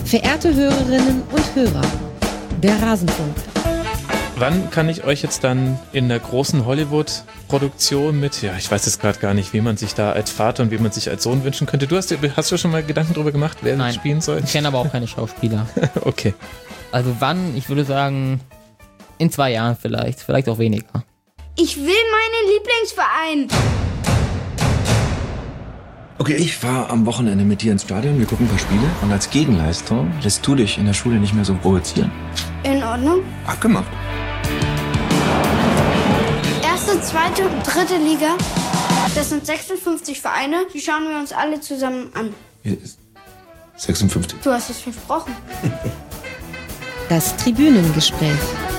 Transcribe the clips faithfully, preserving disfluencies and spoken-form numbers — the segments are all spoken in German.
Verehrte Hörerinnen und Hörer, der Rasenfunk. Wann kann ich euch jetzt dann in der großen Hollywood-Produktion mit, ja, ich weiß jetzt gerade gar nicht, wie man sich da als Vater und wie man sich als Sohn wünschen könnte. Du hast, hast du schon mal Gedanken darüber gemacht, wer Nein, spielen soll? Ich kenne aber auch keine Schauspieler. Okay. Also wann? Ich würde sagen, in zwei Jahren vielleicht, vielleicht auch weniger. Ich will meinen Lieblingsverein. Okay, ich fahre am Wochenende mit dir ins Stadion, wir gucken ein paar Spiele und als Gegenleistung lässt du dich in der Schule nicht mehr so provozieren. In Ordnung. Abgemacht. Erste, zweite und dritte Liga. Das sind sechsundfünfzig Vereine. Die schauen wir uns alle zusammen an. sechsundfünfzig. Du hast es versprochen. Das Tribünengespräch.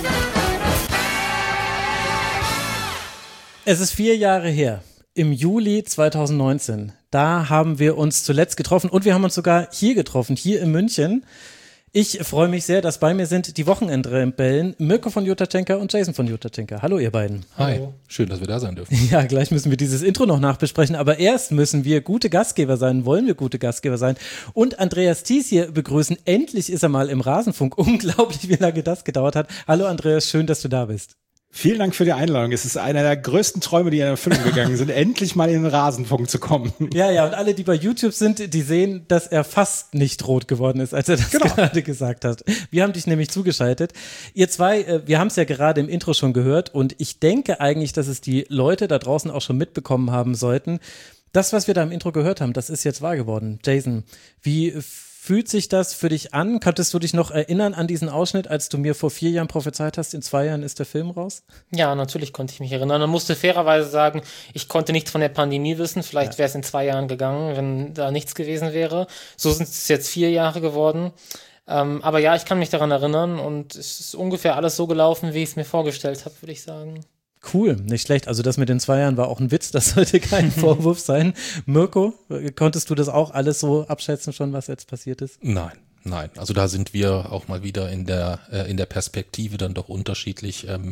Es ist vier Jahre her. Im Juli zweitausendneunzehn. Da haben wir uns zuletzt getroffen und wir haben uns sogar hier getroffen, hier in München. Ich freue mich sehr, dass bei mir sind die Wochenendrebellen Mirko von Jutaschenka und Jason von Jutaschenka. Hallo ihr beiden. Hi, Hallo. Schön, dass wir da sein dürfen. Ja, gleich müssen wir dieses Intro noch nachbesprechen, aber erst müssen wir gute Gastgeber sein, wollen wir gute Gastgeber sein und Andreas Thies hier begrüßen. Endlich ist er mal im Rasenfunk. Unglaublich, wie lange das gedauert hat. Hallo Andreas, schön, dass du da bist. Vielen Dank für die Einladung. Es ist einer der größten Träume, die in Erfüllung gegangen sind, endlich mal in den Rasenfunk zu kommen. Ja, ja, und alle, die bei YouTube sind, die sehen, dass er fast nicht rot geworden ist, als er das genau. gerade gesagt hat. Wir haben dich nämlich zugeschaltet. Ihr zwei, wir haben es ja gerade im Intro schon gehört und ich denke eigentlich, dass es die Leute da draußen auch schon mitbekommen haben sollten. Das, was wir da im Intro gehört haben, das ist jetzt wahr geworden. Jason, wie fühlt sich das für dich an? Konntest du dich noch erinnern an diesen Ausschnitt, als du mir vor vier Jahren prophezeit hast, in zwei Jahren ist der Film raus? Ja, natürlich konnte ich mich erinnern. Man musste fairerweise sagen, ich konnte nichts von der Pandemie wissen. Vielleicht ja. wäre es in zwei Jahren gegangen, wenn da nichts gewesen wäre. So sind es jetzt vier Jahre geworden. Ähm, aber ja, ich kann mich daran erinnern und es ist ungefähr alles so gelaufen, wie ich es mir vorgestellt habe, würde ich sagen. Cool, nicht schlecht. Also das mit den zwei Jahren war auch ein Witz, das sollte kein Vorwurf sein. Mirko, konntest du das auch alles so abschätzen schon, was jetzt passiert ist? Nein, nein. Also da sind wir auch mal wieder in der äh, in der Perspektive dann doch unterschiedlich. Ähm,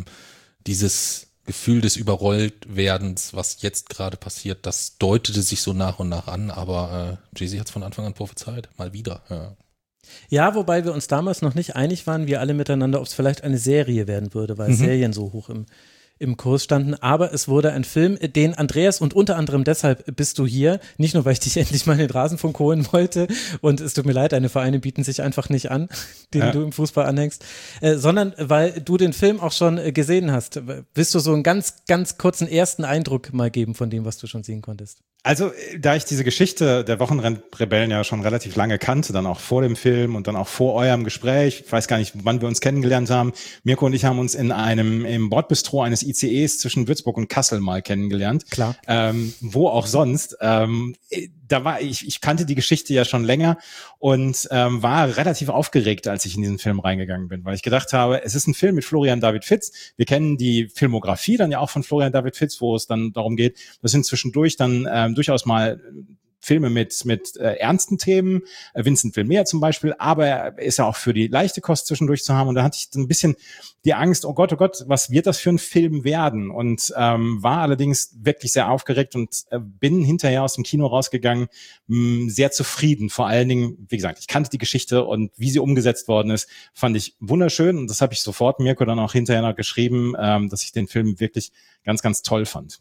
dieses Gefühl des Überrolltwerdens, was jetzt gerade passiert, das deutete sich so nach und nach an, aber äh, Jay-Z hat es von Anfang an prophezeit, mal wieder. Ja. Ja, wobei wir uns damals noch nicht einig waren, wir alle miteinander, ob es vielleicht eine Serie werden würde, weil mhm. Serien so hoch im im Kurs standen, aber es wurde ein Film, den Andreas und unter anderem deshalb bist du hier, nicht nur, weil ich dich endlich mal in den Rasenfunk holen wollte und es tut mir leid, deine Vereine bieten sich einfach nicht an, denen ja. du im Fußball anhängst, äh, sondern weil du den Film auch schon äh, gesehen hast. Willst du so einen ganz, ganz kurzen ersten Eindruck mal geben von dem, was du schon sehen konntest? Also, da ich diese Geschichte der Wochenendrebellen ja schon relativ lange kannte, dann auch vor dem Film und dann auch vor eurem Gespräch, ich weiß gar nicht, wann wir uns kennengelernt haben, Mirko und ich haben uns in einem, im Bordbistro eines I C Es zwischen Würzburg und Kassel mal kennengelernt. Klar. Ähm, wo auch sonst. Ähm, da war ich, ich kannte die Geschichte ja schon länger und ähm, war relativ aufgeregt, als ich in diesen Film reingegangen bin, weil ich gedacht habe, es ist ein Film mit Florian David Fitz. Wir kennen die Filmografie dann ja auch von Florian David Fitz, wo es dann darum geht, das sind zwischendurch dann ähm, durchaus mal Filme mit mit äh, ernsten Themen, äh, Vincent Vermeer zum Beispiel, aber er ist ja auch für die leichte Kost zwischendurch zu haben und da hatte ich so ein bisschen die Angst, oh Gott, oh Gott, was wird das für ein Film werden? Und ähm, war allerdings wirklich sehr aufgeregt und äh, bin hinterher aus dem Kino rausgegangen, mh, sehr zufrieden. Vor allen Dingen, wie gesagt, ich kannte die Geschichte und wie sie umgesetzt worden ist, fand ich wunderschön und das habe ich sofort Mirko dann auch hinterher noch geschrieben, ähm, dass ich den Film wirklich ganz, ganz toll fand.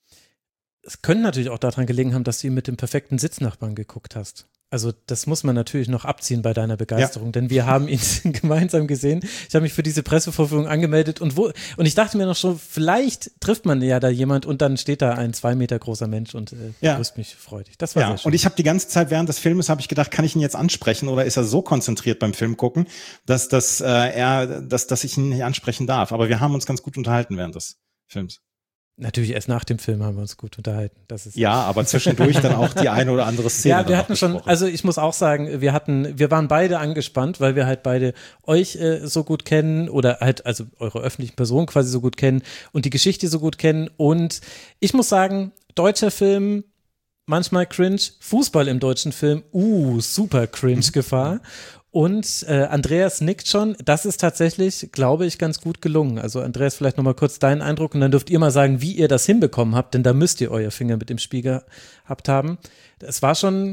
Es könnte natürlich auch daran gelegen haben, dass du ihn mit dem perfekten Sitznachbarn geguckt hast. Also das muss man natürlich noch abziehen bei deiner Begeisterung, ja. Denn wir haben ihn gemeinsam gesehen. Ich habe mich für diese Pressevorführung angemeldet und wo und ich dachte mir noch schon, vielleicht trifft man ja da jemand und dann steht da ein zwei Meter großer Mensch und äh, ja. grüßt mich freudig. Das war ja. sehr schön. Und ich habe die ganze Zeit während des Filmes habe ich gedacht, kann ich ihn jetzt ansprechen oder ist er so konzentriert beim Film gucken, dass, dass, äh, er, dass, dass ich ihn nicht ansprechen darf. Aber wir haben uns ganz gut unterhalten während des Films. Natürlich, erst nach dem Film haben wir uns gut unterhalten. Das ist ja, aber zwischendurch dann auch die eine oder andere Szene. Ja, wir hatten schon, also ich muss auch sagen, wir hatten, wir waren beide angespannt, weil wir halt beide euch äh, so gut kennen oder halt, also eure öffentlichen Personen quasi so gut kennen und die Geschichte so gut kennen. Und ich muss sagen, deutscher Film, manchmal cringe, Fußball im deutschen Film, uh, super cringe Gefahr. Und äh, Andreas nickt schon, das ist tatsächlich, glaube ich, ganz gut gelungen. Also Andreas, vielleicht nochmal kurz deinen Eindruck und dann dürft ihr mal sagen, wie ihr das hinbekommen habt, denn da müsst ihr euer Finger mit im Spiel gehabt haben. Es war schon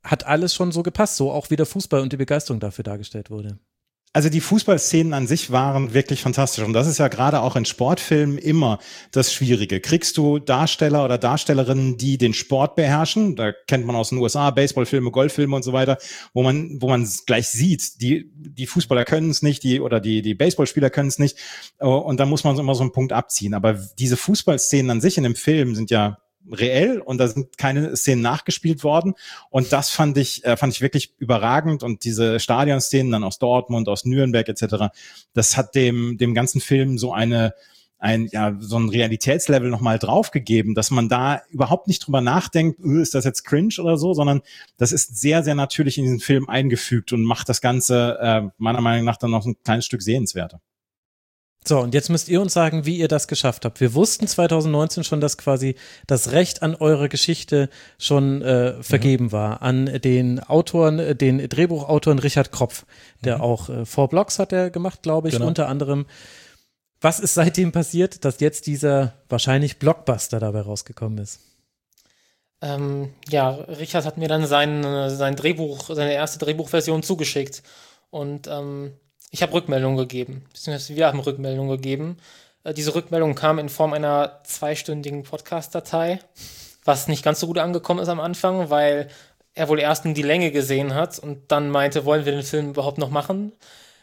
hat alles schon so gepasst, so auch wie der Fußball und die Begeisterung dafür dargestellt wurde. Also die Fußballszenen an sich waren wirklich fantastisch und das ist ja gerade auch in Sportfilmen immer das Schwierige. Kriegst du Darsteller oder Darstellerinnen, die den Sport beherrschen? Da kennt man aus den U S A Baseballfilme, Golffilme und so weiter, wo man wo man gleich sieht, die die Fußballer können es nicht, die oder die die Baseballspieler können es nicht und dann muss man immer so einen Punkt abziehen. Aber diese Fußballszenen an sich in dem Film sind ja reell und da sind keine Szenen nachgespielt worden und das fand ich äh, fand ich wirklich überragend und diese Stadionszenen dann aus Dortmund, aus Nürnberg et cetera. Das hat dem dem ganzen Film so eine ein ja so ein Realitätslevel nochmal draufgegeben, dass man da überhaupt nicht drüber nachdenkt, ist das jetzt cringe oder so, sondern das ist sehr sehr natürlich in diesen Film eingefügt und macht das Ganze äh, meiner Meinung nach dann noch ein kleines Stück sehenswerter. So, und jetzt müsst ihr uns sagen, wie ihr das geschafft habt. Wir wussten zwanzig neunzehn schon, dass quasi das Recht an eure Geschichte schon äh, vergeben mhm. war. An den Autoren, den Drehbuchautoren Richard Kropf, der mhm. auch äh, Four Blocks hat er gemacht, glaube ich, genau. unter anderem. Was ist seitdem passiert, dass jetzt dieser wahrscheinlich Blockbuster dabei rausgekommen ist? Ähm, ja, Richard hat mir dann sein, sein Drehbuch, seine erste Drehbuchversion zugeschickt und ähm, ich habe Rückmeldungen gegeben, beziehungsweise wir haben Rückmeldungen gegeben. Äh, diese Rückmeldung kam in Form einer zweistündigen Podcast-Datei, was nicht ganz so gut angekommen ist am Anfang, weil er wohl erst nur die Länge gesehen hat und dann meinte, wollen wir den Film überhaupt noch machen?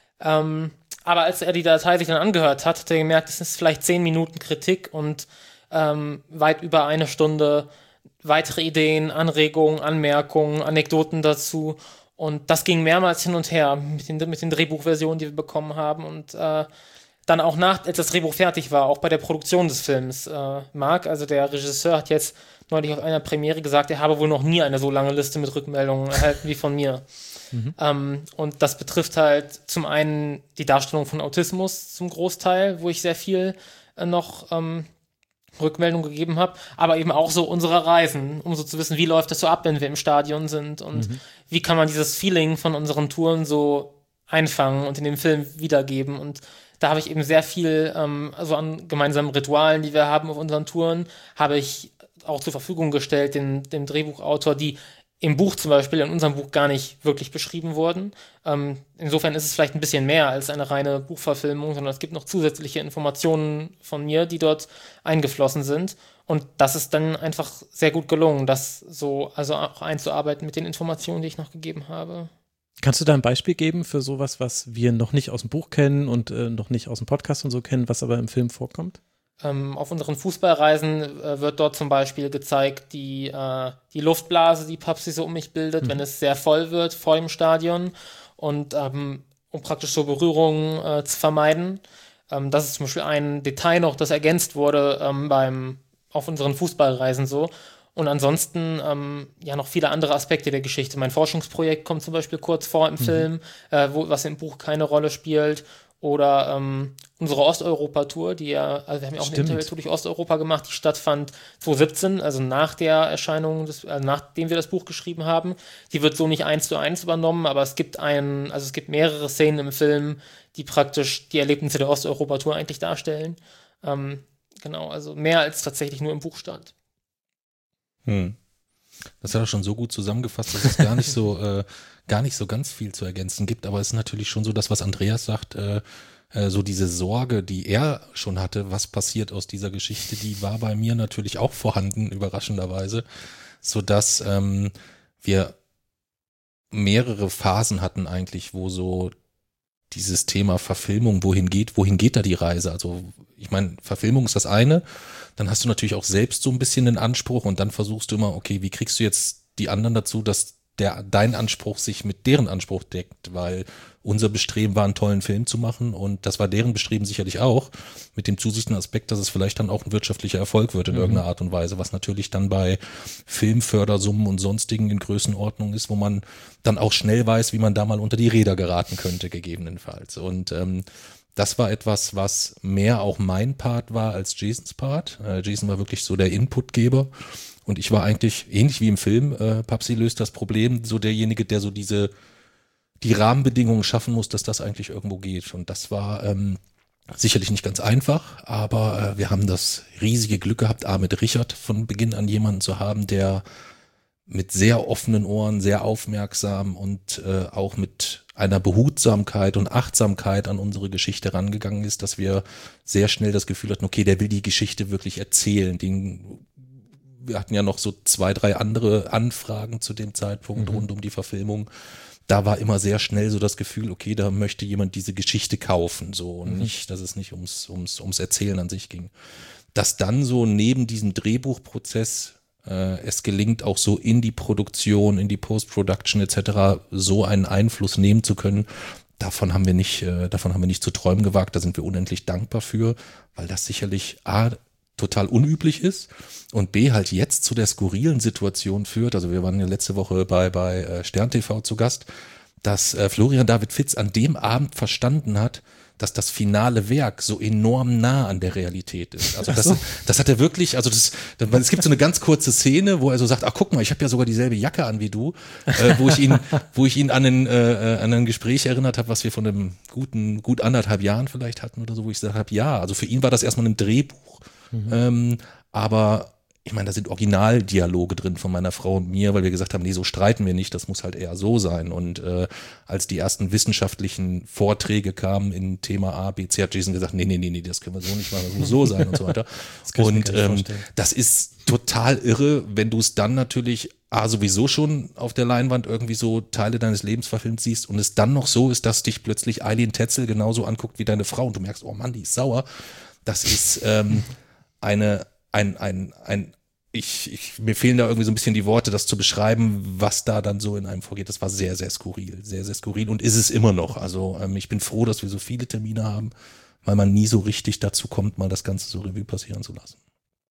Ähm, aber als er die Datei sich dann angehört hat, hat er gemerkt, es ist vielleicht zehn Minuten Kritik und ähm, weit über eine Stunde weitere Ideen, Anregungen, Anmerkungen, Anekdoten dazu. Und das ging mehrmals hin und her mit den, mit den Drehbuchversionen, die wir bekommen haben. Und äh, dann auch nach, als das Drehbuch fertig war, auch bei der Produktion des Films. Äh, Marc, also der Regisseur, hat jetzt neulich auf einer Premiere gesagt, er habe wohl noch nie eine so lange Liste mit Rückmeldungen erhalten wie von mir. Mhm. Ähm, und das betrifft halt zum einen die Darstellung von Autismus zum Großteil, wo ich sehr viel äh, noch ähm, Rückmeldung gegeben habe, aber eben auch so unsere Reisen, um so zu wissen, wie läuft das so ab, wenn wir im Stadion sind und mhm. wie kann man dieses Feeling von unseren Touren so einfangen und in dem Film wiedergeben. Und da habe ich eben sehr viel ähm, also an gemeinsamen Ritualen, die wir haben auf unseren Touren, habe ich auch zur Verfügung gestellt, den, dem Drehbuchautor, die im Buch zum Beispiel, in unserem Buch gar nicht wirklich beschrieben wurden. Ähm, insofern ist es vielleicht ein bisschen mehr als eine reine Buchverfilmung, sondern es gibt noch zusätzliche Informationen von mir, die dort eingeflossen sind. Und das ist dann einfach sehr gut gelungen, das so also auch einzuarbeiten mit den Informationen, die ich noch gegeben habe. Kannst du da ein Beispiel geben für sowas, was wir noch nicht aus dem Buch kennen und äh, noch nicht aus dem Podcast und so kennen, was aber im Film vorkommt? Ähm, auf unseren Fußballreisen äh, wird dort zum Beispiel gezeigt, die, äh, die Luftblase, die Papsi so um mich bildet, mhm. wenn es sehr voll wird vor dem Stadion und ähm, um praktisch so Berührungen äh, zu vermeiden. Ähm, das ist zum Beispiel ein Detail noch, das ergänzt wurde ähm, beim, auf unseren Fußballreisen so. Und ansonsten ähm, ja noch viele andere Aspekte der Geschichte. Mein Forschungsprojekt kommt zum Beispiel kurz vor im mhm. Film, äh, wo, was im Buch keine Rolle spielt. Oder ähm, unsere Osteuropa-Tour, die ja, also wir haben ja auch Stimmt. eine Interviewtour durch Osteuropa gemacht, die stattfand zwanzig siebzehn, also nach der Erscheinung, des, also nachdem wir das Buch geschrieben haben. Die wird so nicht eins zu eins übernommen, aber es gibt einen, also es gibt mehrere Szenen im Film, die praktisch die Erlebnisse der Osteuropa-Tour eigentlich darstellen. Ähm, genau, also mehr als tatsächlich nur im Buch stand. Hm. Das hat er schon so gut zusammengefasst, dass es gar nicht so äh, gar nicht so ganz viel zu ergänzen gibt, aber es ist natürlich schon so das, was Andreas sagt, äh, äh, so diese Sorge, die er schon hatte, was passiert aus dieser Geschichte, die war bei mir natürlich auch vorhanden, überraschenderweise, sodass ähm, wir mehrere Phasen hatten eigentlich, wo so dieses Thema Verfilmung, wohin geht, wohin geht da die Reise? Also ich meine, Verfilmung ist das eine, dann hast du natürlich auch selbst so ein bisschen den Anspruch und dann versuchst du immer, okay, wie kriegst du jetzt die anderen dazu, dass der dein Anspruch sich mit deren Anspruch deckt, weil unser Bestreben war, einen tollen Film zu machen und das war deren Bestreben sicherlich auch, mit dem zusätzlichen Aspekt, dass es vielleicht dann auch ein wirtschaftlicher Erfolg wird in mhm. irgendeiner Art und Weise, was natürlich dann bei Filmfördersummen und sonstigen in Größenordnung ist, wo man dann auch schnell weiß, wie man da mal unter die Räder geraten könnte, gegebenenfalls. Und ähm, das war etwas, was mehr auch mein Part war als Jasons Part. Äh, Jason war wirklich so der Inputgeber. Und ich war eigentlich, ähnlich wie im Film, äh, Papsi löst das Problem, so derjenige, der so diese, die Rahmenbedingungen schaffen muss, dass das eigentlich irgendwo geht. Und das war ähm, sicherlich nicht ganz einfach, aber äh, wir haben das riesige Glück gehabt, A, mit Richard von Beginn an jemanden zu haben, der mit sehr offenen Ohren, sehr aufmerksam und äh, auch mit einer Behutsamkeit und Achtsamkeit an unsere Geschichte rangegangen ist, dass wir sehr schnell das Gefühl hatten, okay, der will die Geschichte wirklich erzählen. Den, wir hatten ja noch so zwei, drei andere Anfragen zu dem Zeitpunkt mhm. rund um die Verfilmung. Da war immer sehr schnell so das Gefühl, okay, da möchte jemand diese Geschichte kaufen, so und mhm. nicht, dass es nicht ums, ums, ums Erzählen an sich ging. Dass dann so neben diesem Drehbuchprozess äh, es gelingt, auch so in die Produktion, in die Post-Production et cetera so einen Einfluss nehmen zu können, davon haben wir nicht, äh, davon haben wir nicht zu träumen gewagt. Da sind wir unendlich dankbar für, weil das sicherlich A, total unüblich ist und B, halt jetzt zu der skurrilen Situation führt. Also wir waren ja letzte Woche bei, bei äh, Stern T V zu Gast, dass äh, Florian David Fitz an dem Abend verstanden hat, dass das finale Werk so enorm nah an der Realität ist. Also das, so. das hat er wirklich, also das, das, es gibt so eine ganz kurze Szene, wo er so sagt, ach guck mal, ich habe ja sogar dieselbe Jacke an wie du, äh, wo ich ihn, wo ich ihn an ein, äh, an ein Gespräch erinnert habe, was wir von einem guten, gut anderthalb Jahren vielleicht hatten oder so, wo ich gesagt habe, ja, also für ihn war das erstmal ein Drehbuch, mhm. ähm, aber ich meine, da sind Originaldialoge drin von meiner Frau und mir, weil wir gesagt haben, nee, so streiten wir nicht, das muss halt eher so sein. Und äh, als die ersten wissenschaftlichen Vorträge kamen in Thema A, B, C, hat Jason gesagt, nee, nee, nee, nee, das können wir so nicht machen, das muss so sein und so weiter. Und ähm, das ist total irre, wenn du es dann natürlich A, sowieso schon auf der Leinwand irgendwie so Teile deines Lebens verfilmt siehst und es dann noch so ist, dass dich plötzlich Eileen Tetzel genauso anguckt wie deine Frau und du merkst, oh Mann, die ist sauer. Das ist ähm, eine, ein, ein, ein Ich, ich, mir fehlen da irgendwie so ein bisschen die Worte, das zu beschreiben, was da dann so in einem vorgeht. Das war sehr, sehr skurril, sehr, sehr skurril und ist es immer noch. Also ähm, ich bin froh, dass wir so viele Termine haben, weil man nie so richtig dazu kommt, mal das Ganze so Revue passieren zu lassen.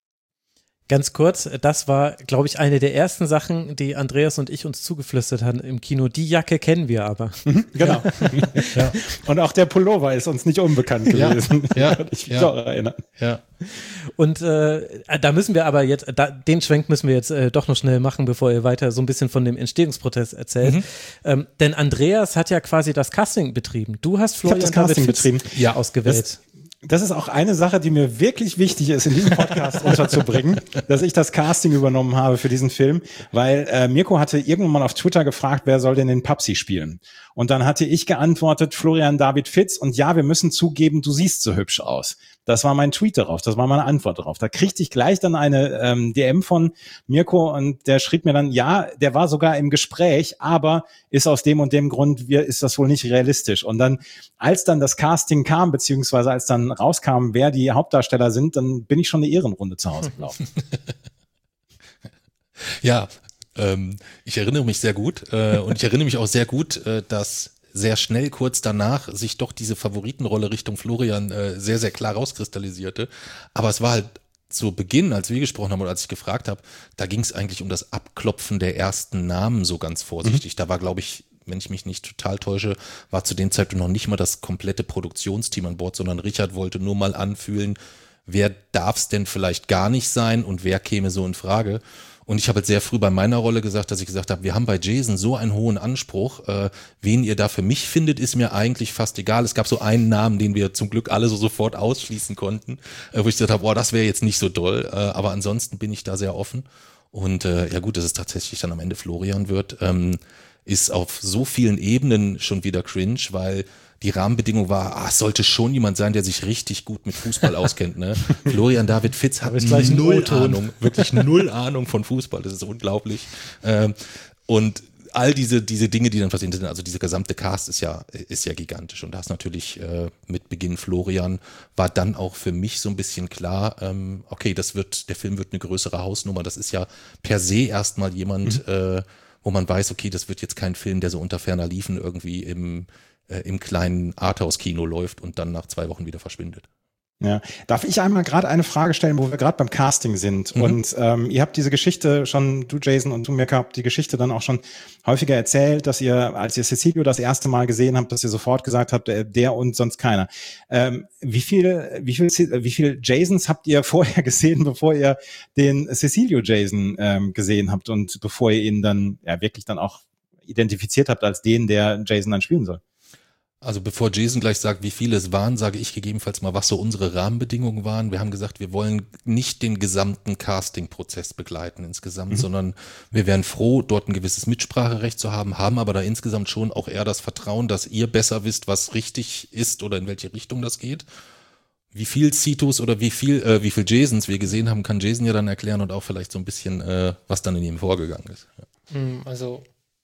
Ganz kurz, das war, glaube ich, eine der ersten Sachen, die Andreas und ich uns zugeflüstert haben im Kino. Die Jacke kennen wir aber. Genau. Ja. Und auch der Pullover ist uns nicht unbekannt gewesen. Ja, ja. Ich mich ja. auch erinnern. Ja. Und äh, da müssen wir aber jetzt, da, den Schwenk müssen wir jetzt äh, doch noch schnell machen, bevor ihr weiter so ein bisschen von dem Entstehungsprozess erzählt. Mhm. Ähm, denn Andreas hat ja quasi das Casting betrieben. Du hast Florian das Casting David betrieben. Ja, ausgewählt. Das, Das ist auch eine Sache, die mir wirklich wichtig ist, in diesem Podcast unterzubringen, dass ich das Casting übernommen habe für diesen Film, weil äh, Mirko hatte irgendwann mal auf Twitter gefragt, wer soll denn den Papsi spielen? Und dann hatte ich geantwortet, Florian David Fitz, und ja, wir müssen zugeben, du siehst so hübsch aus. Das war mein Tweet darauf, das war meine Antwort darauf. Da kriegte ich gleich dann eine ähm, D M von Mirko und der schrieb mir dann, ja, der war sogar im Gespräch, aber ist aus dem und dem Grund, wir, ist das wohl nicht realistisch. Und dann, als dann das Casting kam, beziehungsweise als dann rauskam, wer die Hauptdarsteller sind, dann bin ich schon eine Ehrenrunde zu Hause gelaufen. Ja, ähm, ich erinnere mich sehr gut äh, und ich erinnere mich auch sehr gut, äh, dass sehr schnell kurz danach sich doch diese Favoritenrolle Richtung Florian äh, sehr, sehr klar rauskristallisierte. Aber es war halt zu Beginn, als wir gesprochen haben oder als ich gefragt habe, da ging es eigentlich um das Abklopfen der ersten Namen so ganz vorsichtig. Mhm. Da war, glaube ich, wenn ich mich nicht total täusche, war zu dem Zeitpunkt noch nicht mal das komplette Produktionsteam an Bord, sondern Richard wollte nur mal anfühlen, wer darf es denn vielleicht gar nicht sein und wer käme so in Frage. Und ich habe halt sehr früh bei meiner Rolle gesagt, dass ich gesagt habe, wir haben bei Jason so einen hohen Anspruch, äh, wen ihr da für mich findet, ist mir eigentlich fast egal. Es gab so einen Namen, den wir zum Glück alle so sofort ausschließen konnten, äh, wo ich gesagt habe, boah, das wäre jetzt nicht so doll, äh, aber ansonsten bin ich da sehr offen. Und äh, ja gut, dass es tatsächlich dann am Ende Florian wird, ähm, ist auf so vielen Ebenen schon wieder cringe, weil die Rahmenbedingung war, ah, es sollte schon jemand sein, der sich richtig gut mit Fußball auskennt. Ne? Florian David Fitz hat null Ahnung, wirklich null Ahnung von Fußball. Das ist unglaublich. Ähm, und all diese diese Dinge, die dann passieren sind, also dieser gesamte Cast ist ja ist ja gigantisch. Und das natürlich äh, mit Beginn Florian war dann auch für mich so ein bisschen klar, ähm, okay, das wird der Film wird eine größere Hausnummer. Das ist ja per se erstmal jemand, mhm. äh, wo man weiß, okay, das wird jetzt kein Film, der so unter ferner Liefen irgendwie im im kleinen Arthouse-Kino läuft und dann nach zwei Wochen wieder verschwindet. Ja, darf ich einmal gerade eine Frage stellen, wo wir gerade beim Casting sind? Mhm. Und ähm, ihr habt diese Geschichte schon, du Jason und du Mirko, habt die Geschichte dann auch schon häufiger erzählt, dass ihr, als ihr Cecilio das erste Mal gesehen habt, dass ihr sofort gesagt habt, der, der und sonst keiner. Ähm, wie viel, wie viel, wie viel Jasons habt ihr vorher gesehen, bevor ihr den Cecilio Jason ähm, gesehen habt und bevor ihr ihn dann ja wirklich dann auch identifiziert habt als den, der Jason dann spielen soll? Also bevor Jason gleich sagt, wie viele es waren, sage ich gegebenenfalls mal, was so unsere Rahmenbedingungen waren. Wir haben gesagt, wir wollen nicht den gesamten Casting-Prozess begleiten insgesamt, mhm. sondern wir wären froh, dort ein gewisses Mitspracherecht zu haben, haben aber da insgesamt schon auch eher das Vertrauen, dass ihr besser wisst, was richtig ist oder in welche Richtung das geht. Wie viel Citos oder wie viel, äh, wie viel Jasons wir gesehen haben, kann Jason ja dann erklären und auch vielleicht so ein bisschen, äh, was dann in ihm vorgegangen ist. Ja. Also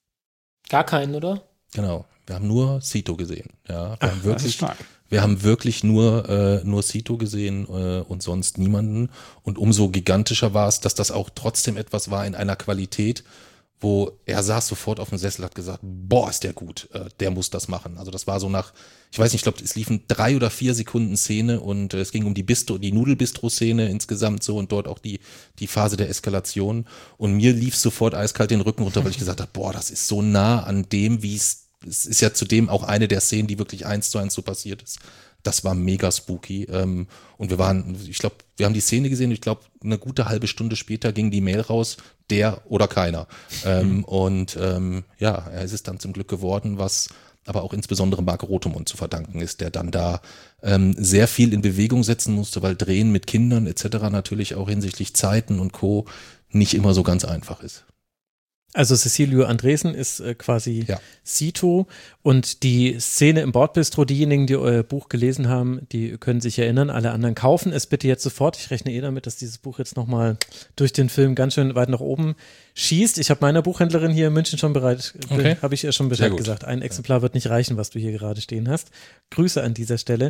gar keinen, oder? Genau. Wir haben nur Cito gesehen. Ja, wir Ach, haben wirklich, das ist stark. wir haben wirklich nur äh, nur Cito gesehen äh, und sonst niemanden. Und umso gigantischer war es, dass das auch trotzdem etwas war in einer Qualität, wo er saß sofort auf dem Sessel, hat gesagt, boah, ist der gut, äh, der muss das machen. Also das war so nach, ich weiß nicht, ich glaube, es liefen drei oder vier Sekunden Szene und äh, es ging um die Bistro, die Nudelbistro-Szene insgesamt so und dort auch die die Phase der Eskalation. Und mir lief sofort eiskalt den Rücken runter, weil ich gesagt habe, boah, das ist so nah an dem, wie es Es ist ja zudem auch eine der Szenen, die wirklich eins zu eins so passiert ist. Das war mega spooky. Ähm, und wir waren, ich glaube, wir haben die Szene gesehen, ich glaube, eine gute halbe Stunde später ging die Mail raus, der oder keiner. Ähm, mhm. Und ähm, ja, er ist es dann zum Glück geworden, was aber auch insbesondere Marc Rothemund zu verdanken ist, der dann da ähm, sehr viel in Bewegung setzen musste, weil Drehen mit Kindern et cetera natürlich auch hinsichtlich Zeiten und Co. nicht immer so ganz einfach ist. Also Cecilio Andresen ist äh, quasi ja. Cito und die Szene im Bordbistro, diejenigen, die euer Buch gelesen haben, die können sich erinnern, alle anderen kaufen es bitte jetzt sofort. Ich rechne eh damit, dass dieses Buch jetzt nochmal durch den Film ganz schön weit nach oben schießt. Ich habe meiner Buchhändlerin hier in München schon bereit, okay. habe ich ihr schon Bescheid gesagt. Ein Exemplar wird nicht reichen, was du hier gerade stehen hast. Grüße an dieser Stelle.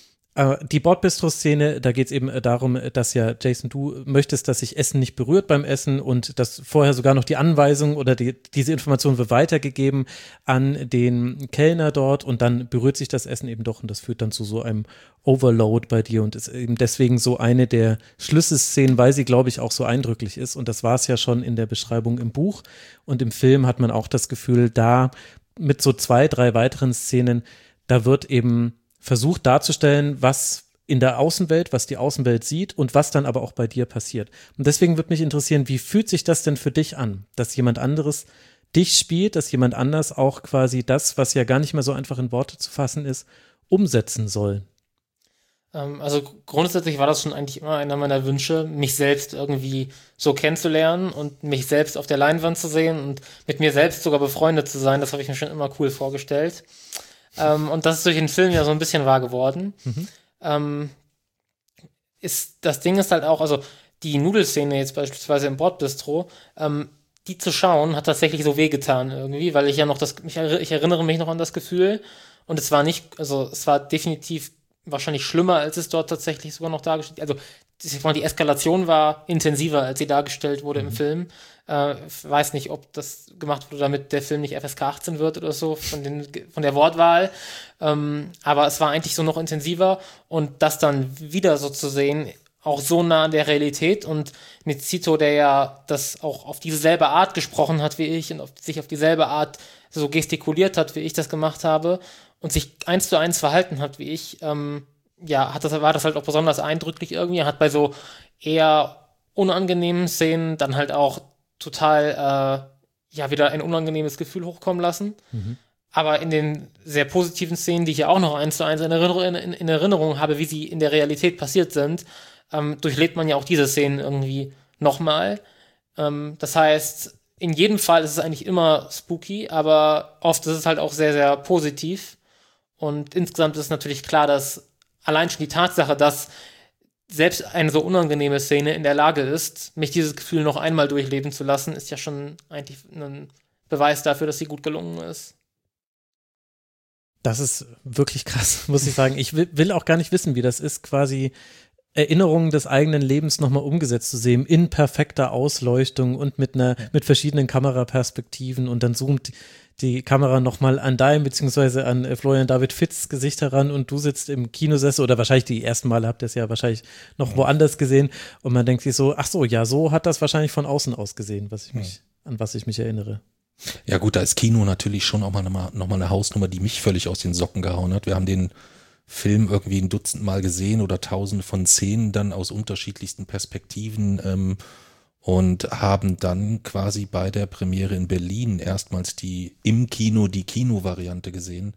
Die Bordbistro-Szene, da geht es eben darum, dass ja, Jason, du möchtest, dass sich Essen nicht berührt beim Essen und dass vorher sogar noch die Anweisung oder die, diese Information wird weitergegeben an den Kellner dort und dann berührt sich das Essen eben doch und das führt dann zu so einem Overload bei dir und ist eben deswegen so eine der Schlüsselszenen, weil sie, glaube ich, auch so eindrücklich ist und das war es ja schon in der Beschreibung im Buch und im Film hat man auch das Gefühl, da mit so zwei, drei weiteren Szenen, da wird eben versucht darzustellen, was in der Außenwelt, was die Außenwelt sieht und was dann aber auch bei dir passiert. Und deswegen würde mich interessieren, wie fühlt sich das denn für dich an, dass jemand anderes dich spielt, dass jemand anders auch quasi das, was ja gar nicht mehr so einfach in Worte zu fassen ist, umsetzen soll? Ähm, also grundsätzlich war das schon eigentlich immer einer meiner Wünsche, mich selbst irgendwie so kennenzulernen und mich selbst auf der Leinwand zu sehen und mit mir selbst sogar befreundet zu sein. Das habe ich mir schon immer cool vorgestellt. Ähm, und das ist durch den Film ja so ein bisschen wahr geworden. Mhm. Ähm, ist, das Ding ist halt auch, also die Nudelszene jetzt beispielsweise im Bordbistro, ähm, die zu schauen, hat tatsächlich so wehgetan irgendwie, weil ich ja noch das, ich, ich erinnere mich noch an das Gefühl und es war nicht, also es war definitiv wahrscheinlich schlimmer, als es dort tatsächlich sogar noch dargestellt, also die Eskalation war intensiver, als sie dargestellt wurde mhm. im Film. Äh, ich weiß nicht, ob das gemacht wurde, damit der Film nicht F S K achtzehn wird oder so, von, den, von der Wortwahl. Ähm, aber es war eigentlich so noch intensiver und das dann wieder so zu sehen, auch so nah an der Realität und mit Cito, der ja das auch auf dieselbe Art gesprochen hat wie ich und auf, sich auf dieselbe Art so gestikuliert hat, wie ich das gemacht habe und sich eins zu eins verhalten hat wie ich, ähm, ja, hat das, war das halt auch besonders eindrücklich irgendwie. Er hat bei so eher unangenehmen Szenen dann halt auch total, äh, ja, wieder ein unangenehmes Gefühl hochkommen lassen. Mhm. Aber in den sehr positiven Szenen, die ich ja auch noch eins zu eins in Erinnerung, in, in Erinnerung habe, wie sie in der Realität passiert sind, ähm, durchlebt man ja auch diese Szenen irgendwie nochmal. Ähm, das heißt, in jedem Fall ist es eigentlich immer spooky, aber oft ist es halt auch sehr, sehr positiv. Und insgesamt ist natürlich klar, dass allein schon die Tatsache, dass selbst eine so unangenehme Szene in der Lage ist, mich dieses Gefühl noch einmal durchleben zu lassen, ist ja schon eigentlich ein Beweis dafür, dass sie gut gelungen ist. Das ist wirklich krass, muss ich sagen. Ich will, will auch gar nicht wissen, wie das ist, quasi Erinnerungen des eigenen Lebens nochmal umgesetzt zu sehen, in perfekter Ausleuchtung und mit einer, mit verschiedenen Kameraperspektiven und dann zoomt die Kamera nochmal an dein beziehungsweise an Florian David Fitz Gesicht heran und du sitzt im Kinosessel oder wahrscheinlich die ersten Male habt ihr es ja wahrscheinlich noch woanders gesehen und man denkt sich so, ach so, ja, so hat das wahrscheinlich von außen aus gesehen, was ich mich, ja. an was ich mich erinnere. Ja gut, da ist Kino natürlich schon auch mal nochmal noch mal eine Hausnummer, die mich völlig aus den Socken gehauen hat. Wir haben den Film irgendwie ein Dutzend Mal gesehen oder tausende von Szenen dann aus unterschiedlichsten Perspektiven ähm, und haben dann quasi bei der Premiere in Berlin erstmals die im Kino die Kino-Variante gesehen.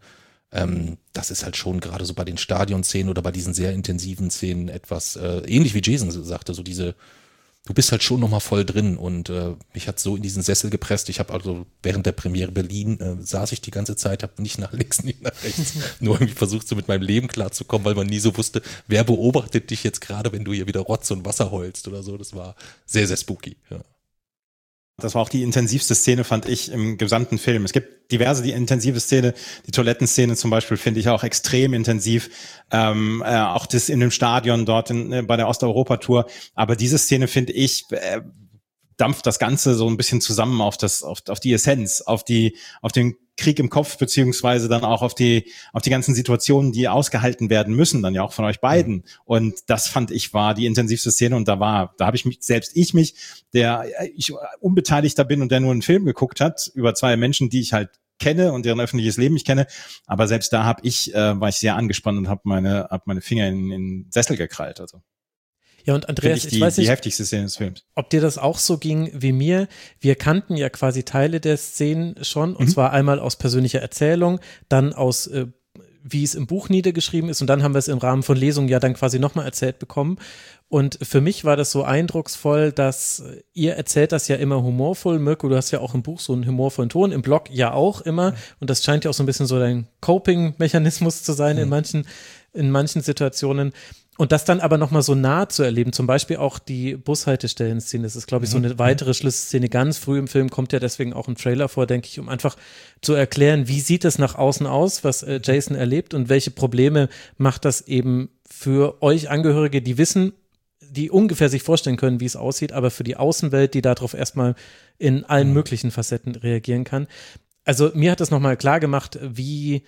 Ähm, das ist halt schon gerade so bei den Stadionszenen oder bei diesen sehr intensiven Szenen etwas, äh, ähnlich wie Jason sagte, so diese, du bist halt schon nochmal voll drin und äh, mich hat so in diesen Sessel gepresst. Ich habe also während der Premiere Berlin äh, saß ich die ganze Zeit, habe nicht nach links, nicht nach rechts, nur irgendwie versucht so mit meinem Leben klarzukommen, weil man nie so wusste, wer beobachtet dich jetzt gerade, wenn du hier wieder Rotz und Wasser heulst oder so. Das war sehr, sehr spooky, ja. Das war auch die intensivste Szene, fand ich, im gesamten Film. Es gibt diverse, die intensive Szene, die Toilettenszene zum Beispiel finde ich auch extrem intensiv. Ähm, äh, auch das in dem Stadion dort in, äh, bei der Osteuropa-Tour. Aber diese Szene finde ich, äh, dampft das Ganze so ein bisschen zusammen auf das, auf, auf die Essenz, auf die, auf den Krieg im Kopf, beziehungsweise dann auch auf die, auf die ganzen Situationen, die ausgehalten werden müssen, dann ja auch von euch beiden. Mhm. Und das fand ich war die intensivste Szene und da war, da habe ich mich, selbst ich mich, der ich Unbeteiligter bin und der nur einen Film geguckt hat, über zwei Menschen, die ich halt kenne und deren öffentliches Leben ich kenne, aber selbst da habe ich, äh, war ich sehr angespannt und habe meine, hab meine Finger in, in den Sessel gekrallt, also. Ja, und Andreas, ich, ich die, weiß nicht, die heftigste Szene des Films. Ob dir das auch so ging wie mir. Wir kannten ja quasi Teile der Szenen schon, und mhm. zwar einmal aus persönlicher Erzählung, dann aus, äh, wie es im Buch niedergeschrieben ist, und dann haben wir es im Rahmen von Lesungen ja dann quasi nochmal erzählt bekommen. Und für mich war das so eindrucksvoll, dass ihr erzählt das ja immer humorvoll. Mirko, du hast ja auch im Buch so einen humorvollen Ton, im Blog ja auch immer. Und das scheint ja auch so ein bisschen so dein Coping-Mechanismus zu sein mhm. in manchen, in manchen Situationen. Und das dann aber nochmal so nah zu erleben, zum Beispiel auch die Bushaltestellen-Szene, das ist, glaube ich, so eine weitere Schlüsselszene. Ganz früh im Film kommt ja deswegen auch ein Trailer vor, denke ich, um einfach zu erklären, wie sieht es nach außen aus, was äh, Jason erlebt und welche Probleme macht das eben für euch Angehörige, die wissen, die ungefähr sich vorstellen können, wie es aussieht, aber für die Außenwelt, die darauf erstmal in allen möglichen Facetten reagieren kann. Also mir hat das nochmal klar gemacht, wie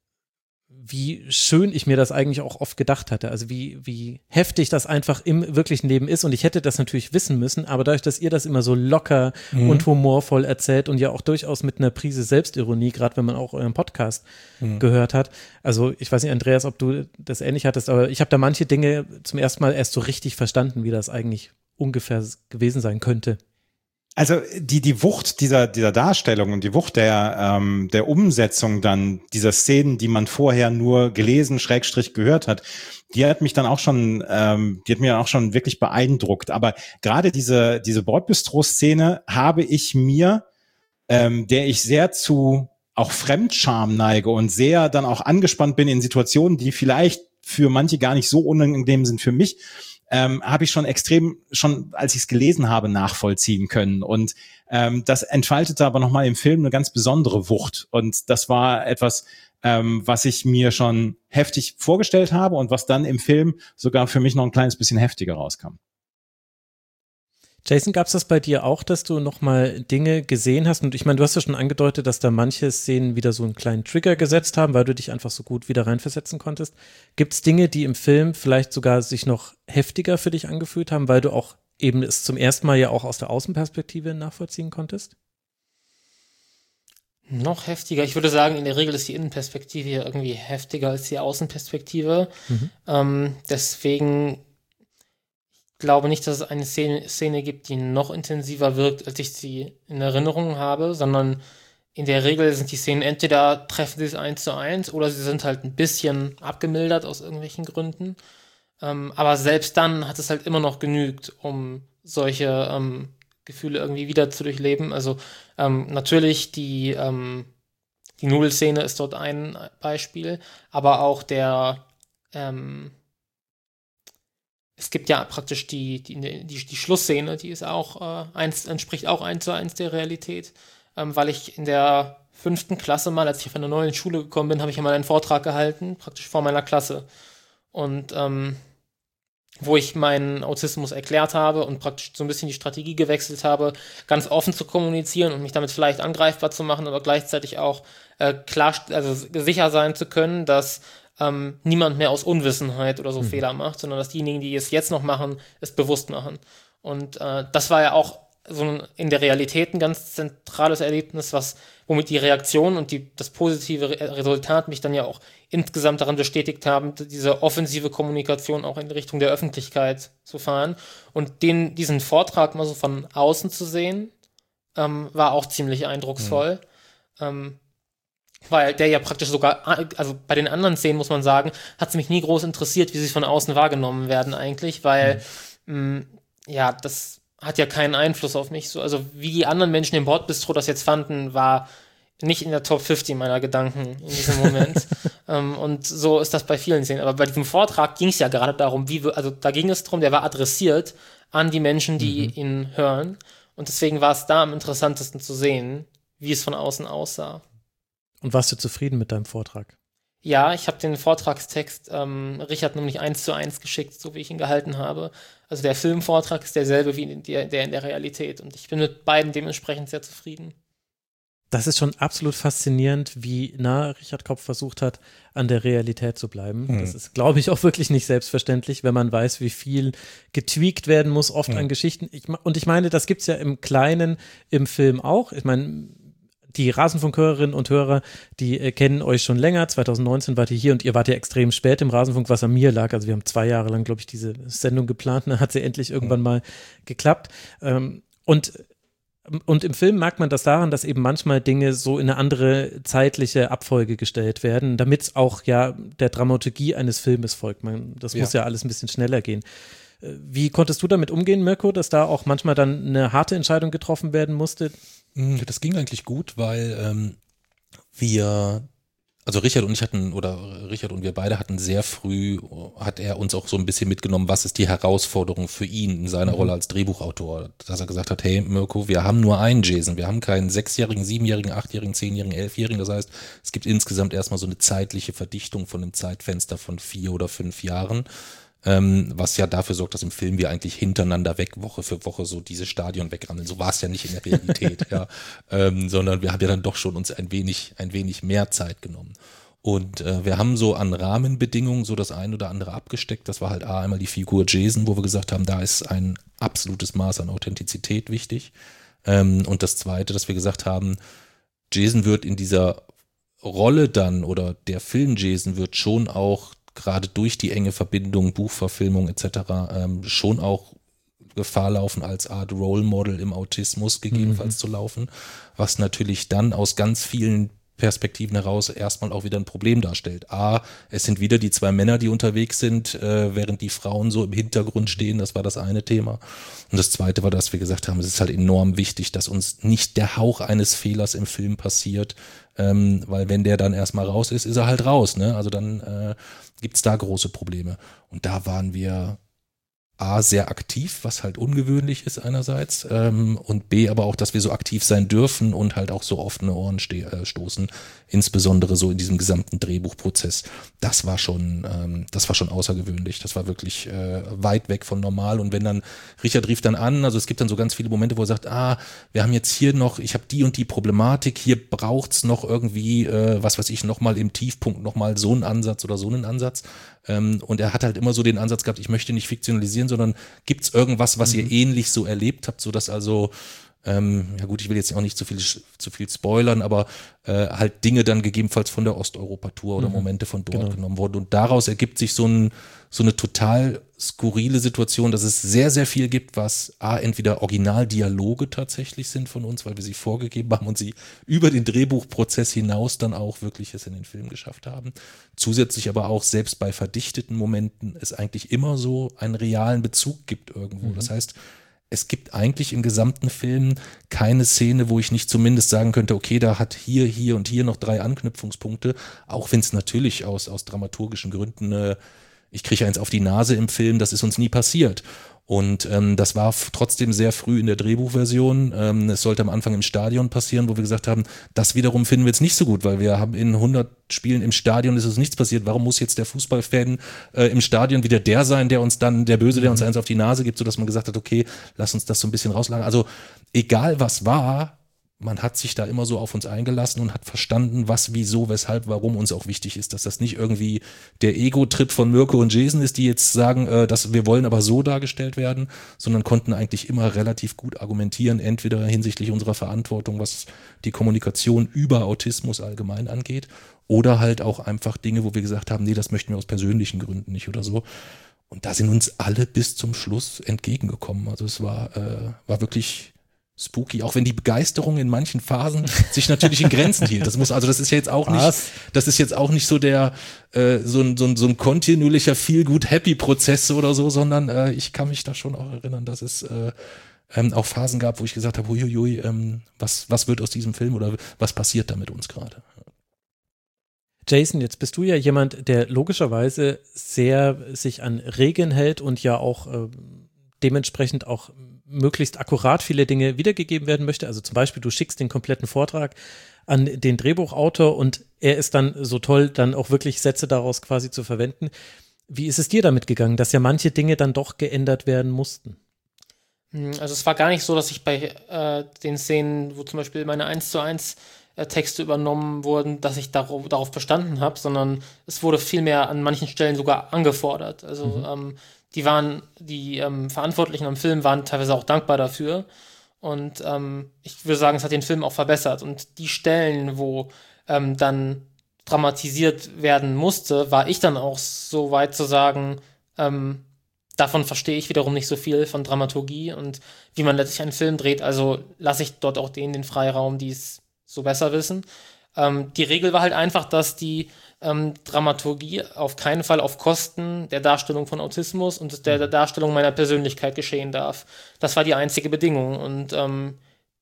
wie schön ich mir das eigentlich auch oft gedacht hatte, also wie, wie heftig das einfach im wirklichen Leben ist, und ich hätte das natürlich wissen müssen, aber dadurch, dass ihr das immer so locker mhm. und humorvoll erzählt und ja auch durchaus mit einer Prise Selbstironie, gerade wenn man auch euren Podcast mhm. gehört hat, also ich weiß nicht, Andreas, ob du das ähnlich hattest, aber ich habe da manche Dinge zum ersten Mal erst so richtig verstanden, wie das eigentlich ungefähr gewesen sein könnte. Also die die Wucht dieser dieser Darstellung und die Wucht der ähm, der Umsetzung dann dieser Szenen, die man vorher nur gelesen Schrägstrich gehört hat, die hat mich dann auch schon ähm, die hat mir auch schon wirklich beeindruckt. Aber gerade diese diese Bordbistro-Szene habe ich mir, ähm, der ich sehr zu auch Fremdscham neige und sehr dann auch angespannt bin in Situationen, die vielleicht für manche gar nicht so unangenehm sind für mich, ähm, habe ich schon extrem, schon als ich es gelesen habe, nachvollziehen können. Und ähm, das entfaltete aber nochmal im Film eine ganz besondere Wucht. Und das war etwas, ähm, was ich mir schon heftig vorgestellt habe und was dann im Film sogar für mich noch ein kleines bisschen heftiger rauskam. Jason, gab es das bei dir auch, dass du nochmal Dinge gesehen hast? Und ich meine, du hast ja schon angedeutet, dass da manche Szenen wieder so einen kleinen Trigger gesetzt haben, weil du dich einfach so gut wieder reinversetzen konntest. Gibt es Dinge, die im Film vielleicht sogar sich noch heftiger für dich angefühlt haben, weil du auch eben es zum ersten Mal ja auch aus der Außenperspektive nachvollziehen konntest? Noch heftiger. Ich würde sagen, in der Regel ist die Innenperspektive hier irgendwie heftiger als die Außenperspektive. Mhm. Ähm, deswegen Ich glaube nicht, dass es eine Szene, Szene gibt, die noch intensiver wirkt, als ich sie in Erinnerung habe, sondern in der Regel sind die Szenen entweder treffen sie es eins zu eins oder sie sind halt ein bisschen abgemildert aus irgendwelchen Gründen. Ähm, aber selbst dann hat es halt immer noch genügt, um solche ähm, Gefühle irgendwie wieder zu durchleben. Also ähm, natürlich die, ähm, die Nudelszene ist dort ein Beispiel, aber auch der ähm, es gibt ja praktisch die, die, die, die Schlussszene, die ist auch, äh, eins, entspricht auch eins zu eins der Realität, ähm, weil ich in der fünften Klasse mal, als ich auf eine neue Schule gekommen bin, habe ich ja mal einen Vortrag gehalten, praktisch vor meiner Klasse. Und ähm, wo ich meinen Autismus erklärt habe und praktisch so ein bisschen die Strategie gewechselt habe, ganz offen zu kommunizieren und mich damit vielleicht angreifbar zu machen, aber gleichzeitig auch äh, klar, also sicher sein zu können, dass Ähm, niemand mehr aus Unwissenheit oder so mhm. Fehler macht, sondern dass diejenigen, die es jetzt noch machen, es bewusst machen. Und äh, das war ja auch so ein, in der Realität ein ganz zentrales Erlebnis, was womit die Reaktion und die, das positive Re- Resultat mich dann ja auch insgesamt daran bestätigt haben, diese offensive Kommunikation auch in Richtung der Öffentlichkeit zu fahren. Und den, diesen Vortrag mal so von außen zu sehen, ähm, war auch ziemlich eindrucksvoll. Mhm. Ähm, Weil der ja praktisch sogar, also bei den anderen Szenen muss man sagen, hat es mich nie groß interessiert, wie sie von außen wahrgenommen werden eigentlich, weil, mhm. mh, ja, das hat ja keinen Einfluss auf mich. So, also wie die anderen Menschen im Bordbistro das jetzt fanden, war nicht in der Top fünfzig meiner Gedanken in diesem Moment. ähm, und so ist das bei vielen Szenen. Aber bei diesem Vortrag ging es ja gerade darum, wie wir, also da ging es darum, der war adressiert an die Menschen, die mhm. ihn hören. Und deswegen war es da am interessantesten zu sehen, wie es von außen aussah. Und warst du zufrieden mit deinem Vortrag? Ja, ich habe den Vortragstext ähm, Richard nämlich eins zu eins geschickt, so wie ich ihn gehalten habe. Also der Filmvortrag ist derselbe wie in der, der in der Realität. Und ich bin mit beiden dementsprechend sehr zufrieden. Das ist schon absolut faszinierend, wie nah Richard Kopf versucht hat, an der Realität zu bleiben. Mhm. Das ist, glaube ich, auch wirklich nicht selbstverständlich, wenn man weiß, wie viel getweakt werden muss, oft mhm. an Geschichten. Ich, und ich meine, das gibt's ja im Kleinen im Film auch. Ich meine, die Rasenfunk-Hörerinnen und Hörer, die äh, kennen euch schon länger. zwanzig neunzehn wart ihr hier und ihr wart ja extrem spät im Rasenfunk, was an mir lag. Also wir haben zwei Jahre lang, glaube ich, diese Sendung geplant. Dann hat sie endlich irgendwann mal geklappt. Ähm, und Und im Film merkt man das daran, dass eben manchmal Dinge so in eine andere zeitliche Abfolge gestellt werden, damit es auch ja der Dramaturgie eines Filmes folgt. Man, das ja. muss ja alles ein bisschen schneller gehen. Wie konntest du damit umgehen, Mirko, dass da auch manchmal dann eine harte Entscheidung getroffen werden musste? Das ging eigentlich gut, weil ähm, wir, also Richard und ich hatten, oder Richard und wir beide hatten sehr früh, hat er uns auch so ein bisschen mitgenommen, was ist die Herausforderung für ihn in seiner mhm. Rolle als Drehbuchautor, dass er gesagt hat, hey Mirko, wir haben nur einen Jason, wir haben keinen sechsjährigen, siebenjährigen, achtjährigen, zehnjährigen, elfjährigen, das heißt, es gibt insgesamt erstmal so eine zeitliche Verdichtung von einem Zeitfenster von vier oder fünf Jahren. Ähm, was ja dafür sorgt, dass im Film wir eigentlich hintereinander weg, Woche für Woche so diese Stadion wegrammeln. So war es ja nicht in der Realität, ja, ähm, sondern wir haben ja dann doch schon uns ein wenig, ein wenig mehr Zeit genommen. Und äh, wir haben so an Rahmenbedingungen so das ein oder andere abgesteckt. Das war halt A, einmal die Figur Jason, wo wir gesagt haben, da ist ein absolutes Maß an Authentizität wichtig. Ähm, und das Zweite, dass wir gesagt haben, Jason wird in dieser Rolle dann, oder der Film Jason wird schon auch gerade durch die enge Verbindung, Buchverfilmung et cetera ähm, schon auch Gefahr laufen, als Art Role Model im Autismus gegebenenfalls mhm. zu laufen, was natürlich dann aus ganz vielen Perspektiven heraus erstmal auch wieder ein Problem darstellt. A, es sind wieder die zwei Männer, die unterwegs sind, äh, während die Frauen so im Hintergrund stehen, das war das eine Thema. Und das zweite war, dass wir gesagt haben, es ist halt enorm wichtig, dass uns nicht der Hauch eines Fehlers im Film passiert, ähm, weil wenn der dann erstmal raus ist, ist er halt raus, ne? Also dann äh, gibt's da große Probleme. Und da waren wir A, sehr aktiv, was halt ungewöhnlich ist einerseits, ähm, und B, aber auch, dass wir so aktiv sein dürfen und halt auch so offene Ohren ste- äh, stoßen, insbesondere so in diesem gesamten Drehbuchprozess. Das war schon, ähm, das war schon außergewöhnlich. Das war wirklich äh, weit weg von normal. Und wenn dann, Richard rief dann an, also es gibt dann so ganz viele Momente, wo er sagt, ah, wir haben jetzt hier noch, ich habe die und die Problematik, hier braucht's noch irgendwie, äh, was weiß ich, nochmal im Tiefpunkt nochmal so einen Ansatz oder so einen Ansatz. Ähm, und er hat halt immer so den Ansatz gehabt, ich möchte nicht fiktionalisieren, sondern gibt's irgendwas, was mhm. ihr ähnlich so erlebt habt, so dass also, ähm, ja gut, ich will jetzt auch nicht zu viel zu viel spoilern, aber äh, halt Dinge dann gegebenenfalls von der Osteuropa-Tour oder mhm. Momente von dort genau. genommen wurden. Und daraus ergibt sich so ein so eine total skurrile Situation, dass es sehr, sehr viel gibt, was A, entweder Originaldialoge tatsächlich sind von uns, weil wir sie vorgegeben haben und sie über den Drehbuchprozess hinaus dann auch wirklich es in den Film geschafft haben. Zusätzlich aber auch selbst bei verdichteten Momenten es eigentlich immer so einen realen Bezug gibt irgendwo. Mhm. Das heißt, es gibt eigentlich im gesamten Film keine Szene, wo ich nicht zumindest sagen könnte, okay, da hat hier, hier und hier noch drei Anknüpfungspunkte, auch wenn es natürlich aus, aus dramaturgischen Gründen äh, ich kriege eins auf die Nase im Film, das ist uns nie passiert. Und ähm, das war f- trotzdem sehr früh in der Drehbuchversion. Ähm, es sollte am Anfang im Stadion passieren, wo wir gesagt haben, das wiederum finden wir jetzt nicht so gut, weil wir haben in hundert Spielen im Stadion ist uns nichts passiert. Warum muss jetzt der Fußballfan äh, im Stadion wieder der sein, der uns dann, der Böse, der uns eins auf die Nase gibt, sodass man gesagt hat, okay, lass uns das so ein bisschen rauslagern. Also egal was war, man hat sich da immer so auf uns eingelassen und hat verstanden, was, wieso, weshalb, warum uns auch wichtig ist, dass das nicht irgendwie der Ego-Trip von Mirko und Jason ist, die jetzt sagen, äh, dass wir wollen aber so dargestellt werden, sondern konnten eigentlich immer relativ gut argumentieren, entweder hinsichtlich unserer Verantwortung, was die Kommunikation über Autismus allgemein angeht, oder halt auch einfach Dinge, wo wir gesagt haben, nee, das möchten wir aus persönlichen Gründen nicht oder so. Und da sind uns alle bis zum Schluss entgegengekommen. Also es war, äh, war wirklich spooky, auch wenn die Begeisterung in manchen Phasen sich natürlich in Grenzen hielt. Das muss, also das ist ja jetzt auch nicht, Was? das ist jetzt auch nicht so der, äh, so ein, so ein, so ein kontinuierlicher Feel-Good-Happy-Prozess oder so, sondern äh, ich kann mich da schon auch erinnern, dass es äh, ähm, auch Phasen gab, wo ich gesagt habe, huiuiui, ähm, was, was wird aus diesem Film oder was passiert da mit uns gerade? Jason, jetzt bist du ja jemand, der logischerweise sehr sich an Regeln hält und ja auch äh, dementsprechend auch möglichst akkurat viele Dinge wiedergegeben werden möchte. Also zum Beispiel, du schickst den kompletten Vortrag an den Drehbuchautor und er ist dann so toll, dann auch wirklich Sätze daraus quasi zu verwenden. Wie ist es dir damit gegangen, dass ja manche Dinge dann doch geändert werden mussten? Also es war gar nicht so, dass ich bei äh, den Szenen, wo zum Beispiel meine eins zu eins äh, Texte übernommen wurden, dass ich darauf, darauf bestanden habe, sondern es wurde vielmehr an manchen Stellen sogar angefordert. Also mhm. ähm, die waren, die ähm, Verantwortlichen am Film waren teilweise auch dankbar dafür. Und ähm, ich würde sagen, es hat den Film auch verbessert. Und die Stellen, wo ähm, dann dramatisiert werden musste, war ich dann auch so weit zu sagen, ähm, davon verstehe ich wiederum nicht so viel von Dramaturgie und wie man letztlich einen Film dreht. Also lasse ich dort auch denen den Freiraum, die es so besser wissen. Ähm, die Regel war halt einfach, dass die ähm, Dramaturgie auf keinen Fall auf Kosten der Darstellung von Autismus und der, der Darstellung meiner Persönlichkeit geschehen darf. Das war die einzige Bedingung. Und ähm,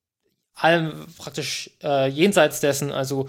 allem praktisch äh, jenseits dessen, also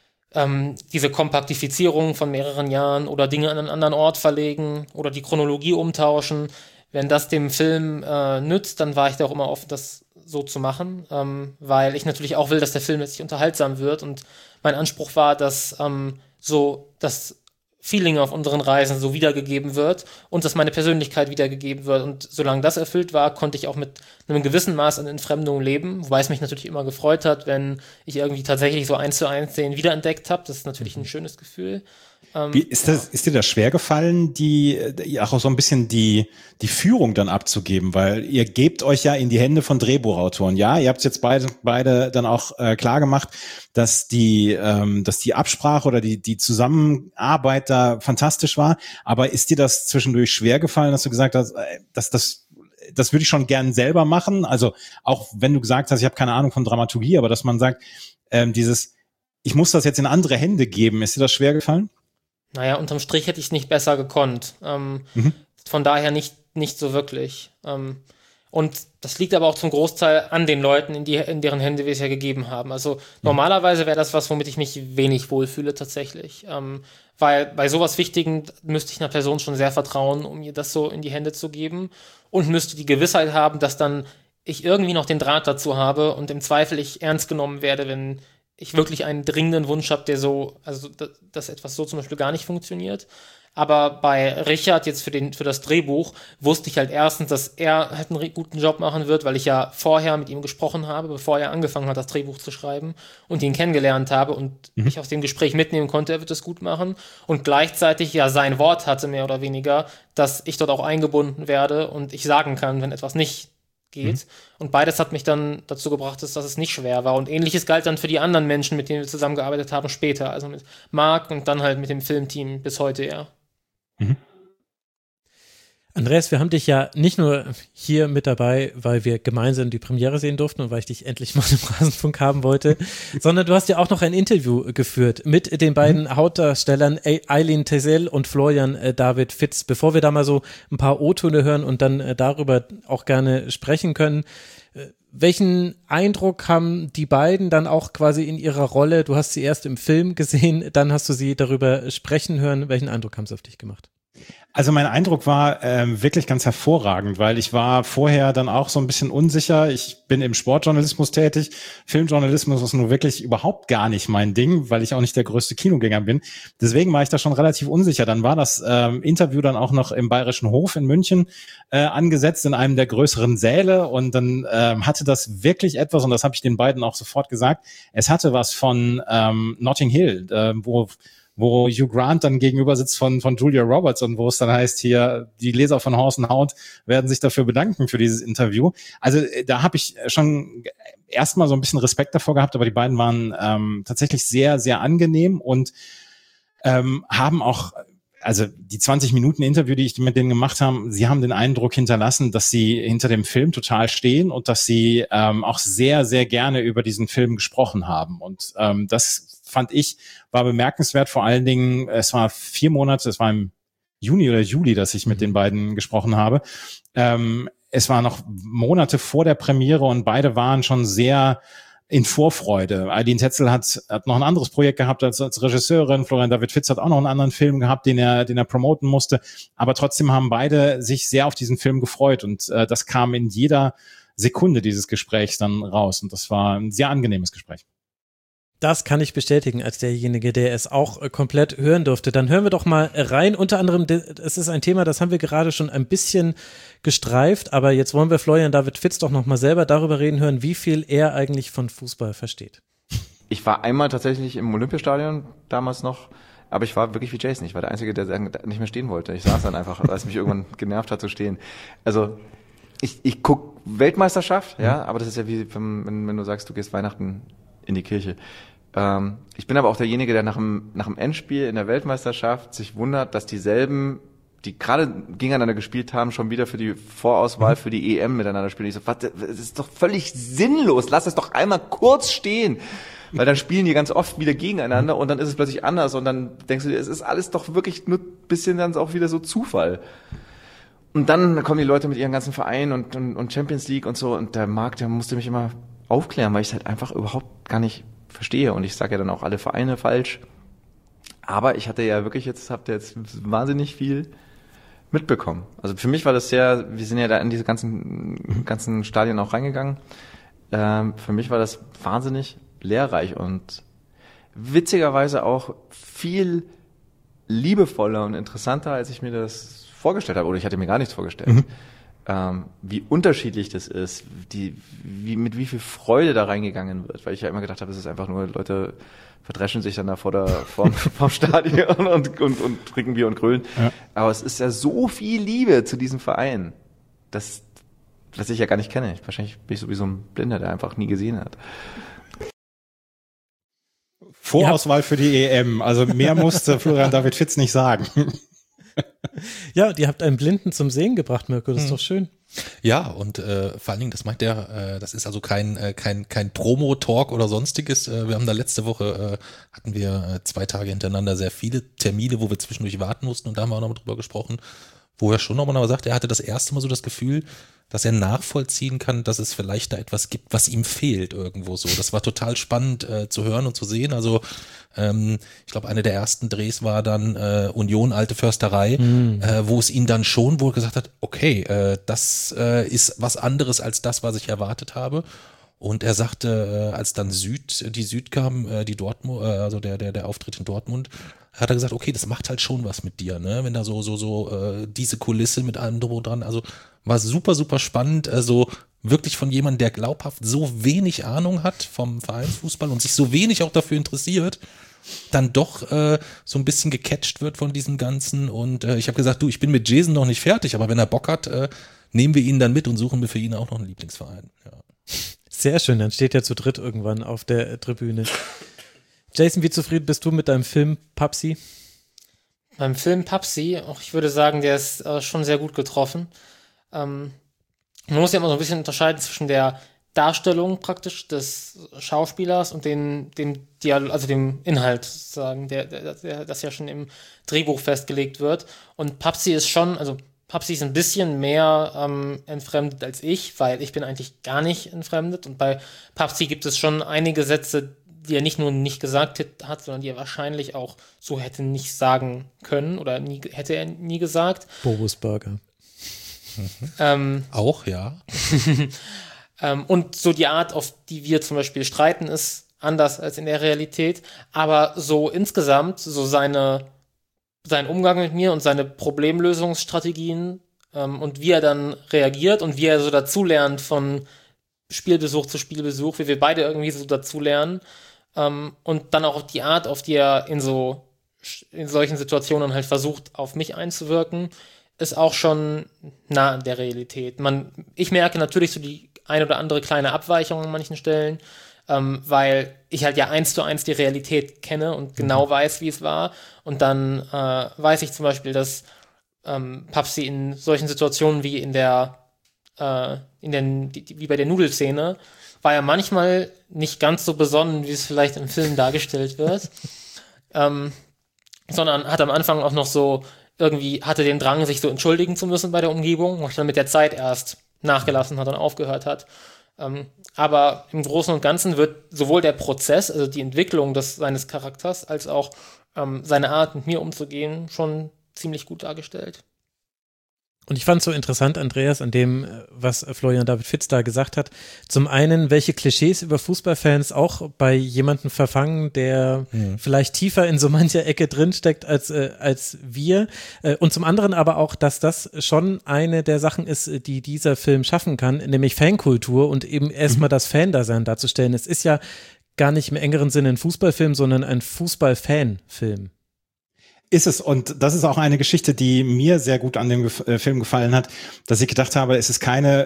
ähm, diese Kompaktifizierung von mehreren Jahren oder Dinge an einen anderen Ort verlegen oder die Chronologie umtauschen, wenn das dem Film äh, nützt, dann war ich da auch immer offen, das so zu machen, ähm, weil ich natürlich auch will, dass der Film letztlich unterhaltsam wird und mein Anspruch war, dass ähm, so das Feeling auf unseren Reisen so wiedergegeben wird und dass meine Persönlichkeit wiedergegeben wird. Und solange das erfüllt war, konnte ich auch mit einem gewissen Maß an Entfremdung leben, wobei es mich natürlich immer gefreut hat, wenn ich irgendwie tatsächlich so eins zu eins Szenen wiederentdeckt habe. Das ist natürlich ein schönes Gefühl. Wie ist das, ist dir das schwer gefallen, die, auch so ein bisschen die, die Führung dann abzugeben? Weil ihr gebt euch ja in die Hände von Drehbuchautoren. Ja, ihr habt jetzt beide, beide dann auch äh, klar gemacht, dass die, ähm, dass die Absprache oder die, die Zusammenarbeit da fantastisch war. Aber ist dir das zwischendurch schwer gefallen, dass du gesagt hast, äh, dass das, das würde ich schon gern selber machen? Also auch wenn du gesagt hast, ich habe keine Ahnung von Dramaturgie, aber dass man sagt, ähm, dieses, ich muss das jetzt in andere Hände geben, ist dir das schwer gefallen? Naja, unterm Strich hätte ich es nicht besser gekonnt. Ähm, mhm. Von daher nicht, nicht so wirklich. Ähm, und das liegt aber auch zum Großteil an den Leuten, in, die, in deren Hände wir es ja gegeben haben. Also mhm. normalerweise wäre das was, womit ich mich wenig wohlfühle tatsächlich. Ähm, weil bei sowas Wichtigen müsste ich einer Person schon sehr vertrauen, um ihr das so in die Hände zu geben. Und müsste die Gewissheit haben, dass dann ich irgendwie noch den Draht dazu habe und im Zweifel ich ernst genommen werde, wenn ich wirklich einen dringenden Wunsch habe, der so, also dass, dass etwas so zum Beispiel gar nicht funktioniert. Aber bei Richard jetzt für den für das Drehbuch wusste ich halt erstens, dass er halt einen guten Job machen wird, weil ich ja vorher mit ihm gesprochen habe, bevor er angefangen hat, das Drehbuch zu schreiben und ihn kennengelernt habe und mhm. ich aus dem Gespräch mitnehmen konnte, er wird es gut machen und gleichzeitig ja sein Wort hatte, mehr oder weniger, dass ich dort auch eingebunden werde und ich sagen kann, wenn etwas nicht geht. Mhm. Und beides hat mich dann dazu gebracht, dass, dass es nicht schwer war. Und Ähnliches galt dann für die anderen Menschen, mit denen wir zusammengearbeitet haben, später. Also mit Marc und dann halt mit dem Filmteam bis heute, ja. Mhm. Andreas, wir haben dich ja nicht nur hier mit dabei, weil wir gemeinsam die Premiere sehen durften und weil ich dich endlich mal im Rasenfunk haben wollte, sondern du hast ja auch noch ein Interview geführt mit den beiden mhm. Hauptdarstellern Eileen Teisel und Florian äh, David Fitz. Bevor wir da mal so ein paar O-Töne hören und dann äh, darüber auch gerne sprechen können, äh, welchen Eindruck haben die beiden dann auch quasi in ihrer Rolle? Du hast sie erst im Film gesehen, dann hast du sie darüber sprechen hören. Welchen Eindruck haben sie auf dich gemacht? Also mein Eindruck war ähm, wirklich ganz hervorragend, weil ich war vorher dann auch so ein bisschen unsicher. Ich bin im Sportjournalismus tätig. Filmjournalismus ist nun wirklich überhaupt gar nicht mein Ding, weil ich auch nicht der größte Kinogänger bin. Deswegen war ich da schon relativ unsicher. Dann war das ähm, Interview dann auch noch im Bayerischen Hof in München äh, angesetzt, in einem der größeren Säle. Und dann ähm, hatte das wirklich etwas, und das habe ich den beiden auch sofort gesagt, es hatte was von ähm, Notting Hill, äh, wo wo Hugh Grant dann gegenüber sitzt von von Julia Roberts und wo es dann heißt, hier, die Leser von Horse and Hound werden sich dafür bedanken für dieses Interview. Also da habe ich schon erstmal so ein bisschen Respekt davor gehabt, aber die beiden waren ähm, tatsächlich sehr, sehr angenehm und ähm, haben auch also die zwanzig Minuten Interview, die ich mit denen gemacht habe, sie haben den Eindruck hinterlassen, dass sie hinter dem Film total stehen und dass sie ähm, auch sehr, sehr gerne über diesen Film gesprochen haben. Und ähm, das fand ich, war bemerkenswert. Vor allen Dingen, es war vier Monate, es war im Juni oder Juli, dass ich mit den beiden gesprochen habe. Ähm, es war noch Monate vor der Premiere und beide waren schon sehr in Vorfreude. Aidin Tetzel hat, hat noch ein anderes Projekt gehabt als, als Regisseurin. Florian David Fitz hat auch noch einen anderen Film gehabt, den er, den er promoten musste. Aber trotzdem haben beide sich sehr auf diesen Film gefreut. Und äh, das kam in jeder Sekunde dieses Gesprächs dann raus. Und das war ein sehr angenehmes Gespräch. Das kann ich bestätigen als derjenige, der es auch äh, komplett hören durfte. Dann hören wir doch mal rein. Unter anderem, es ist ein Thema, das haben wir gerade schon ein bisschen gestreift, aber jetzt wollen wir Florian David Fitz doch noch mal selber darüber reden hören, wie viel er eigentlich von Fußball versteht. Ich war einmal tatsächlich im Olympiastadion, damals noch, aber ich war wirklich wie Jason. Ich war der Einzige, der nicht mehr stehen wollte. Ich saß dann einfach, weil es mich irgendwann genervt hat zu stehen. Also ich, ich guck Weltmeisterschaft, ja, aber das ist ja wie, wenn, wenn du sagst, du gehst Weihnachten in die Kirche. Ähm, ich bin aber auch derjenige, der nach dem, nach dem Endspiel in der Weltmeisterschaft sich wundert, dass dieselben, die gerade gegeneinander gespielt haben, schon wieder für die Vorauswahl für die E M miteinander spielen. Ich so, was, das ist doch völlig sinnlos. Lass es doch einmal kurz stehen. Weil dann spielen die ganz oft wieder gegeneinander und dann ist es plötzlich anders und dann denkst du dir, es ist alles doch wirklich nur ein bisschen dann auch wieder so Zufall. Und dann kommen die Leute mit ihren ganzen Vereinen und, und, und Champions League und so und der Markt, der musste mich immer aufklären, weil ich es halt einfach überhaupt gar nicht verstehe und ich sage ja dann auch alle Vereine falsch. Aber ich hatte ja wirklich jetzt, habt ihr jetzt wahnsinnig viel mitbekommen. Also für mich war das sehr, wir sind ja da in diese ganzen, ganzen Stadien auch reingegangen. Ähm, für mich war das wahnsinnig lehrreich und witzigerweise auch viel liebevoller und interessanter, als ich mir das vorgestellt habe. Oder ich hatte mir gar nichts vorgestellt. Mhm. Ähm, wie unterschiedlich das ist, die, wie, mit wie viel Freude da reingegangen wird. Weil ich ja immer gedacht habe, es ist einfach nur, Leute verdreschen sich dann da vor der, vorm, vorm Stadion und, und, und trinken Bier und grölen. Ja. Aber es ist ja so viel Liebe zu diesem Verein, das, was ich ja gar nicht kenne. Wahrscheinlich bin ich sowieso ein Blinder, der einfach nie gesehen hat. Vorauswahl ja. für die E M. Also mehr musste Florian David Fitz nicht sagen. Ja, und ihr habt einen Blinden zum Sehen gebracht, Mirko, das ist hm. doch schön. Ja, und äh, vor allen Dingen, das meint der, äh, das ist also kein äh, kein kein Promo-Talk oder sonstiges. Äh, wir haben da letzte Woche, äh, hatten wir äh, zwei Tage hintereinander sehr viele Termine, wo wir zwischendurch warten mussten und da haben wir auch nochmal drüber gesprochen, wo er schon nochmal sagt, er hatte das erste Mal so das Gefühl, dass er nachvollziehen kann, dass es vielleicht da etwas gibt, was ihm fehlt irgendwo so. Das war total spannend äh, zu hören und zu sehen. Also ähm, ich glaube, eine der ersten Drehs war dann äh, Union Alte Försterei, mhm. äh, wo es ihn dann schon wohl gesagt hat, okay, äh, das äh, ist was anderes als das, was ich erwartet habe. Und er sagte, äh, als dann Süd, die Süd kam, äh, die Dortmund, äh, also der der der Auftritt in Dortmund, hat er gesagt, okay, das macht halt schon was mit dir, ne? Wenn da so so so äh, diese Kulisse mit allem drum und dran, also war super super spannend, also wirklich von jemandem, der glaubhaft so wenig Ahnung hat vom Vereinsfußball und sich so wenig auch dafür interessiert, dann doch äh, so ein bisschen gecatcht wird von diesem Ganzen. Und äh, ich habe gesagt, du, ich bin mit Jason noch nicht fertig, aber wenn er Bock hat, äh, nehmen wir ihn dann mit und suchen wir für ihn auch noch einen Lieblingsverein. Ja. Sehr schön, dann steht er zu dritt irgendwann auf der Tribüne. Jason, wie zufrieden bist du mit deinem Film Papsi? Beim Film Papsi, auch ich würde sagen, der ist äh, schon sehr gut getroffen. Ähm, man muss ja immer so ein bisschen unterscheiden zwischen der Darstellung praktisch des Schauspielers und den, dem Dialog, also dem Inhalt sozusagen, der, der, der, das ja schon im Drehbuch festgelegt wird. Und Papsi ist schon, also Papsi ist ein bisschen mehr ähm, entfremdet als ich, weil ich bin eigentlich gar nicht entfremdet. Und bei Papsi gibt es schon einige Sätze, die er nicht nur nicht gesagt hat, sondern die er wahrscheinlich auch so hätte nicht sagen können oder nie, hätte er nie gesagt. Bobos Burger. Mhm. Ähm, auch, ja. ähm, und so die Art, auf die wir zum Beispiel streiten, ist anders als in der Realität. Aber so insgesamt, so seine, sein Umgang mit mir und seine Problemlösungsstrategien ähm, und wie er dann reagiert und wie er so dazulernt von Spielbesuch zu Spielbesuch, wie wir beide irgendwie so dazulernen. Ähm, und dann auch die Art, auf die er in so in solchen Situationen halt versucht, auf mich einzuwirken, ist auch schon nah an der Realität. Man, ich merke natürlich so die ein oder andere kleine Abweichung an manchen Stellen, ähm, weil ich halt ja eins zu eins die Realität kenne und genau mhm. weiß, wie es war. Und dann äh, weiß ich zum Beispiel, dass ähm, Papsi in solchen Situationen wie in der, äh, in den, die, wie bei der Nudelszene, war er manchmal nicht ganz so besonnen, wie es vielleicht im Film dargestellt wird. ähm, sondern hat am Anfang auch noch so irgendwie, hatte den Drang, sich so entschuldigen zu müssen bei der Umgebung, was dann mit der Zeit erst nachgelassen hat und aufgehört hat. Ähm, aber im Großen und Ganzen wird sowohl der Prozess, also die Entwicklung des, seines Charakters, als auch ähm, seine Art, mit mir umzugehen, schon ziemlich gut dargestellt. Und ich fand es so interessant, Andreas, an dem, was Florian David Fitz da gesagt hat. Zum einen, welche Klischees über Fußballfans auch bei jemandem verfangen, der mhm. vielleicht tiefer in so mancher Ecke drinsteckt als, äh, als wir. Äh, und zum anderen aber auch, dass das schon eine der Sachen ist, die dieser Film schaffen kann, nämlich Fankultur und eben erstmal mhm. das Fan-Dasein darzustellen. Es ist ja gar nicht im engeren Sinne ein Fußballfilm, sondern ein Fußball-Fan-Film. Ist es, und das ist auch eine Geschichte, die mir sehr gut an dem Gef- äh, Film gefallen hat, dass ich gedacht habe, es ist keine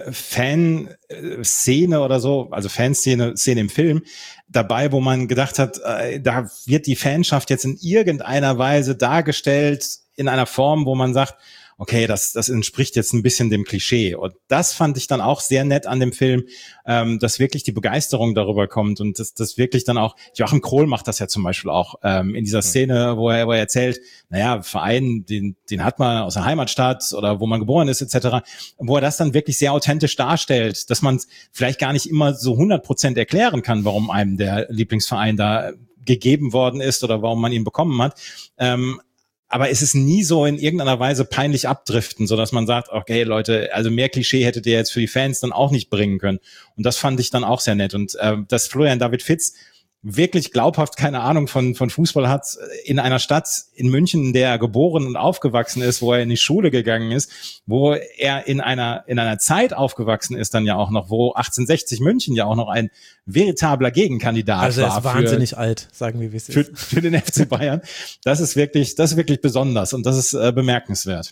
Fanszene oder so, also Fanszene Szene im Film dabei, wo man gedacht hat, äh, da wird die Fanschaft jetzt in irgendeiner Weise dargestellt, in einer Form, wo man sagt, okay, das, das entspricht jetzt ein bisschen dem Klischee. Und das fand ich dann auch sehr nett an dem Film, ähm, dass wirklich die Begeisterung darüber kommt und dass das wirklich dann auch, Joachim Krohl macht das ja zum Beispiel auch ähm, in dieser Szene, wo er, wo er erzählt, naja, Verein, den, den hat man aus der Heimatstadt oder wo man geboren ist et cetera, wo er das dann wirklich sehr authentisch darstellt, dass man vielleicht gar nicht immer so hundert Prozent erklären kann, warum einem der Lieblingsverein da gegeben worden ist oder warum man ihn bekommen hat. Ähm, Aber es ist nie so in irgendeiner Weise peinlich abdriften, so dass man sagt, okay, Leute, also mehr Klischee hättet ihr jetzt für die Fans dann auch nicht bringen können. Und das fand ich dann auch sehr nett. Und äh, dass Florian David Fitz wirklich glaubhaft keine Ahnung von von Fußball hat, in einer Stadt in München, in der er geboren und aufgewachsen ist, wo er in die Schule gegangen ist, wo er in einer in einer Zeit aufgewachsen ist dann ja auch noch, wo achtzehnhundertsechzig München ja auch noch ein veritabler Gegenkandidat war. Also er ist wahnsinnig für, alt, sagen wir, wie es ist. Für, für den F C Bayern. Das ist wirklich, das ist wirklich besonders und das ist äh, bemerkenswert.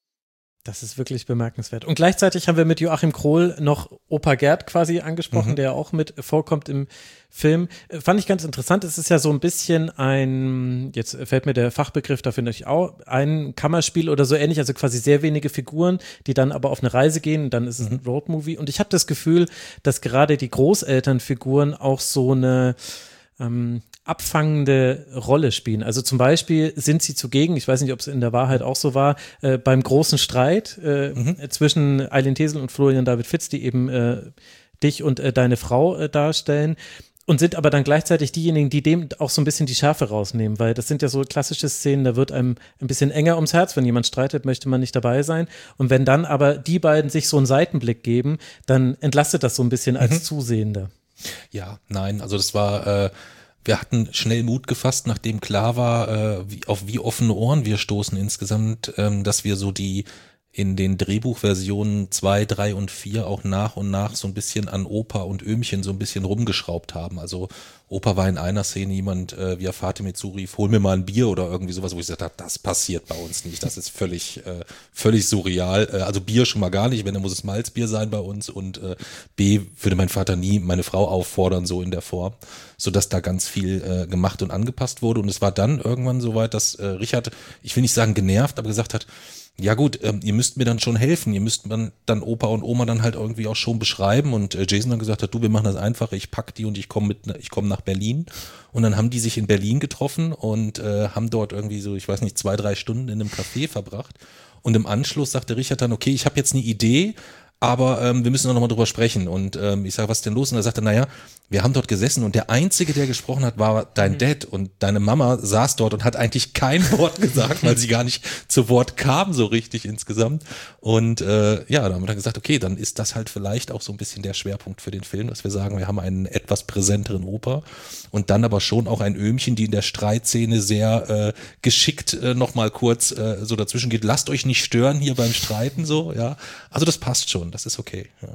Das ist wirklich bemerkenswert. Und gleichzeitig haben wir mit Joachim Krohl noch Opa Gerd quasi angesprochen, mhm. der auch mit vorkommt im Film. Fand ich ganz interessant. Es ist ja so ein bisschen ein, jetzt fällt mir der Fachbegriff dafür natürlich auch, ein Kammerspiel oder so ähnlich, also quasi sehr wenige Figuren, die dann aber auf eine Reise gehen. Dann ist es mhm. ein Roadmovie. Und ich habe das Gefühl, dass gerade die Großelternfiguren auch so eine ähm, abfangende Rolle spielen. Also zum Beispiel sind sie zugegen, ich weiß nicht, ob es in der Wahrheit auch so war, äh, beim großen Streit äh, mhm. zwischen Eileen Tesel und Florian David Fitz, die eben äh, dich und äh, deine Frau äh, darstellen. Und sind aber dann gleichzeitig diejenigen, die dem auch so ein bisschen die Schärfe rausnehmen, weil das sind ja so klassische Szenen, da wird einem ein bisschen enger ums Herz, wenn jemand streitet, möchte man nicht dabei sein. Und wenn dann aber die beiden sich so einen Seitenblick geben, dann entlastet das so ein bisschen als mhm. Zusehender. Ja, nein, also das war, äh, wir hatten schnell Mut gefasst, nachdem klar war, äh, wie, auf wie offene Ohren wir stoßen insgesamt, ähm, dass wir so die in den Drehbuchversionen zwei, drei und vier auch nach und nach so ein bisschen an Opa und Öhmchen so ein bisschen rumgeschraubt haben. Also Opa war in einer Szene jemand, äh, wie er Fatime zurief, hol mir mal ein Bier oder irgendwie sowas, wo ich gesagt habe, das passiert bei uns nicht. Das ist völlig, äh, völlig surreal. Äh, also Bier schon mal gar nicht, wenn, dann muss es Malzbier sein bei uns. Und äh, B, würde mein Vater nie meine Frau auffordern, so in der Form, sodass da ganz viel äh, gemacht und angepasst wurde. Und es war dann irgendwann soweit, dass äh, Richard, ich will nicht sagen genervt, aber gesagt hat, ja gut, ähm, ihr müsst mir dann schon helfen, ihr müsst man dann Opa und Oma dann halt irgendwie auch schon beschreiben und äh, Jason dann gesagt hat, du, wir machen das einfach, ich pack die und ich komme mit, ich komme nach Berlin und dann haben die sich in Berlin getroffen und äh, haben dort irgendwie so, ich weiß nicht, zwei, drei Stunden in einem Café verbracht und im Anschluss sagte Richard dann, okay, ich habe jetzt eine Idee, aber ähm, wir müssen noch mal drüber sprechen und ähm, ich sage, was ist denn los? Und er sagte, naja, wir haben dort gesessen und der Einzige, der gesprochen hat, war dein Dad und deine Mama saß dort und hat eigentlich kein Wort gesagt, weil sie gar nicht zu Wort kam so richtig insgesamt und äh, ja, da haben wir dann gesagt, okay, dann ist das halt vielleicht auch so ein bisschen der Schwerpunkt für den Film, dass wir sagen, wir haben einen etwas präsenteren Opa und dann aber schon auch ein Öhmchen, die in der Streitszene sehr äh, geschickt äh, nochmal kurz äh, so dazwischen geht, lasst euch nicht stören hier beim Streiten so, ja, also das passt schon, das ist okay. Ja.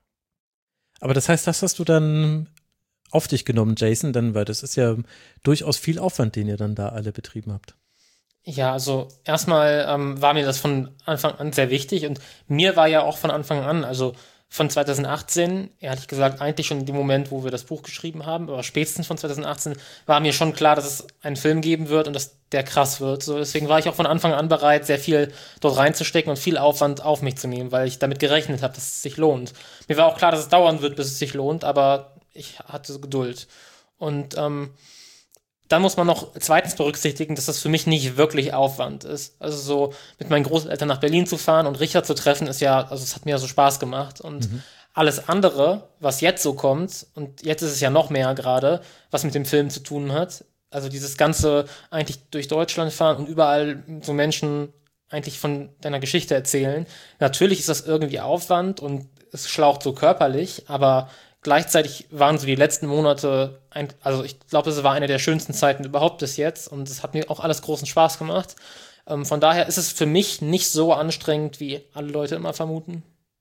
Aber das heißt, das hast du dann auf dich genommen, Jason, dann, weil das ist ja durchaus viel Aufwand, den ihr dann da alle betrieben habt. Ja, also erstmal ähm, war mir das von Anfang an sehr wichtig und mir war ja auch von Anfang an, also von zweitausendachtzehn, ehrlich gesagt, eigentlich schon in dem Moment, wo wir das Buch geschrieben haben, aber spätestens von zweitausendachtzehn war mir schon klar, dass es einen Film geben wird und dass der krass wird. So, deswegen war ich auch von Anfang an bereit, sehr viel dort reinzustecken und viel Aufwand auf mich zu nehmen, weil ich damit gerechnet habe, dass es sich lohnt. Mir war auch klar, dass es dauern wird, bis es sich lohnt, aber ich hatte Geduld. Und ähm, dann muss man noch zweitens berücksichtigen, dass das für mich nicht wirklich Aufwand ist. Also so mit meinen Großeltern nach Berlin zu fahren und Richard zu treffen, ist ja, also es hat mir ja so Spaß gemacht. Und mhm. alles andere, was jetzt so kommt, und jetzt ist es ja noch mehr gerade, was mit dem Film zu tun hat, also dieses ganze eigentlich durch Deutschland fahren und überall so Menschen eigentlich von deiner Geschichte erzählen. Natürlich ist das irgendwie Aufwand und es schlaucht so körperlich, aber gleichzeitig waren so die letzten Monate, ein, also ich glaube, es war eine der schönsten Zeiten überhaupt bis jetzt und es hat mir auch alles großen Spaß gemacht. Ähm, von daher ist es für mich nicht so anstrengend, wie alle Leute immer vermuten.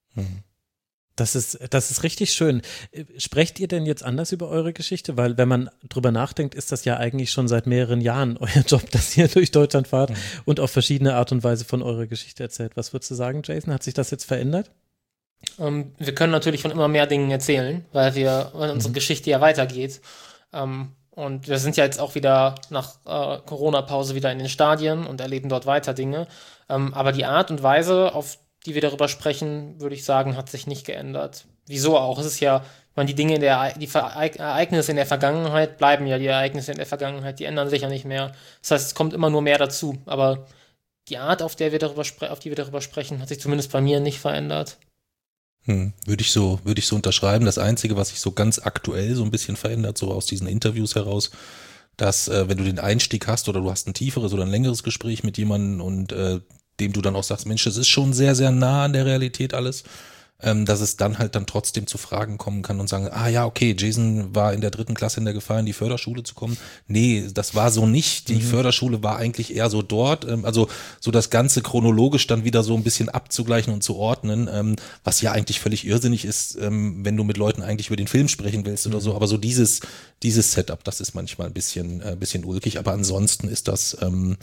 Das ist, das ist richtig schön. Sprecht ihr denn jetzt anders über eure Geschichte? Weil wenn man drüber nachdenkt, ist das ja eigentlich schon seit mehreren Jahren euer Job, dass ihr durch Deutschland fahrt mhm. und auf verschiedene Art und Weise von eurer Geschichte erzählt. Was würdest du sagen, Jason? Hat sich das jetzt verändert? Ähm, wir können natürlich von immer mehr Dingen erzählen, weil wir, weil unsere mhm. Geschichte ja weitergeht. Ähm, und wir sind ja jetzt auch wieder nach äh, Corona-Pause wieder in den Stadien und erleben dort weiter Dinge. Ähm, aber die Art und Weise, auf die wir darüber sprechen, würde ich sagen, hat sich nicht geändert. Wieso auch? Es ist ja, man, die Dinge, in der, die Ereignisse in der Vergangenheit bleiben ja die Ereignisse in der Vergangenheit, die ändern sich ja nicht mehr. Das heißt, es kommt immer nur mehr dazu. Aber die Art, auf der wir darüber spre- auf die wir darüber sprechen, hat sich zumindest bei mir nicht verändert. Hm, würde ich so, würde ich so unterschreiben. Das Einzige, was sich so ganz aktuell so ein bisschen verändert, so aus diesen Interviews heraus, dass äh, wenn du den Einstieg hast oder du hast ein tieferes oder ein längeres Gespräch mit jemandem und äh, dem du dann auch sagst, Mensch, das ist schon sehr, sehr nah an der Realität alles, ähm, dass es dann halt dann trotzdem zu Fragen kommen kann und sagen, ah ja, okay, Jason war in der dritten Klasse in der Gefahr, in die Förderschule zu kommen. Nee, das war so nicht. Die mhm. Förderschule war eigentlich eher so dort. Ähm, also so das Ganze chronologisch dann wieder so ein bisschen abzugleichen und zu ordnen, ähm, was ja eigentlich völlig irrsinnig ist, ähm, wenn du mit Leuten eigentlich über den Film sprechen willst oder so. Aber so dieses, dieses Setup, das ist manchmal ein bisschen, äh, bisschen ulkig. Aber ansonsten ist das ähm,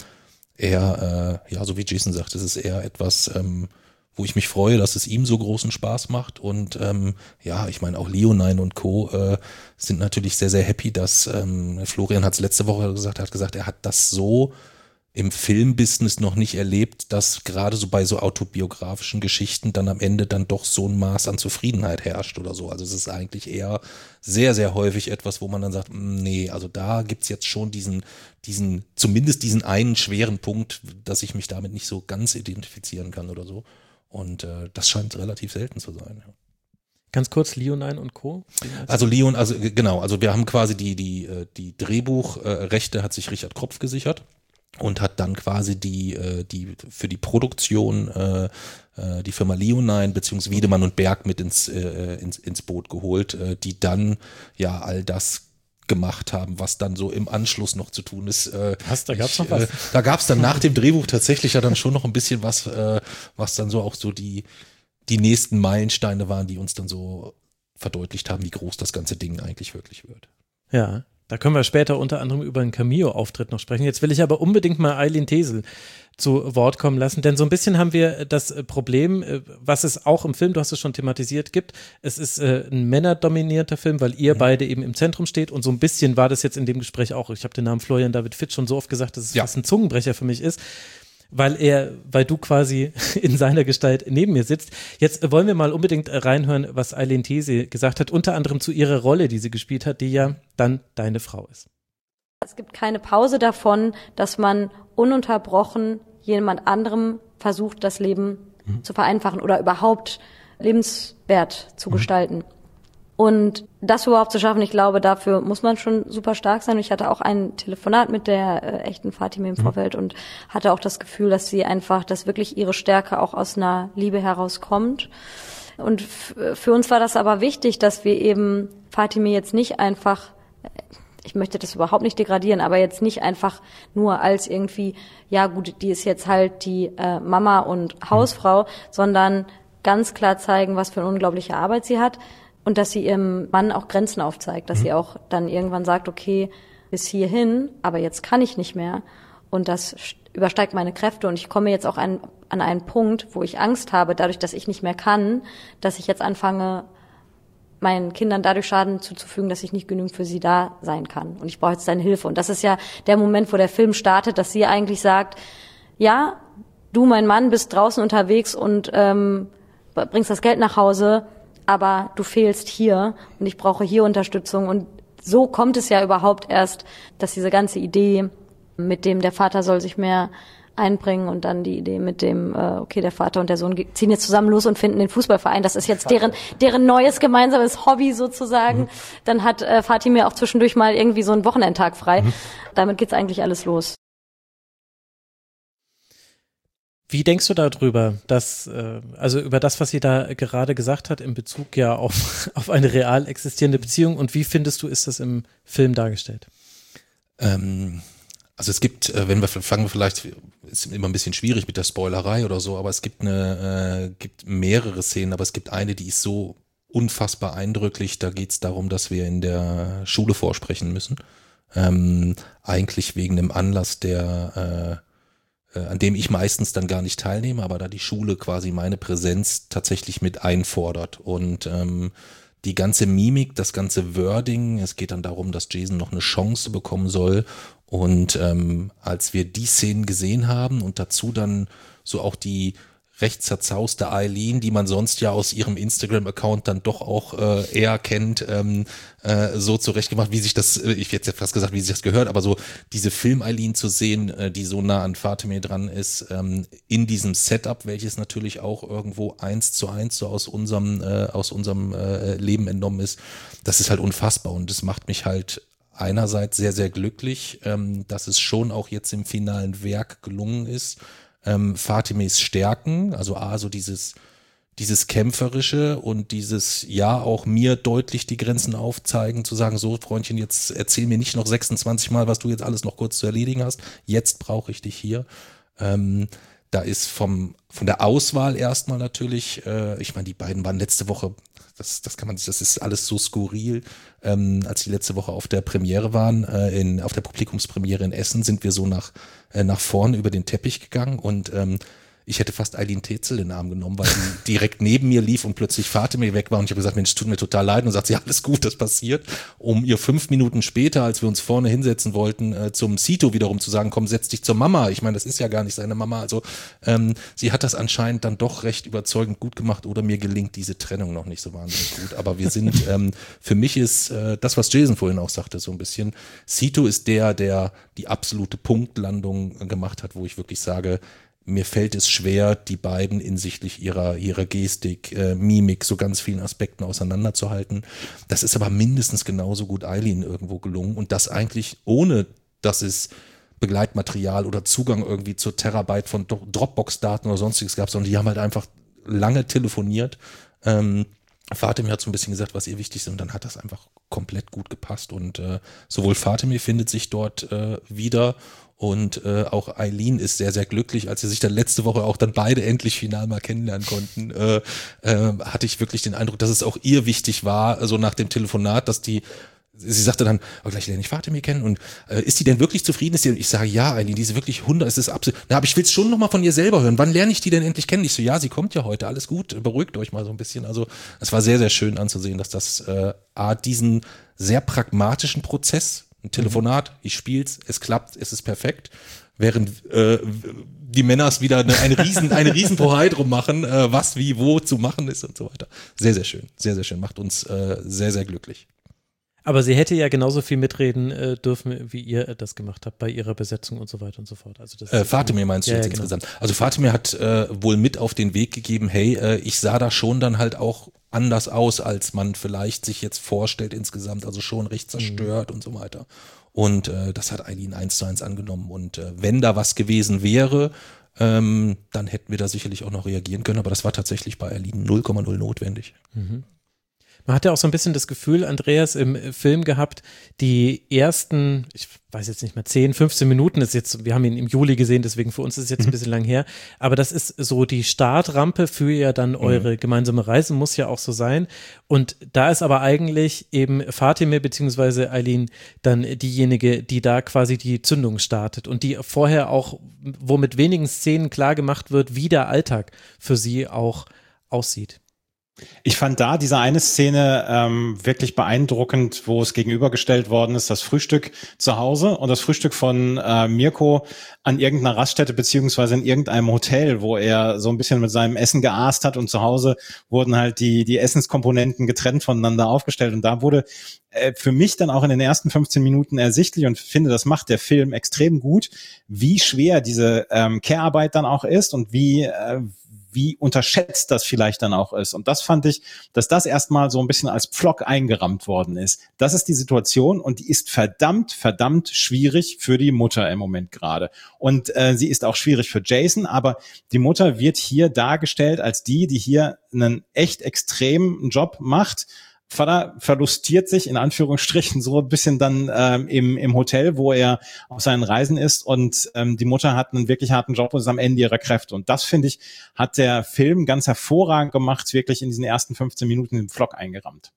eher, äh, ja, so wie Jason sagt, es ist eher etwas, ähm, wo ich mich freue, dass es ihm so großen Spaß macht und ähm, ja, ich meine auch Leonine und Co. Äh, sind natürlich sehr, sehr happy, dass ähm, Florian hat es letzte Woche gesagt, er hat gesagt, er hat das so im Filmbusiness noch nicht erlebt, dass gerade so bei so autobiografischen Geschichten dann am Ende dann doch so ein Maß an Zufriedenheit herrscht oder so. Also es ist eigentlich eher sehr, sehr häufig etwas, wo man dann sagt, nee, also da gibt's jetzt schon diesen, diesen, zumindest diesen einen schweren Punkt, dass ich mich damit nicht so ganz identifizieren kann oder so. Und äh, das scheint relativ selten zu sein. Ja. Ganz kurz, Leonine und Co. Also Leon, also genau, also wir haben quasi die, die, die Drehbuchrechte hat sich Richard Kropf gesichert. Und hat dann quasi die, äh, die für die Produktion äh, äh, die Firma Leonine beziehungsweise Wiedemann und Berg mit ins, äh, ins, ins Boot geholt, äh, die dann ja all das gemacht haben, was dann so im Anschluss noch zu tun ist. Äh, was, da gab's ich, noch was? Äh, da gab's dann nach dem Drehbuch tatsächlich ja dann schon noch ein bisschen was, äh, was dann so auch so die, die nächsten Meilensteine waren, die uns dann so verdeutlicht haben, wie groß das ganze Ding eigentlich wirklich wird. Ja. Da können wir später unter anderem über einen Cameo-Auftritt noch sprechen. Jetzt will ich aber unbedingt mal Eileen Tesel zu Wort kommen lassen, denn so ein bisschen haben wir das Problem, was es auch im Film, du hast es schon thematisiert, gibt. Es ist äh, ein männerdominierter Film, weil ihr mhm. beide eben im Zentrum steht und so ein bisschen war das jetzt in dem Gespräch auch. Ich habe den Namen Florian David Fitz schon so oft gesagt, dass es ja. fast ein Zungenbrecher für mich ist. Weil er, weil du quasi in seiner Gestalt neben mir sitzt. Jetzt wollen wir mal unbedingt reinhören, was Eileen Tesel gesagt hat, unter anderem zu ihrer Rolle, die sie gespielt hat, die ja dann deine Frau ist. Es gibt keine Pause davon, dass man ununterbrochen jemand anderem versucht, das Leben mhm. zu vereinfachen oder überhaupt lebenswert zu mhm. gestalten. Und das überhaupt zu schaffen, ich glaube, dafür muss man schon super stark sein. Und ich hatte auch ein Telefonat mit der äh, echten Fatime im Vorfeld mhm. und hatte auch das Gefühl, dass sie einfach, dass wirklich ihre Stärke auch aus einer Liebe herauskommt. Und f- für uns war das aber wichtig, dass wir eben Fatime jetzt nicht einfach, ich möchte das überhaupt nicht degradieren, aber jetzt nicht einfach nur als irgendwie, ja gut, die ist jetzt halt die äh, Mama und Hausfrau, mhm. sondern ganz klar zeigen, was für eine unglaubliche Arbeit sie hat. Und dass sie ihrem Mann auch Grenzen aufzeigt, dass mhm. sie auch dann irgendwann sagt, okay, bis hierhin, aber jetzt kann ich nicht mehr und das übersteigt meine Kräfte und ich komme jetzt auch an, an einen Punkt, wo ich Angst habe, dadurch, dass ich nicht mehr kann, dass ich jetzt anfange, meinen Kindern dadurch Schaden zuzufügen, dass ich nicht genügend für sie da sein kann. Und ich brauche jetzt deine Hilfe. Und das ist ja der Moment, wo der Film startet, dass sie eigentlich sagt, ja, du, mein Mann, bist draußen unterwegs und ähm, bringst das Geld nach Hause, aber du fehlst hier und ich brauche hier Unterstützung. Und so kommt es ja überhaupt erst, dass diese ganze Idee mit dem, der Vater soll sich mehr einbringen und dann die Idee mit dem, äh, okay, der Vater und der Sohn ziehen jetzt zusammen los und finden den Fußballverein. Das ist jetzt deren deren neues gemeinsames Hobby sozusagen. Mhm. Dann hat äh, Fatih mir auch zwischendurch mal irgendwie so einen Wochenendtag frei. Mhm. Damit geht's eigentlich alles los. Wie denkst du darüber, dass, äh, also über das, was sie da gerade gesagt hat, in Bezug ja auf, auf eine real existierende Beziehung, und wie findest du, ist das im Film dargestellt? Ähm, also es gibt, wenn wir fangen wir vielleicht, ist immer ein bisschen schwierig mit der Spoilerei oder so, aber es gibt eine, äh, gibt mehrere Szenen, aber es gibt eine, die ist so unfassbar eindrücklich. Da geht es darum, dass wir in der Schule vorsprechen müssen, ähm, eigentlich wegen einem Anlass, der äh, äh, an dem ich meistens dann gar nicht teilnehme, aber da die Schule quasi meine Präsenz tatsächlich mit einfordert und ähm, die ganze Mimik, das ganze Wording, es geht dann darum, dass Jason noch eine Chance bekommen soll. Und ähm, als wir die Szenen gesehen haben und dazu dann so auch die recht zerzauste Eileen, die man sonst ja aus ihrem Instagram-Account dann doch auch äh, eher kennt, ähm, äh, so zurechtgemacht, wie sich das, äh, ich hätte jetzt fast gesagt, wie sich das gehört, aber so diese Film-Eileen zu sehen, äh, die so nah an Fatemeh dran ist, ähm, in diesem Setup, welches natürlich auch irgendwo eins zu eins so aus unserem, äh, aus unserem äh, Leben entnommen ist, das ist halt unfassbar und das macht mich halt einerseits sehr, sehr glücklich, ähm, dass es schon auch jetzt im finalen Werk gelungen ist, ähm, Fatemehs Stärken, also A, so dieses, dieses Kämpferische und dieses, ja, auch mir deutlich die Grenzen aufzeigen, zu sagen, so Freundchen, jetzt erzähl mir nicht noch sechsundzwanzig Mal, was du jetzt alles noch kurz zu erledigen hast, jetzt brauche ich dich hier. Ähm, da ist vom, von der Auswahl erstmal natürlich, äh, ich meine, die beiden waren letzte Woche, das, das kann man, das ist alles so skurril. Ähm, als die letzte Woche auf der Premiere waren, äh, in, auf der Publikumspremiere in Essen, sind wir so nach, äh, nach vorne über den Teppich gegangen und ähm, ich hätte fast Eileen Tetzel in den Arm genommen, weil die direkt neben mir lief und plötzlich Fatemeh weg war und ich habe gesagt, Mensch, tut mir total leid und sagt sie, ja, alles gut, das passiert. Um ihr fünf Minuten später, als wir uns vorne hinsetzen wollten, äh, zum Sito wiederum zu sagen, komm, setz dich zur Mama. Ich meine, das ist ja gar nicht seine Mama. Also ähm, sie hat das anscheinend dann doch recht überzeugend gut gemacht oder mir gelingt diese Trennung noch nicht so wahnsinnig gut. Aber wir sind, ähm, für mich ist äh, das, was Jason vorhin auch sagte, so ein bisschen, Sito ist der, der die absolute Punktlandung äh, gemacht hat, wo ich wirklich sage, mir fällt es schwer, die beiden hinsichtlich ihrer, ihrer Gestik, äh, Mimik, so ganz vielen Aspekten auseinanderzuhalten. Das ist aber mindestens genauso gut Eileen irgendwo gelungen und das eigentlich ohne, dass es Begleitmaterial oder Zugang irgendwie zur Terabyte von Dropbox-Daten oder sonstiges gab, sondern die haben halt einfach lange telefoniert. Ähm, Fatemeh hat so ein bisschen gesagt, was ihr wichtig ist und dann hat das einfach komplett gut gepasst und äh, sowohl Fatemeh findet sich dort äh, wieder und äh, auch Eileen ist sehr, sehr glücklich, als sie sich dann letzte Woche auch dann beide endlich final mal kennenlernen konnten, äh, äh, hatte ich wirklich den Eindruck, dass es auch ihr wichtig war, so also nach dem Telefonat, dass die, sie sagte dann, oh, gleich lerne ich Fatemeh kennen und äh, ist die denn wirklich zufrieden? Ist die, ich sage, ja, Eileen, die ist wirklich hundert, es ist absolut, na, aber ich will es schon nochmal von ihr selber hören, wann lerne ich die denn endlich kennen? Ich so, ja, sie kommt ja heute, alles gut, beruhigt euch mal so ein bisschen, also es war sehr, sehr schön anzusehen, dass das äh, A, diesen sehr pragmatischen Prozess, ein Telefonat, ich spiel's, es klappt, es ist perfekt, während äh, die Männers wieder eine, eine riesen, eine riesen Poheit drum machen, äh, was, wie, wo zu machen ist und so weiter. Sehr, sehr schön, sehr, sehr schön, macht uns äh, sehr, sehr glücklich. Aber sie hätte ja genauso viel mitreden äh, dürfen, wie ihr das gemacht habt bei ihrer Besetzung und so weiter und so fort. Also das äh, Fatemeh meinst du ja, jetzt ja, genau. insgesamt? Also Fatemeh hat äh, wohl mit auf den Weg gegeben, hey, äh, ich sah da schon dann halt auch anders aus, als man vielleicht sich jetzt vorstellt insgesamt, also schon recht zerstört mhm. und so weiter. Und äh, das hat Eileen eins zu eins angenommen und äh, wenn da was gewesen wäre, ähm, dann hätten wir da sicherlich auch noch reagieren können, aber das war tatsächlich bei Eileen null Komma null notwendig. Mhm. Man hat ja auch so ein bisschen das Gefühl, Andreas, im Film gehabt, die ersten, ich weiß jetzt nicht mehr, zehn, fünfzehn Minuten ist jetzt, wir haben ihn im Juli gesehen, deswegen für uns ist es jetzt ein bisschen lang her, aber das ist so die Startrampe für ja dann eure gemeinsame Reise, muss ja auch so sein. Und da ist aber eigentlich eben Fatime beziehungsweise Aylin dann diejenige, die da quasi die Zündung startet und die vorher auch, wo mit wenigen Szenen klar gemacht wird, wie der Alltag für sie auch aussieht. Ich fand da diese eine Szene ähm, wirklich beeindruckend, wo es gegenübergestellt worden ist, das Frühstück zu Hause und das Frühstück von äh, Mirko an irgendeiner Raststätte beziehungsweise in irgendeinem Hotel, wo er so ein bisschen mit seinem Essen geaßt hat und zu Hause wurden halt die die Essenskomponenten getrennt voneinander aufgestellt und da wurde äh, für mich dann auch in den ersten fünfzehn Minuten ersichtlich und finde, das macht der Film extrem gut, wie schwer diese ähm, Care-Arbeit dann auch ist und wie äh, wie unterschätzt das vielleicht dann auch ist. Und das fand ich, dass das erstmal so ein bisschen als Pflock eingerammt worden ist. Das ist die Situation und die ist verdammt, verdammt schwierig für die Mutter im Moment gerade. Und äh, sie ist auch schwierig für Jason, aber die Mutter wird hier dargestellt als die, die hier einen echt extremen Job macht. Vater verlustiert sich in Anführungsstrichen so ein bisschen dann ähm, im, im Hotel, wo er auf seinen Reisen ist und ähm, die Mutter hat einen wirklich harten Job und ist am Ende ihrer Kräfte. Und das, finde ich, hat der Film ganz hervorragend gemacht, wirklich in diesen ersten fünfzehn Minuten im Vlog eingerammt.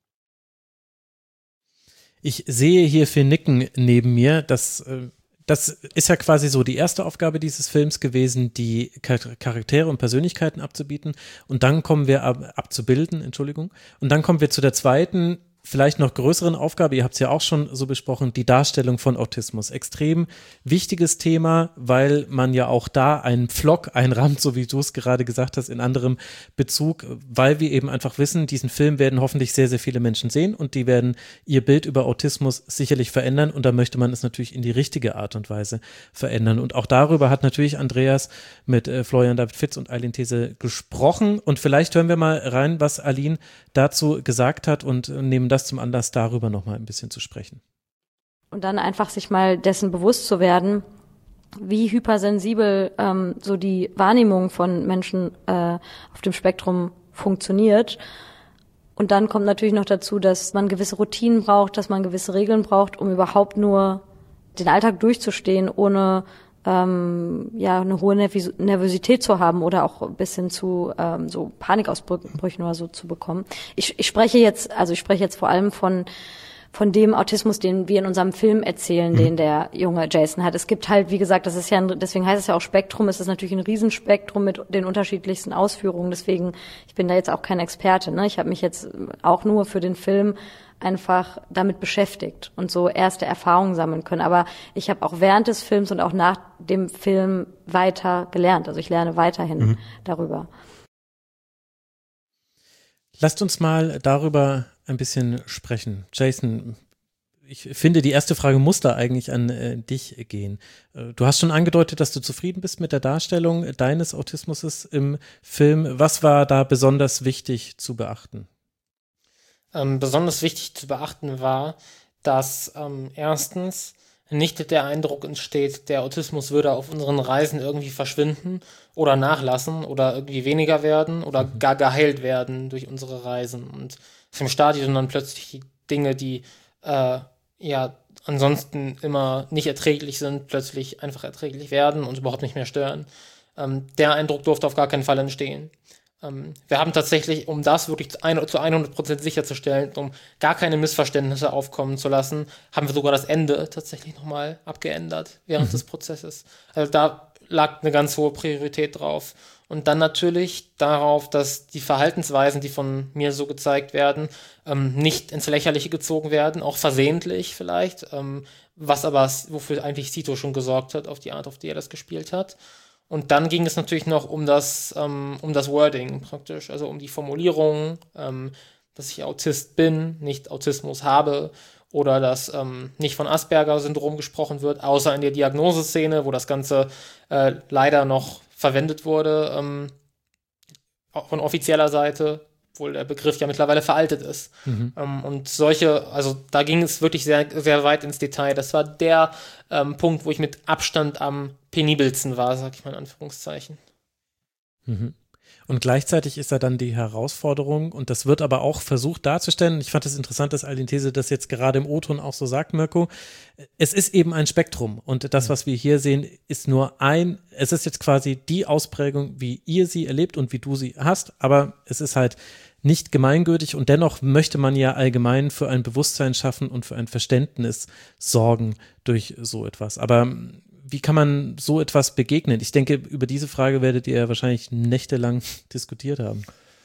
Ich sehe hier Phil Nicken neben mir, das äh Das ist ja quasi so die erste Aufgabe dieses Films gewesen, die Charaktere und Persönlichkeiten abzubieten und dann kommen wir ab, abzubilden, Entschuldigung, und dann kommen wir zu der zweiten, vielleicht noch größeren Aufgabe, ihr habt es ja auch schon so besprochen, die Darstellung von Autismus. Extrem wichtiges Thema, weil man ja auch da einen Pflock einrahmt, so wie du es gerade gesagt hast, in anderem Bezug, weil wir eben einfach wissen, diesen Film werden hoffentlich sehr, sehr viele Menschen sehen und die werden ihr Bild über Autismus sicherlich verändern und da möchte man es natürlich in die richtige Art und Weise verändern. Und auch darüber hat natürlich Andreas mit äh, Florian David Fitz und Aylin These gesprochen und vielleicht hören wir mal rein, was Aylin dazu gesagt hat und äh, nehmen das zum Anlass, darüber noch mal ein bisschen zu sprechen. Und dann einfach sich mal dessen bewusst zu werden, wie hypersensibel ähm, so die Wahrnehmung von Menschen äh, auf dem Spektrum funktioniert. Und dann kommt natürlich noch dazu, dass man gewisse Routinen braucht, dass man gewisse Regeln braucht, um überhaupt nur den Alltag durchzustehen, ohne ähm, ja eine hohe Nervos- Nervosität zu haben oder auch ein bisschen zu ähm, so Panikausbrüchen oder so zu bekommen. Ich, ich spreche jetzt, also ich spreche jetzt vor allem von von dem Autismus, den wir in unserem Film erzählen, mhm. den der junge Jason hat. Es gibt halt, wie gesagt, das ist ja, ein, deswegen heißt es ja auch Spektrum, es ist natürlich ein Riesenspektrum mit den unterschiedlichsten Ausführungen, deswegen, ich bin da jetzt auch kein Experte, ne? Ich habe mich jetzt auch nur für den Film einfach damit beschäftigt und so erste Erfahrungen sammeln können. Aber ich habe auch während des Films und auch nach dem Film weiter gelernt. Also ich lerne weiterhin mhm. darüber. Lasst uns mal darüber ein bisschen sprechen. Jason, ich finde, die erste Frage muss da eigentlich an äh, dich gehen. Äh, du hast schon angedeutet, dass du zufrieden bist mit der Darstellung deines Autismus im Film. Was war da besonders wichtig zu beachten? Ähm, besonders wichtig zu beachten war, dass ähm, erstens nicht der Eindruck entsteht, der Autismus würde auf unseren Reisen irgendwie verschwinden oder nachlassen oder irgendwie weniger werden oder mhm. gar geheilt werden durch unsere Reisen. Und im Stadion dann plötzlich die Dinge, die äh, ja ansonsten immer nicht erträglich sind, plötzlich einfach erträglich werden und überhaupt nicht mehr stören. Ähm, der Eindruck durfte auf gar keinen Fall entstehen. Ähm, wir haben tatsächlich, um das wirklich zu hundert Prozent sicherzustellen, um gar keine Missverständnisse aufkommen zu lassen, haben wir sogar das Ende tatsächlich nochmal abgeändert während mhm. des Prozesses. Also da lag eine ganz hohe Priorität drauf. Und dann natürlich darauf, dass die Verhaltensweisen, die von mir so gezeigt werden, ähm, nicht ins Lächerliche gezogen werden, auch versehentlich vielleicht, ähm, was aber, wofür eigentlich Sito schon gesorgt hat, auf die Art, auf die er das gespielt hat. Und dann ging es natürlich noch um das, ähm, um das Wording praktisch, also um die Formulierung, ähm, dass ich Autist bin, nicht Autismus habe oder dass ähm, nicht von Asperger-Syndrom gesprochen wird, außer in der Diagnoseszene, wo das Ganze äh, leider noch verwendet wurde ähm, von offizieller Seite, obwohl der Begriff ja mittlerweile veraltet ist. Mhm. Ähm, und solche, also da ging es wirklich sehr, sehr weit ins Detail. Das war der ähm, Punkt, wo ich mit Abstand am penibelsten war, sag ich mal in Anführungszeichen. Mhm. Und gleichzeitig ist da dann die Herausforderung, und das wird aber auch versucht darzustellen. Ich fand es interessant, dass Aldin These das jetzt gerade im O-Ton auch so sagt, Mirko. Es ist eben ein Spektrum und das, was wir hier sehen, ist nur ein, es ist jetzt quasi die Ausprägung, wie ihr sie erlebt und wie du sie hast, aber es ist halt nicht gemeingültig und dennoch möchte man ja allgemein für ein Bewusstsein schaffen und für ein Verständnis sorgen durch so etwas. Aber wie kann man so etwas begegnen? Ich denke, über diese Frage werdet ihr ja wahrscheinlich nächtelang diskutiert haben.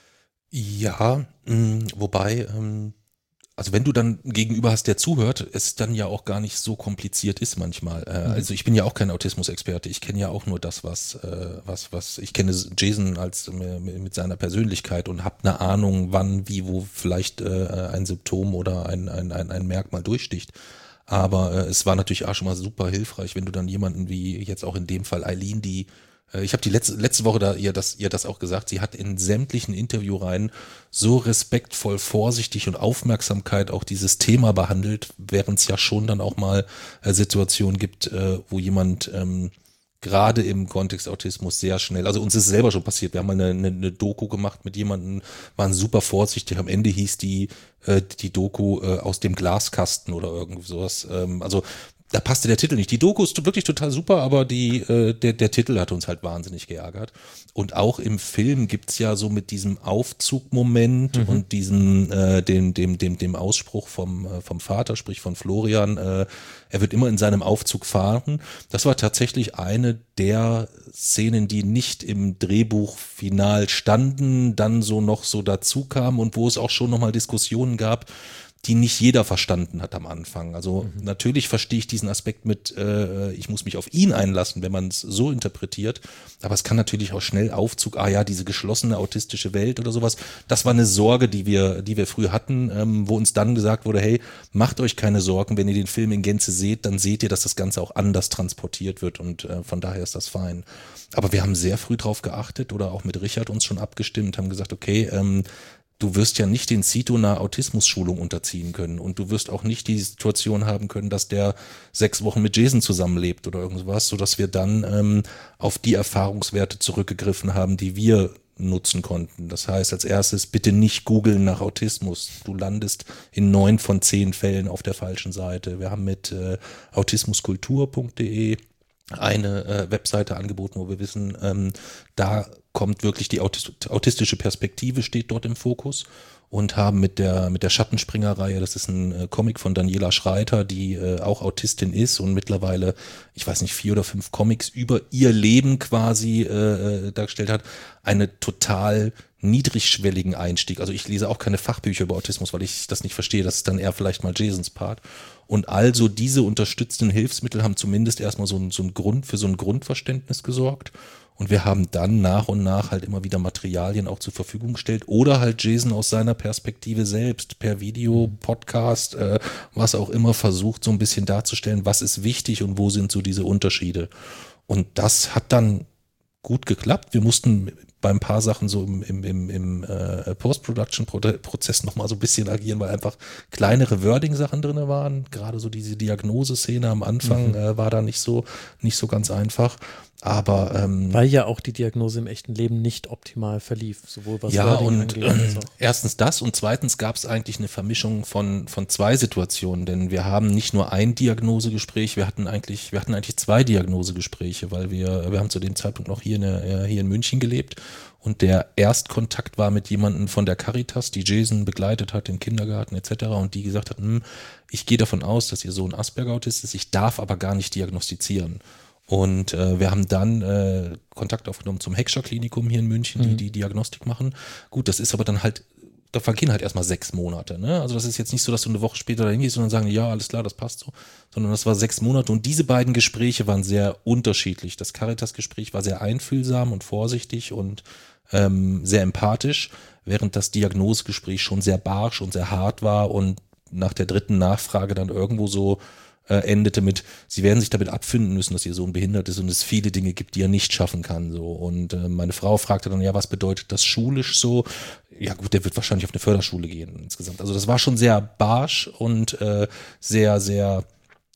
Ja, mh, wobei, ähm, also wenn du dann gegenüber hast, der zuhört, es dann ja auch gar nicht so kompliziert ist manchmal. Äh, mhm. Also ich bin ja auch kein Autismus-Experte, ich kenne ja auch nur das, was, äh, was, was, ich kenne Jason als äh, mit seiner Persönlichkeit und habe eine Ahnung, wann, wie, wo vielleicht äh, ein Symptom oder ein, ein, ein, ein Merkmal durchsticht. Aber äh, es war natürlich auch schon mal super hilfreich, wenn du dann jemanden wie jetzt auch in dem Fall Eileen, die äh, ich habe die letzte letzte Woche da ihr das ihr das auch gesagt, sie hat in sämtlichen Interviewreihen so respektvoll, vorsichtig und Aufmerksamkeit auch dieses Thema behandelt, während es ja schon dann auch mal äh, Situationen gibt, äh, wo jemand ähm, gerade im Kontext Autismus sehr schnell, also uns ist selber schon passiert, wir haben mal eine, eine, eine Doku gemacht mit jemandem, waren super vorsichtig, am Ende hieß die äh, die Doku äh, aus dem Glaskasten oder irgendwie sowas, ähm, also da passte der Titel nicht. Die Doku ist wirklich total super, aber die äh, der der Titel hat uns halt wahnsinnig geärgert. Und auch im Film gibt's ja so mit diesem Aufzugmoment mhm. und diesem äh, dem dem dem dem Ausspruch vom äh, vom Vater, sprich von Florian, äh, er wird immer in seinem Aufzug fahren. Das war tatsächlich eine der Szenen, die nicht im Drehbuch final standen, dann so noch so dazu kamen und wo es auch schon nochmal Diskussionen gab, die nicht jeder verstanden hat am Anfang. Also mhm. natürlich verstehe ich diesen Aspekt mit, äh, ich muss mich auf ihn einlassen, wenn man es so interpretiert, aber es kann natürlich auch schnell Aufzug, ah ja, diese geschlossene autistische Welt oder sowas, das war eine Sorge, die wir die wir früher hatten, ähm, wo uns dann gesagt wurde, hey, macht euch keine Sorgen, wenn ihr den Film in Gänze seht, dann seht ihr, dass das Ganze auch anders transportiert wird und äh, von daher ist das fein. Aber wir haben sehr früh drauf geachtet oder auch mit Richard uns schon abgestimmt, haben gesagt, okay, ähm, du wirst ja nicht den Cito einer Autismus-Schulung unterziehen können und du wirst auch nicht die Situation haben können, dass der sechs Wochen mit Jason zusammenlebt oder irgendwas, sodass wir dann ähm, auf die Erfahrungswerte zurückgegriffen haben, die wir nutzen konnten. Das heißt, als erstes bitte nicht googeln nach Autismus. Du landest in neun von zehn Fällen auf der falschen Seite. Wir haben mit äh, autismuskultur punkt de eine äh, Webseite angeboten, wo wir wissen, ähm, da kommt wirklich die Autist- autistische Perspektive, steht dort im Fokus und haben mit der mit der Schattenspringer-Reihe, das ist ein äh, Comic von Daniela Schreiter, die äh, auch Autistin ist und mittlerweile, ich weiß nicht, vier oder fünf Comics über ihr Leben quasi äh, dargestellt hat, eine total niedrigschwelligen Einstieg. Also ich lese auch keine Fachbücher über Autismus, weil ich das nicht verstehe. Das ist dann eher vielleicht mal Jasons Part. Und also diese unterstützenden Hilfsmittel haben zumindest erstmal so ein, so ein Grund, für so ein Grundverständnis gesorgt. Und wir haben dann nach und nach halt immer wieder Materialien auch zur Verfügung gestellt oder halt Jason aus seiner Perspektive selbst per Video, Podcast, äh, was auch immer versucht so ein bisschen darzustellen, was ist wichtig und wo sind so diese Unterschiede. Und das hat dann gut geklappt. Wir mussten bei ein paar Sachen so im, im, im, im äh, Post-Production-Prozess nochmal so ein bisschen agieren, weil einfach kleinere Wording-Sachen drin waren. Gerade so diese Diagnoseszene am Anfang mhm. äh, war da nicht so, nicht so ganz einfach. Aber ähm, weil ja auch die Diagnose im echten Leben nicht optimal verlief, sowohl was ja Wording und angeht. äh, als auch. Erstens das und zweitens gab es eigentlich eine Vermischung von von zwei Situationen, denn wir haben nicht nur ein Diagnosegespräch, wir hatten eigentlich wir hatten eigentlich zwei Diagnosegespräche, weil wir wir haben zu dem Zeitpunkt noch hier in der, hier in München gelebt und der Erstkontakt war mit jemandem von der Caritas, die Jason begleitet hat im Kindergarten et cetera und die gesagt hat, hm, ich gehe davon aus, dass ihr Sohn Asperger-Autist ist, ich darf aber gar nicht diagnostizieren. Und äh, wir haben dann äh, Kontakt aufgenommen zum Heckscher-Klinikum hier in München, die Mhm. die Diagnostik machen. Gut, das ist aber dann halt, da vergehen halt erstmal sechs Monate. Ne? Also das ist jetzt nicht so, dass du eine Woche später da hingehst und dann sagen, ja, alles klar, das passt so. Sondern das war sechs Monate und diese beiden Gespräche waren sehr unterschiedlich. Das Caritas-Gespräch war sehr einfühlsam und vorsichtig und ähm, sehr empathisch, während das Diagnosegespräch schon sehr barsch und sehr hart war und nach der dritten Nachfrage dann irgendwo so äh, endete mit, sie werden sich damit abfinden müssen, dass ihr Sohn behindert ist und es viele Dinge gibt, die er nicht schaffen kann. So. Und äh, meine Frau fragte dann, ja, was bedeutet das schulisch so? Ja gut, der wird wahrscheinlich auf eine Förderschule gehen insgesamt. Also das war schon sehr barsch und äh, sehr, sehr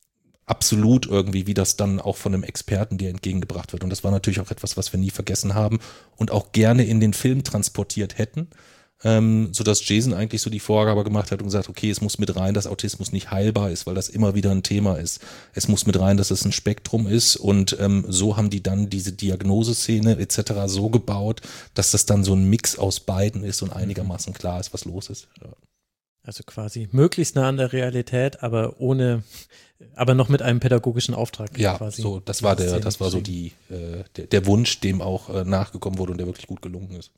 absolut irgendwie, wie das dann auch von einem Experten dir entgegengebracht wird. Und das war natürlich auch etwas, was wir nie vergessen haben und auch gerne in den Film transportiert hätten. Ähm, sodass Jason eigentlich so die Vorgabe gemacht hat und gesagt, okay, es muss mit rein, dass Autismus nicht heilbar ist, weil das immer wieder ein Thema ist. Es muss mit rein, dass es ein Spektrum ist und ähm, so haben die dann diese Diagnoseszene et cetera so gebaut, dass das dann so ein Mix aus beiden ist und einigermaßen klar ist, was los ist. Ja. Also quasi möglichst nah an der Realität, aber ohne, aber noch mit einem pädagogischen Auftrag. Ja, quasi. so das war der, das war so die äh, der, der Wunsch, dem auch äh, nachgekommen wurde und der wirklich gut gelungen ist.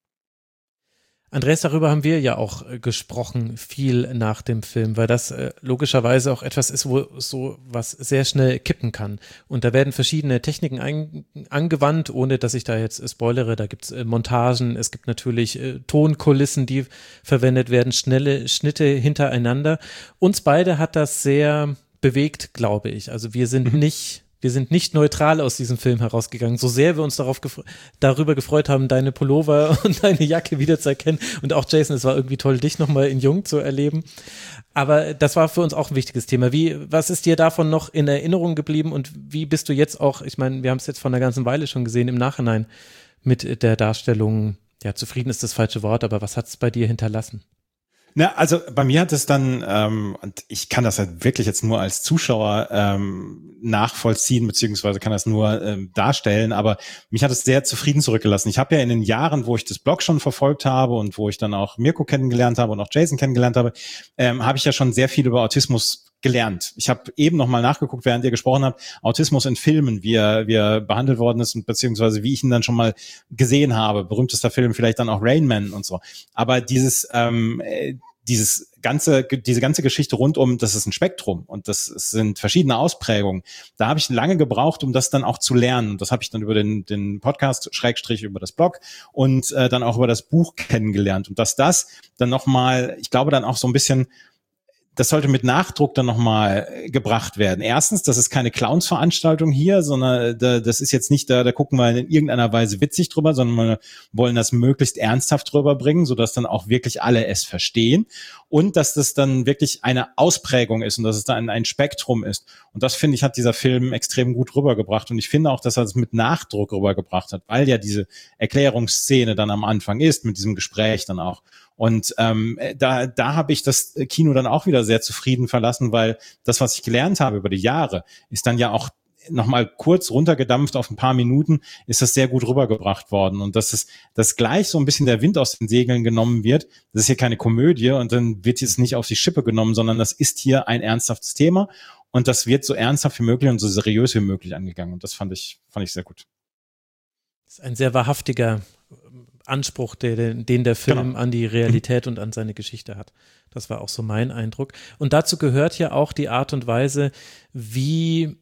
Andreas, darüber haben wir ja auch äh, gesprochen, viel nach dem Film, weil das äh, logischerweise auch etwas ist, wo so was sehr schnell kippen kann. Und da werden verschiedene Techniken ein, angewandt, ohne dass ich da jetzt äh, spoilere. Da gibt's äh, Montagen, es gibt natürlich äh, Tonkulissen, die verwendet werden, schnelle Schnitte hintereinander. Uns beide hat das sehr bewegt, glaube ich. Also wir sind mhm. nicht Wir sind nicht neutral aus diesem Film herausgegangen, so sehr wir uns darauf gefre- darüber gefreut haben, deine Pullover und deine Jacke wieder zu erkennen. Und auch Jason, es war irgendwie toll, dich nochmal in Jung zu erleben. Aber das war für uns auch ein wichtiges Thema. Wie, was ist dir davon noch in Erinnerung geblieben und wie bist du jetzt auch, ich meine, wir haben es jetzt vor einer ganzen Weile schon gesehen, im Nachhinein mit der Darstellung, ja, zufrieden ist das falsche Wort, aber was hat es bei dir hinterlassen? Na, also bei mir hat es dann, ähm, und ich kann das halt wirklich jetzt nur als Zuschauer ähm, nachvollziehen, beziehungsweise kann das nur ähm, darstellen, aber mich hat es sehr zufrieden zurückgelassen. Ich habe ja in den Jahren, wo ich das Blog schon verfolgt habe und wo ich dann auch Mirko kennengelernt habe und auch Jason kennengelernt habe, ähm, habe ich ja schon sehr viel über Autismus gelernt. Ich habe eben nochmal nachgeguckt, während ihr gesprochen habt, Autismus in Filmen, wie er, wie er behandelt worden ist und beziehungsweise wie ich ihn dann schon mal gesehen habe. Berühmtester Film, vielleicht dann auch Rain Man und so. Aber dieses, ähm, dieses ganze, diese ganze Geschichte rund um, das ist ein Spektrum und das sind verschiedene Ausprägungen. Da habe ich lange gebraucht, um das dann auch zu lernen. Und das habe ich dann über den, den Podcast, Schrägstrich über das Blog und äh, dann auch über das Buch kennengelernt. Und dass das dann nochmal, ich glaube dann auch so ein bisschen, das sollte mit Nachdruck dann nochmal gebracht werden. Erstens, das ist keine Clowns-Veranstaltung hier, sondern das ist jetzt nicht, da, da gucken wir in irgendeiner Weise witzig drüber, sondern wir wollen das möglichst ernsthaft drüber bringen, sodass dann auch wirklich alle es verstehen und dass das dann wirklich eine Ausprägung ist und dass es dann ein Spektrum ist. Und das, finde ich, hat dieser Film extrem gut rübergebracht und ich finde auch, dass er es mit Nachdruck rübergebracht hat, weil ja diese Erklärungsszene dann am Anfang ist, mit diesem Gespräch dann auch. Und ähm, da, da habe ich das Kino dann auch wieder sehr zufrieden verlassen, weil das, was ich gelernt habe über die Jahre, ist dann ja auch nochmal kurz runtergedampft auf ein paar Minuten, ist das sehr gut rübergebracht worden. Und dass es, dass gleich so ein bisschen der Wind aus den Segeln genommen wird, das ist hier keine Komödie und dann wird jetzt nicht auf die Schippe genommen, sondern das ist hier ein ernsthaftes Thema und das wird so ernsthaft wie möglich und so seriös wie möglich angegangen. Und das fand ich, fand ich sehr gut. Das ist ein sehr wahrhaftiger Anspruch, den, den der Film genau. an die Realität und an seine Geschichte hat. Das war auch so mein Eindruck. Und dazu gehört ja auch die Art und Weise, wie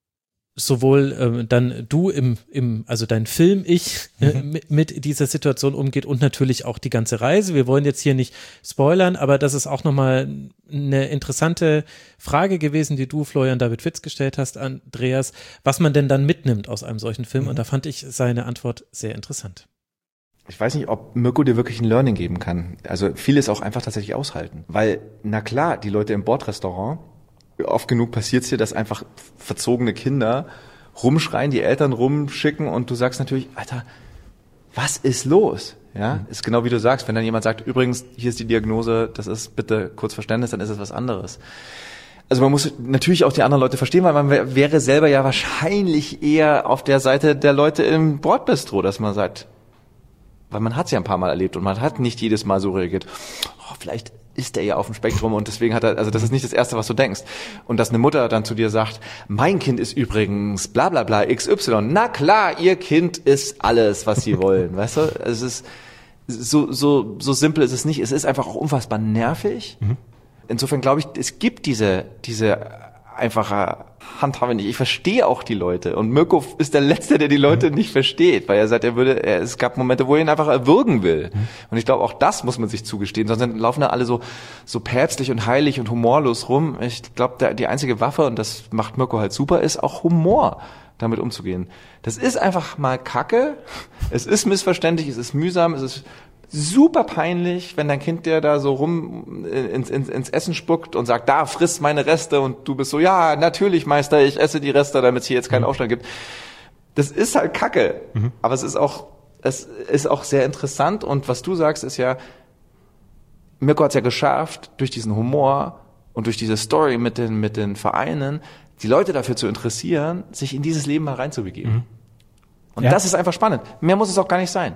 sowohl ähm, dann du im, im, also dein Film-Ich äh, mhm. mit, mit dieser Situation umgeht und natürlich auch die ganze Reise. Wir wollen jetzt hier nicht spoilern, aber das ist auch nochmal eine interessante Frage gewesen, die du, Florian David Fitz, gestellt hast, Andreas, was man denn dann mitnimmt aus einem solchen Film. Mhm. Und da fand ich seine Antwort sehr interessant. Ich weiß nicht, ob Mirko dir wirklich ein Learning geben kann. Also vieles auch einfach tatsächlich aushalten. Weil, na klar, die Leute im Bordrestaurant, oft genug passiert es hier, dass einfach verzogene Kinder rumschreien, die Eltern rumschicken und du sagst natürlich, Alter, was ist los? Ja, mhm. ist genau wie du sagst, wenn dann jemand sagt, übrigens, hier ist die Diagnose, das ist bitte kurz Verständnis, dann ist es was anderes. Also man muss natürlich auch die anderen Leute verstehen, weil man wäre selber ja wahrscheinlich eher auf der Seite der Leute im Bordbistro, dass man sagt, weil man hat es ja ein paar Mal erlebt und man hat nicht jedes Mal so reagiert, oh, vielleicht ist der ja auf dem Spektrum und deswegen hat er, also das ist nicht das Erste, was du denkst. Und dass eine Mutter dann zu dir sagt, mein Kind ist übrigens bla bla bla X Y, na klar, ihr Kind ist alles, was sie wollen, weißt du? Es ist, so, so, so simpel ist es nicht, es ist einfach auch unfassbar nervig. Mhm. Insofern glaube ich, es gibt diese, diese einfache Handhabe nicht. Ich verstehe auch die Leute. Und Mirko ist der Letzte, der die Leute nicht versteht, weil er sagt, er würde, er, es gab Momente, wo er ihn einfach erwürgen will. Mhm. Und ich glaube, auch das muss man sich zugestehen. Sonst laufen da alle so, so päpstlich und heilig und humorlos rum. Ich glaube, die einzige Waffe, und das macht Mirko halt super, ist auch Humor, damit umzugehen. Das ist einfach mal Kacke. Es ist missverständlich, es ist mühsam, es ist super peinlich, wenn dein Kind dir da so rum ins, ins, ins Essen spuckt und sagt, da, friss meine Reste und du bist so, ja, natürlich, Meister, ich esse die Reste, damit es hier jetzt keinen Aufstand gibt. Das ist halt Kacke, mhm. aber es ist auch, es ist auch sehr interessant und was du sagst, ist ja, Mirko hat es ja geschafft, durch diesen Humor und durch diese Story mit den, mit den Vereinen, die Leute dafür zu interessieren, sich in dieses Leben mal reinzubegeben. Mhm. Und ja. das ist einfach spannend. Mehr muss es auch gar nicht sein.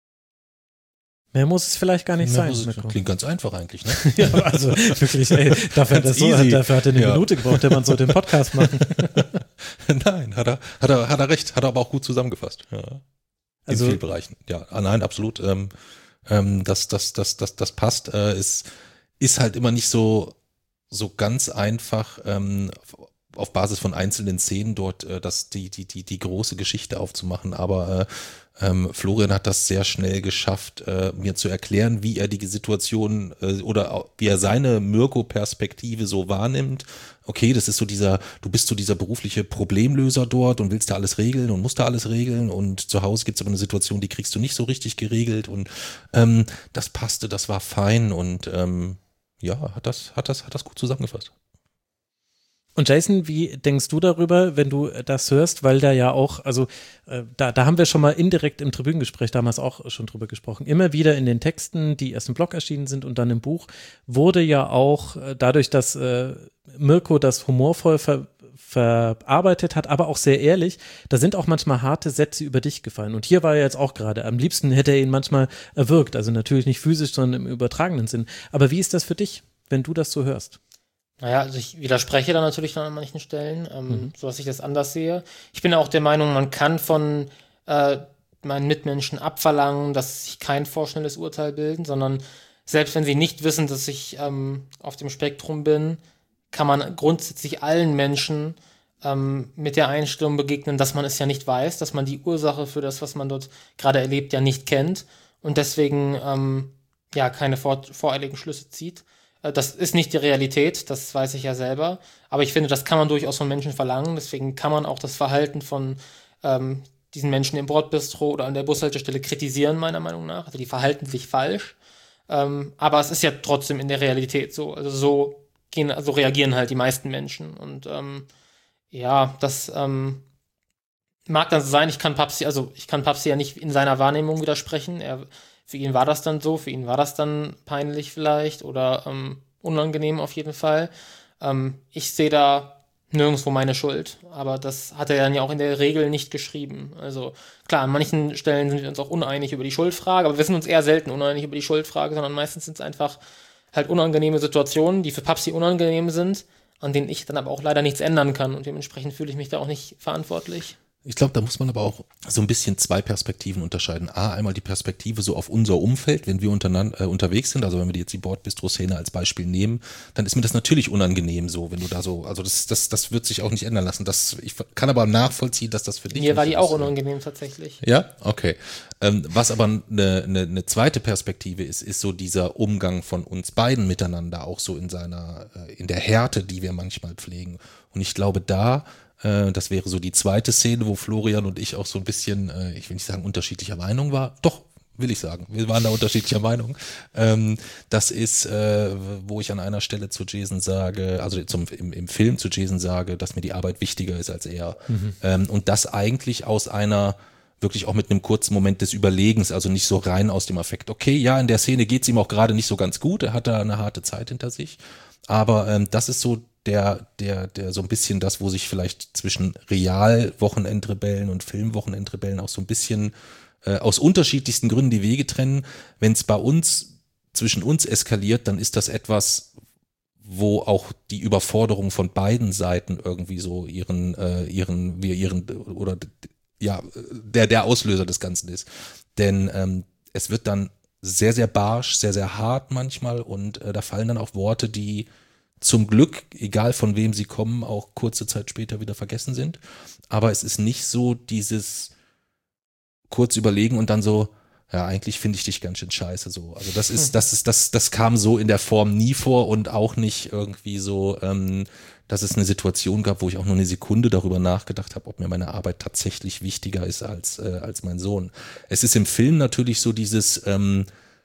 Mehr muss es vielleicht gar nicht Mehr sein. Es, klingt ganz einfach eigentlich, ne? Ja, also wirklich, ey, dafür, hat das so, dafür hat er eine ja. Minute gebraucht, der man so den Podcast machen. Nein, hat er, hat er, hat er recht, hat er aber auch gut zusammengefasst. Ja. In also, vielen Bereichen. Ja, nein, absolut. Ähm, ähm, das, das, das, das, das passt. Äh, es ist halt immer nicht so, so ganz einfach, ähm, auf Basis von einzelnen Szenen dort äh, das, die, die, die, die große Geschichte aufzumachen, aber äh, ähm, Florian hat das sehr schnell geschafft, äh, mir zu erklären, wie er die Situation äh, oder auch, wie er seine Mirko-Perspektive so wahrnimmt. Okay, das ist so dieser, du bist so dieser berufliche Problemlöser dort und willst da alles regeln und musst da alles regeln und zu Hause gibt's aber eine Situation, die kriegst du nicht so richtig geregelt und ähm, das passte, das war fein und ähm, ja, hat das, hat das, hat das gut zusammengefasst. Und Jason, wie denkst du darüber, wenn du das hörst, weil da ja auch, also äh, da, da haben wir schon mal indirekt im Tribünengespräch damals auch schon drüber gesprochen, immer wieder in den Texten, die erst im Blog erschienen sind und dann im Buch, wurde ja auch äh, dadurch, dass äh, Mirko das humorvoll ver, verarbeitet hat, aber auch sehr ehrlich, da sind auch manchmal harte Sätze über dich gefallen und hier war er jetzt auch gerade, am liebsten hätte er ihn manchmal erwürgt, also natürlich nicht physisch, sondern im übertragenen Sinn, aber wie ist das für dich, wenn du das so hörst? Naja, also ich widerspreche da natürlich dann an manchen Stellen, ähm, mhm. so dass ich das anders sehe. Ich bin auch der Meinung, man kann von äh, meinen Mitmenschen abverlangen, dass sie sich kein vorschnelles Urteil bilden, sondern selbst wenn sie nicht wissen, dass ich ähm, auf dem Spektrum bin, kann man grundsätzlich allen Menschen ähm, mit der Einstellung begegnen, dass man es ja nicht weiß, dass man die Ursache für das, was man dort gerade erlebt, ja nicht kennt und deswegen ähm, ja keine vor- voreiligen Schlüsse zieht. Das ist nicht die Realität, das weiß ich ja selber, aber ich finde, das kann man durchaus von Menschen verlangen, deswegen kann man auch das Verhalten von ähm, diesen Menschen im Bordbistro oder an der Bushaltestelle kritisieren, meiner Meinung nach, also die verhalten sich falsch, ähm, aber es ist ja trotzdem in der Realität so, also so gehen, also reagieren halt die meisten Menschen und ähm, ja, das ähm, mag dann so sein, ich kann Papsi, also ich kann Papsi ja nicht in seiner Wahrnehmung widersprechen, er Für ihn war das dann so, für ihn war das dann peinlich vielleicht oder ähm, unangenehm auf jeden Fall. Ähm, ich sehe da nirgendwo meine Schuld, aber das hat er dann ja auch in der Regel nicht geschrieben. Also klar, an manchen Stellen sind wir uns auch uneinig über die Schuldfrage, aber wir sind uns eher selten uneinig über die Schuldfrage, sondern meistens sind es einfach halt unangenehme Situationen, die für Papsi unangenehm sind, an denen ich dann aber auch leider nichts ändern kann und dementsprechend fühle ich mich da auch nicht verantwortlich. Ich glaube, da muss man aber auch so ein bisschen zwei Perspektiven unterscheiden. A, einmal die Perspektive so auf unser Umfeld, wenn wir untereinander, äh, unterwegs sind, also wenn wir jetzt die Bordbistro-Szene als Beispiel nehmen, dann ist mir das natürlich unangenehm so, wenn du da so, also das, das, das wird sich auch nicht ändern lassen. Das, ich kann aber nachvollziehen, dass das für dich Mir war die auch ist. unangenehm tatsächlich. Ja, okay. Ähm, was aber eine, eine, eine zweite Perspektive ist, ist so dieser Umgang von uns beiden miteinander, auch so in seiner, äh, in der Härte, die wir manchmal pflegen. Und ich glaube, da das wäre so die zweite Szene, wo Florian und ich auch so ein bisschen, ich will nicht sagen unterschiedlicher Meinung war, doch, will ich sagen, wir waren da unterschiedlicher Meinung. Das ist, wo ich an einer Stelle zu Jason sage, also zum, im, im Film zu Jason sage, dass mir die Arbeit wichtiger ist als er. Mhm. Und das eigentlich aus einer, wirklich auch mit einem kurzen Moment des Überlegens, also nicht so rein aus dem Affekt, okay, ja, in der Szene geht's ihm auch gerade nicht so ganz gut, er hat da eine harte Zeit hinter sich, aber ähm, das ist so der, der, der so ein bisschen das, wo sich vielleicht zwischen Real-Wochenendrebellen und Film-Wochenendrebellen auch so ein bisschen äh, aus unterschiedlichsten Gründen die Wege trennen. Wenn es bei uns, zwischen uns eskaliert, dann ist das etwas, wo auch die Überforderung von beiden Seiten irgendwie so ihren, äh, ihren, wir ihren, oder ja, der, der Auslöser des Ganzen ist. Denn ähm, es wird dann sehr, sehr barsch, sehr, sehr hart manchmal und äh, da fallen dann auch Worte, die zum Glück, egal von wem sie kommen, auch kurze Zeit später wieder vergessen sind. Aber es ist nicht so dieses kurz überlegen und dann so, ja, eigentlich finde ich dich ganz schön scheiße so. Also das ist, das ist, das, das kam so in der Form nie vor und auch nicht irgendwie so, ähm, dass es eine Situation gab, wo ich auch nur eine Sekunde darüber nachgedacht habe, ob mir meine Arbeit tatsächlich wichtiger ist als, äh, als mein Sohn. Es ist im Film natürlich so dieses, ähm,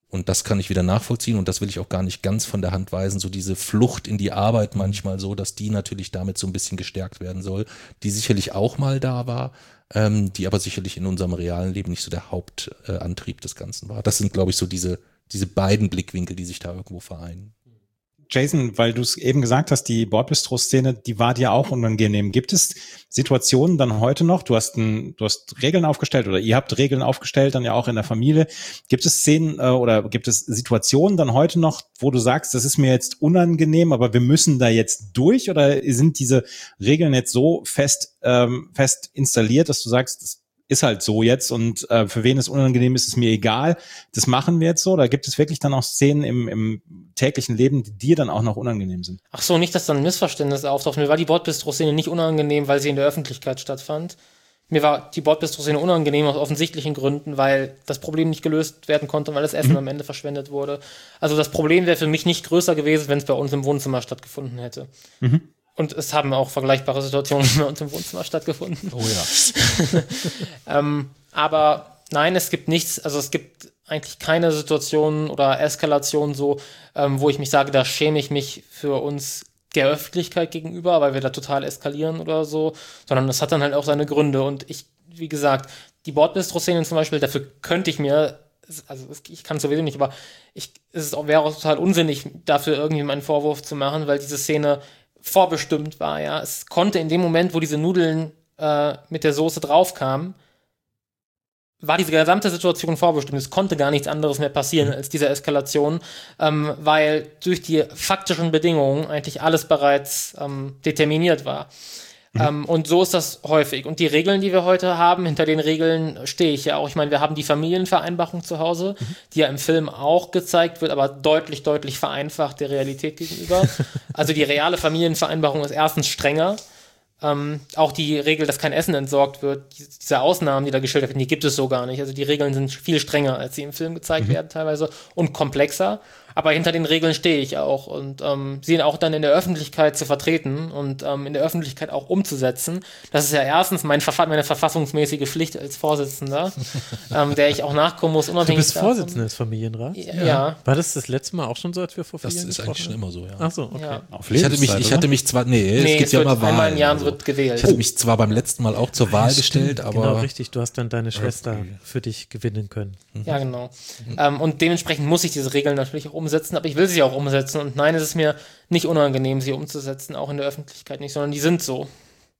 Und das kann ich wieder nachvollziehen und das will ich auch gar nicht ganz von der Hand weisen. So diese Flucht in die Arbeit manchmal so, dass die natürlich damit so ein bisschen gestärkt werden soll, die sicherlich auch mal da war, ähm, die aber sicherlich in unserem realen Leben nicht so der Hauptantrieb äh, des Ganzen war. Das sind, glaube ich, so diese, diese beiden Blickwinkel, die sich da irgendwo vereinen. Jason, weil du es eben gesagt hast, die Bordbistro-Szene, die war dir auch unangenehm. Gibt es Situationen dann heute noch? Du hast ein, du hast Regeln aufgestellt oder ihr habt Regeln aufgestellt, dann ja auch in der Familie. Gibt es Szenen äh, oder gibt es Situationen dann heute noch, wo du sagst, das ist mir jetzt unangenehm, aber wir müssen da jetzt durch? Oder sind diese Regeln jetzt so fest ähm, fest installiert, dass du sagst, das ist halt so jetzt und äh, für wen es unangenehm ist, ist mir egal. Das machen wir jetzt so. Da gibt es wirklich dann auch Szenen im, im täglichen Leben, die dir dann auch noch unangenehm sind. Ach so, nicht, dass dann ein Missverständnis auftaucht. Mir war die Bordbistro-Szene nicht unangenehm, weil sie in der Öffentlichkeit stattfand. Mir war die Bordbistro-Szene unangenehm aus offensichtlichen Gründen, weil das Problem nicht gelöst werden konnte, weil das Essen mhm. am Ende verschwendet wurde. Also das Problem wäre für mich nicht größer gewesen, wenn es bei uns im Wohnzimmer stattgefunden hätte. Mhm. Und es haben auch vergleichbare Situationen bei uns im Wohnzimmer stattgefunden. Oh ja. ähm, aber nein, es gibt nichts, also es gibt eigentlich keine Situation oder Eskalation so, ähm, wo ich mich sage, da schäme ich mich für uns der Öffentlichkeit gegenüber, weil wir da total eskalieren oder so, sondern das hat dann halt auch seine Gründe. Und ich, wie gesagt, die Bordbistro-Szenen zum Beispiel, dafür könnte ich mir, also ich kann es sowieso nicht, aber ich, es ist auch, wäre auch total unsinnig, dafür irgendwie einen Vorwurf zu machen, weil diese Szene vorbestimmt war, ja. Es konnte in dem Moment, wo diese Nudeln äh, mit der Soße draufkamen, war diese gesamte Situation vorbestimmt. Es konnte gar nichts anderes mehr passieren als diese Eskalation, ähm, weil durch die faktischen Bedingungen eigentlich alles bereits ähm, determiniert war. Mhm. Ähm, und so ist das häufig. Und die Regeln, die wir heute haben, hinter den Regeln stehe ich ja auch. Ich meine, wir haben die Familienvereinbarung zu Hause, mhm. die ja im Film auch gezeigt wird, aber deutlich, deutlich vereinfacht der Realität gegenüber. Also die reale Familienvereinbarung ist erstens strenger. Ähm, auch die Regel, dass kein Essen entsorgt wird, diese Ausnahmen, die da geschildert werden, die gibt es so gar nicht. Also die Regeln sind viel strenger, als sie im Film gezeigt mhm. werden teilweise und komplexer. Aber hinter den Regeln stehe ich auch und ähm, sie auch dann in der Öffentlichkeit zu vertreten und ähm, in der Öffentlichkeit auch umzusetzen. Das ist ja erstens mein Verfa- meine verfassungsmäßige Pflicht als Vorsitzender, ähm, der ich auch nachkommen muss, unabhängig Du bist davon. Vorsitzender des Familienrats? Ja. ja. War das das letzte Mal auch schon so, als wir vor vier Das Jahren ist eigentlich schon immer so, ja. Ach so, okay. Ja. Ich hatte mich, ich hatte mich zwar, nee, nee es gibt ja immer Wahlen. Einmal im Jahr also. wird gewählt. Ich hatte mich zwar beim letzten Mal auch zur Wahl Ja, gestellt, aber. Genau, richtig. Du hast dann deine Schwester okay. für dich gewinnen können. Mhm. Ja, genau. Mhm. Ähm, und dementsprechend muss ich diese Regeln natürlich auch umsetzen, aber ich will sie auch umsetzen. Und nein, es ist mir nicht unangenehm, sie umzusetzen, auch in der Öffentlichkeit nicht, sondern die sind so.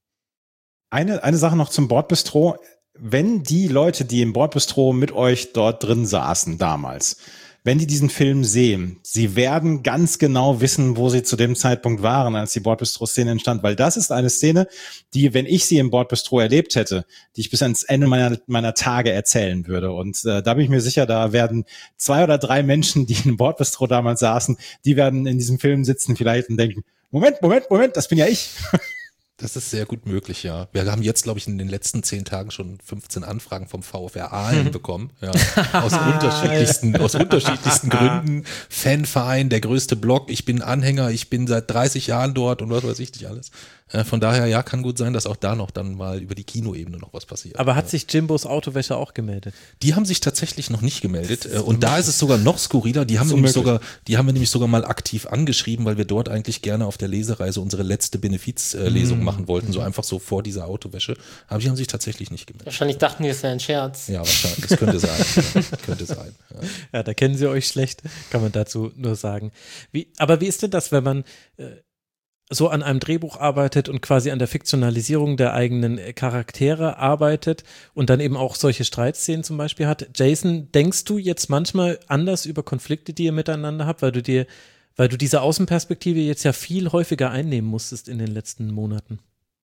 Eine, eine Sache noch zum Bordbistro. Wenn die Leute, die im Bordbistro mit euch dort drin saßen damals, wenn die diesen Film sehen, sie werden ganz genau wissen, wo sie zu dem Zeitpunkt waren, als die Bordbistro-Szene entstand, weil das ist eine Szene, die, wenn ich sie im Bordbistro erlebt hätte, die ich bis ans Ende meiner, meiner Tage erzählen würde. Und äh, da bin ich mir sicher, da werden zwei oder drei Menschen, die im Bordbistro damals saßen, die werden in diesem Film sitzen vielleicht und denken, Moment, Moment, Moment, das bin ja ich. Das ist sehr gut möglich, ja. Wir haben jetzt, glaube ich, in den letzten zehn Tagen schon fünfzehn Anfragen vom VfR Aalen bekommen. Ja. Aus unterschiedlichsten, aus unterschiedlichsten Gründen. Fanverein, der größte Blog. Ich bin Anhänger, ich bin seit dreißig Jahren dort und was weiß ich nicht alles. Äh, von daher, ja, kann gut sein, dass auch da noch dann mal über die Kinoebene noch was passiert. Aber hat ja. sich Jimbos Autowäsche auch gemeldet? Die haben sich tatsächlich noch nicht gemeldet. Äh, und da ist es sogar noch skurriler. Die haben, nämlich sogar, die haben wir nämlich sogar mal aktiv angeschrieben, weil wir dort eigentlich gerne auf der Lesereise unsere letzte Benefizlesung äh, mm. machen wollten. So einfach so vor dieser Autowäsche. Aber die haben sich tatsächlich nicht gemeldet. Wahrscheinlich dachten die, es wäre ein Scherz. Ja, wahrscheinlich. Das könnte sein. ja, könnte sein. Ja. ja, da kennen sie euch schlecht, kann man dazu nur sagen. Wie, aber wie ist denn das, wenn man äh, so an einem Drehbuch arbeitet und quasi an der Fiktionalisierung der eigenen Charaktere arbeitet und dann eben auch solche Streitszenen zum Beispiel hat? Jason, denkst du jetzt manchmal anders über Konflikte, die ihr miteinander habt, weil du dir, weil du diese Außenperspektive jetzt ja viel häufiger einnehmen musstest in den letzten Monaten?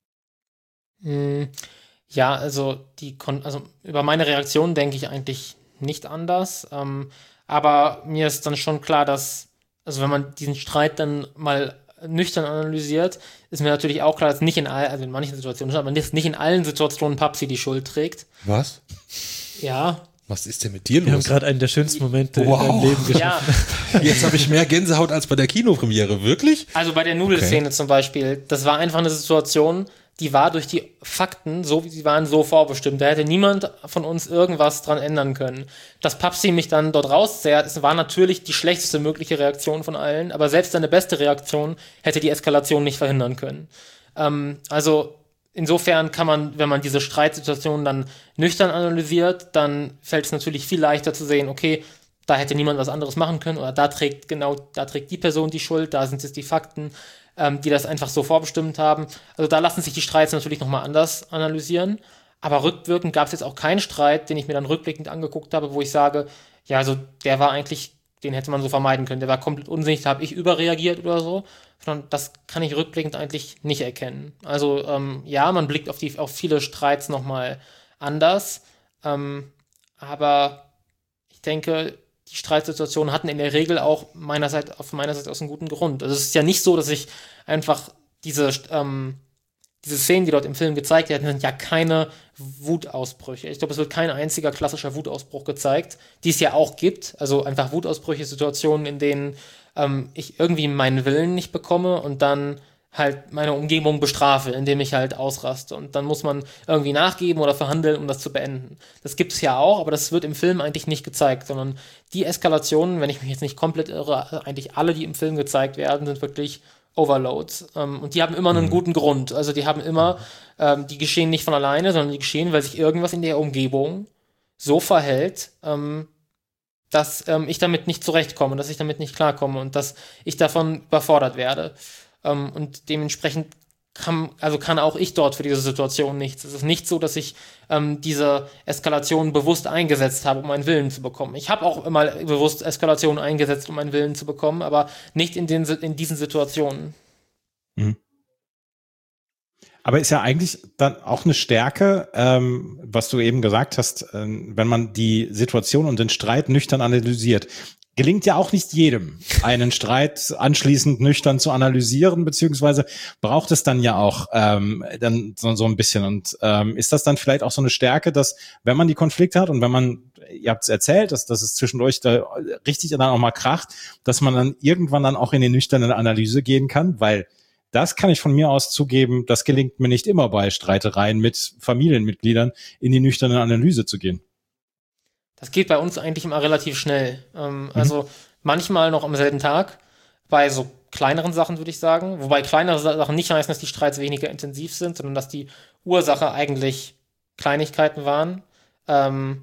Ja, also die Kon- also über meine Reaktion denke ich eigentlich nicht anders. Ähm, aber mir ist dann schon klar, dass, also wenn man diesen Streit dann mal nüchtern analysiert, ist mir natürlich auch klar, dass nicht in all, also in manchen Situationen, aber nicht in allen Situationen Papsi die Schuld trägt. Was? Ja. Was ist denn mit dir los? Wir haben gerade einen der schönsten Momente wow. in deinem Leben geschaffen. Ja. Jetzt habe ich mehr Gänsehaut als bei der Kinopremiere, wirklich? Also bei der Nudelszene okay. zum Beispiel, das war einfach eine Situation, die war durch die Fakten, so wie sie waren, so vorbestimmt. Da hätte niemand von uns irgendwas dran ändern können. Dass Papsi mich dann dort rauszerrt, es war natürlich die schlechteste mögliche Reaktion von allen, aber selbst seine beste Reaktion hätte die Eskalation nicht verhindern können. Ähm, also insofern kann man, wenn man diese Streitsituation dann nüchtern analysiert, dann fällt es natürlich viel leichter zu sehen, okay, da hätte niemand was anderes machen können oder da trägt genau, da trägt die Person die Schuld, da sind es die Fakten, ähm, die das einfach so vorbestimmt haben. Also da lassen sich die Streits natürlich nochmal anders analysieren. Aber rückwirkend gab es jetzt auch keinen Streit, den ich mir dann rückblickend angeguckt habe, wo ich sage, ja, also der war eigentlich, den hätte man so vermeiden können. Der war komplett unsinnig, da habe ich überreagiert oder so. Sondern das kann ich rückblickend eigentlich nicht erkennen. Also ähm, ja, man blickt auf, die, auf viele Streits nochmal anders. Ähm, aber ich denke, die Streitsituationen hatten in der Regel auch meinerseits, auf meiner Seite aus einen guten Grund. Also es ist ja nicht so, dass ich einfach diese, ähm, diese Szenen, die dort im Film gezeigt werden, sind ja keine Wutausbrüche. Ich glaube, es wird kein einziger klassischer Wutausbruch gezeigt, die es ja auch gibt. Also einfach Wutausbrüche, Situationen, in denen ähm, ich irgendwie meinen Willen nicht bekomme und dann halt meine Umgebung bestrafe, indem ich halt ausraste. Und dann muss man irgendwie nachgeben oder verhandeln, um das zu beenden. Das gibt es ja auch, aber das wird im Film eigentlich nicht gezeigt, sondern die Eskalationen, wenn ich mich jetzt nicht komplett irre, eigentlich alle, die im Film gezeigt werden, sind wirklich Overloads. Ähm, und die haben immer einen mhm. guten Grund. Also die haben immer, ähm, die geschehen nicht von alleine, sondern die geschehen, weil sich irgendwas in der Umgebung so verhält, ähm, dass ähm, ich damit nicht zurechtkomme, dass ich damit nicht klarkomme und dass ich davon überfordert werde. Um, und dementsprechend kann, also kann auch ich dort für diese Situation nichts. Es ist nicht so, dass ich ähm, diese Eskalation bewusst eingesetzt habe, um meinen Willen zu bekommen. Ich habe auch immer bewusst Eskalationen eingesetzt, um meinen Willen zu bekommen, aber nicht in, den, in diesen Situationen. Mhm. Aber ist ja eigentlich dann auch eine Stärke, ähm, was du eben gesagt hast, äh, wenn man die Situation und den Streit nüchtern analysiert. Gelingt ja auch nicht jedem, einen Streit anschließend nüchtern zu analysieren, beziehungsweise braucht es dann ja auch ähm, dann so, so ein bisschen. Und ähm, ist das dann vielleicht auch so eine Stärke, dass wenn man die Konflikte hat und wenn man, ihr habt es erzählt, dass, dass es zwischendurch da richtig dann auch mal kracht, dass man dann irgendwann dann auch in die nüchterne Analyse gehen kann, weil das kann ich von mir aus zugeben, das gelingt mir nicht immer bei Streitereien mit Familienmitgliedern, in die nüchterne Analyse zu gehen. Das geht bei uns eigentlich immer relativ schnell. Ähm, mhm. Also manchmal noch am selben Tag. Bei so kleineren Sachen würde ich sagen. Wobei kleinere Sachen nicht heißen, dass die Streits weniger intensiv sind, sondern dass die Ursache eigentlich Kleinigkeiten waren. Ähm,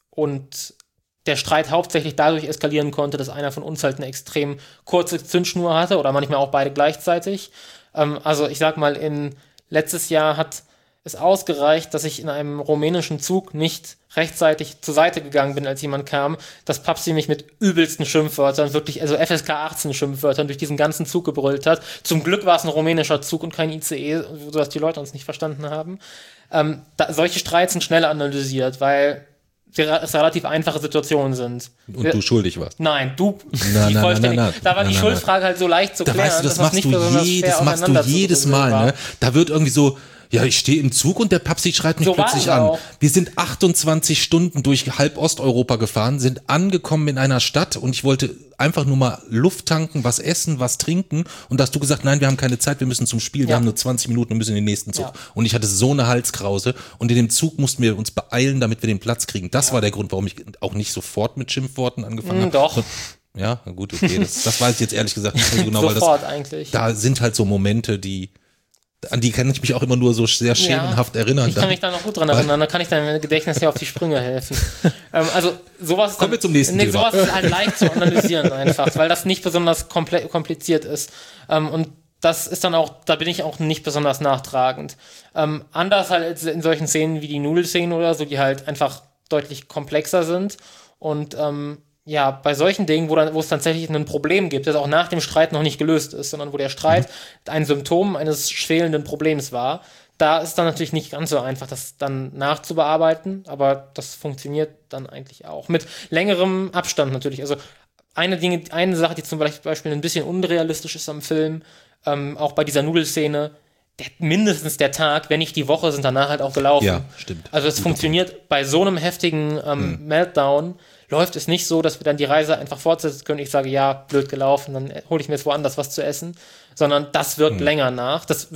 und der Streit hauptsächlich dadurch eskalieren konnte, dass einer von uns halt eine extrem kurze Zündschnur hatte oder manchmal auch beide gleichzeitig. Ähm, also ich sag mal, in letztes Jahr hat es ausgereicht, dass ich in einem rumänischen Zug nicht rechtzeitig zur Seite gegangen bin, als jemand kam, dass Papsi mich mit übelsten Schimpfwörtern, wirklich, also F S K achtzehn Schimpfwörtern durch diesen ganzen Zug gebrüllt hat. Zum Glück war es ein rumänischer Zug und kein I C E, sodass die Leute uns nicht verstanden haben. Ähm, da, solche Streits sind schnell analysiert, weil es relativ einfache Situationen sind. Und du schuldig warst. Nein, du. Na, na, na, na, na, da war na, die na, Schuldsfrage na. halt so leicht zu da klären. Weißt du, das, das machst nicht du jedes, das machst du jedes Mal. Ne? Da wird irgendwie so, ja, ich stehe im Zug und der Papsi schreit mich so plötzlich an. Auch. Wir sind achtundzwanzig Stunden durch halb Osteuropa gefahren, sind angekommen in einer Stadt und ich wollte einfach nur mal Luft tanken, was essen, was trinken und da hast du gesagt, nein, wir haben keine Zeit, wir müssen zum Spiel, ja. wir haben nur zwanzig Minuten und müssen in den nächsten Zug. Ja. Und ich hatte so eine Halskrause und in dem Zug mussten wir uns beeilen, damit wir den Platz kriegen. Das ja. war der Grund, warum ich auch nicht sofort mit Schimpfworten angefangen mm, habe. Doch. Und, ja, gut, okay, das, das weiß ich jetzt ehrlich gesagt nicht so genau, sofort weil das, eigentlich. da sind halt so Momente, die an die kann ich mich auch immer nur so sehr schemenhaft ja, erinnern. Ich kann mich da noch gut dran erinnern, da kann ich deinem Gedächtnis ja auf die Sprünge helfen. ähm, also sowas, Kommen wir zum nächsten nee, Thema. sowas ist halt leicht zu analysieren einfach, weil das nicht besonders komple- kompliziert ist. Ähm, und das ist dann auch, da bin ich auch nicht besonders nachtragend. Ähm, anders halt in solchen Szenen wie die Nudelszenen oder so, die halt einfach deutlich komplexer sind und ähm, ja, bei solchen Dingen, wo, dann, wo es tatsächlich ein Problem gibt, das auch nach dem Streit noch nicht gelöst ist, sondern wo der Streit mhm. ein Symptom eines schwelenden Problems war, da ist dann natürlich nicht ganz so einfach, das dann nachzubearbeiten, aber das funktioniert dann eigentlich auch. Mit längerem Abstand natürlich. Also eine, Dinge, eine Sache, die zum Beispiel ein bisschen unrealistisch ist am Film, ähm, auch bei dieser Nudelszene, der, mindestens der Tag, wenn nicht die Woche, sind danach halt auch gelaufen. Ja, stimmt. Also es funktioniert bei so einem heftigen ähm, mhm. Meltdown, läuft es nicht so, dass wir dann die Reise einfach fortsetzen können. Ich sage, ja, blöd gelaufen, dann hole ich mir jetzt woanders was zu essen. Sondern das wirkt mhm. länger nach. Das wirkt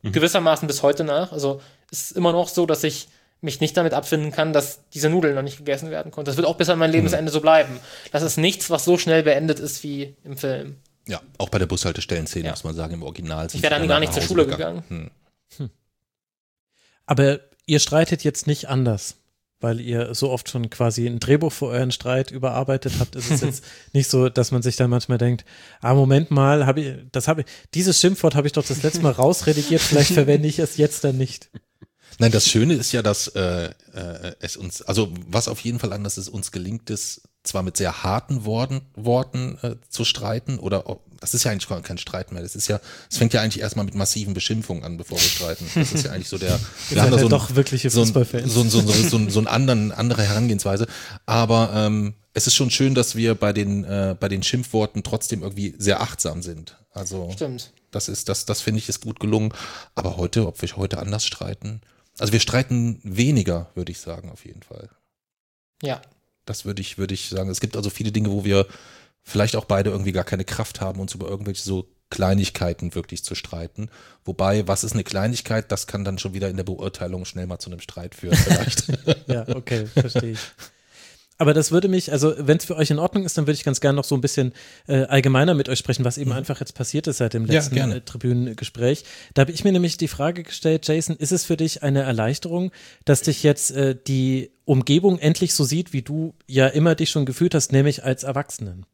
mhm. gewissermaßen bis heute nach. Also es ist immer noch so, dass ich mich nicht damit abfinden kann, dass diese Nudeln noch nicht gegessen werden konnten. Das wird auch bis an mein Lebensende mhm. so bleiben. Das ist nichts, was so schnell beendet ist wie im Film. Ja, auch bei der Bushaltestellen-Szene, ja. muss man sagen, im Original. Ich wäre dann gar nicht zur Schule gegangen. gegangen. Hm. Hm. Aber ihr streitet jetzt nicht anders, weil ihr so oft schon quasi ein Drehbuch für euren Streit überarbeitet habt. Ist es jetzt nicht so, dass man sich dann manchmal denkt, ah, Moment mal, hab ich, das habe ich, dieses Schimpfwort habe ich doch das letzte Mal rausredigiert, vielleicht verwende ich es jetzt dann nicht. Nein, das Schöne ist ja, dass äh, äh, es uns, also was auf jeden Fall anders ist, uns gelingt es, zwar mit sehr harten Worten, Worten äh, zu streiten, oder das ist ja eigentlich kein Streit mehr, das ist ja, es fängt ja eigentlich erstmal mit massiven Beschimpfungen an, bevor wir streiten. Das ist ja eigentlich so der, wir haben da so, doch wirkliche so, Fußballfans. so, so, so, so, so, so einen anderen, andere Herangehensweise, aber ähm, es ist schon schön, dass wir bei den, äh, bei den Schimpfworten trotzdem irgendwie sehr achtsam sind. Also Stimmt. das ist, das, das finde ich ist gut gelungen, aber heute, ob wir heute anders streiten, also wir streiten weniger, würde ich sagen, auf jeden Fall. Ja. Das würde ich, würde ich sagen. Es gibt also viele Dinge, wo wir vielleicht auch beide irgendwie gar keine Kraft haben, uns über irgendwelche so Kleinigkeiten wirklich zu streiten. Wobei, was ist eine Kleinigkeit, das kann dann schon wieder in der Beurteilung schnell mal zu einem Streit führen vielleicht. Ja, okay, verstehe ich. Aber das würde mich, also wenn es für euch in Ordnung ist, dann würde ich ganz gerne noch so ein bisschen äh, allgemeiner mit euch sprechen, was eben mhm. einfach jetzt passiert ist seit dem letzten ja, äh, Tribünengespräch. Da habe ich mir nämlich die Frage gestellt, Jason, ist es für dich eine Erleichterung, dass dich jetzt äh, die Umgebung endlich so sieht, wie du ja immer dich schon gefühlt hast, nämlich als Erwachsenen?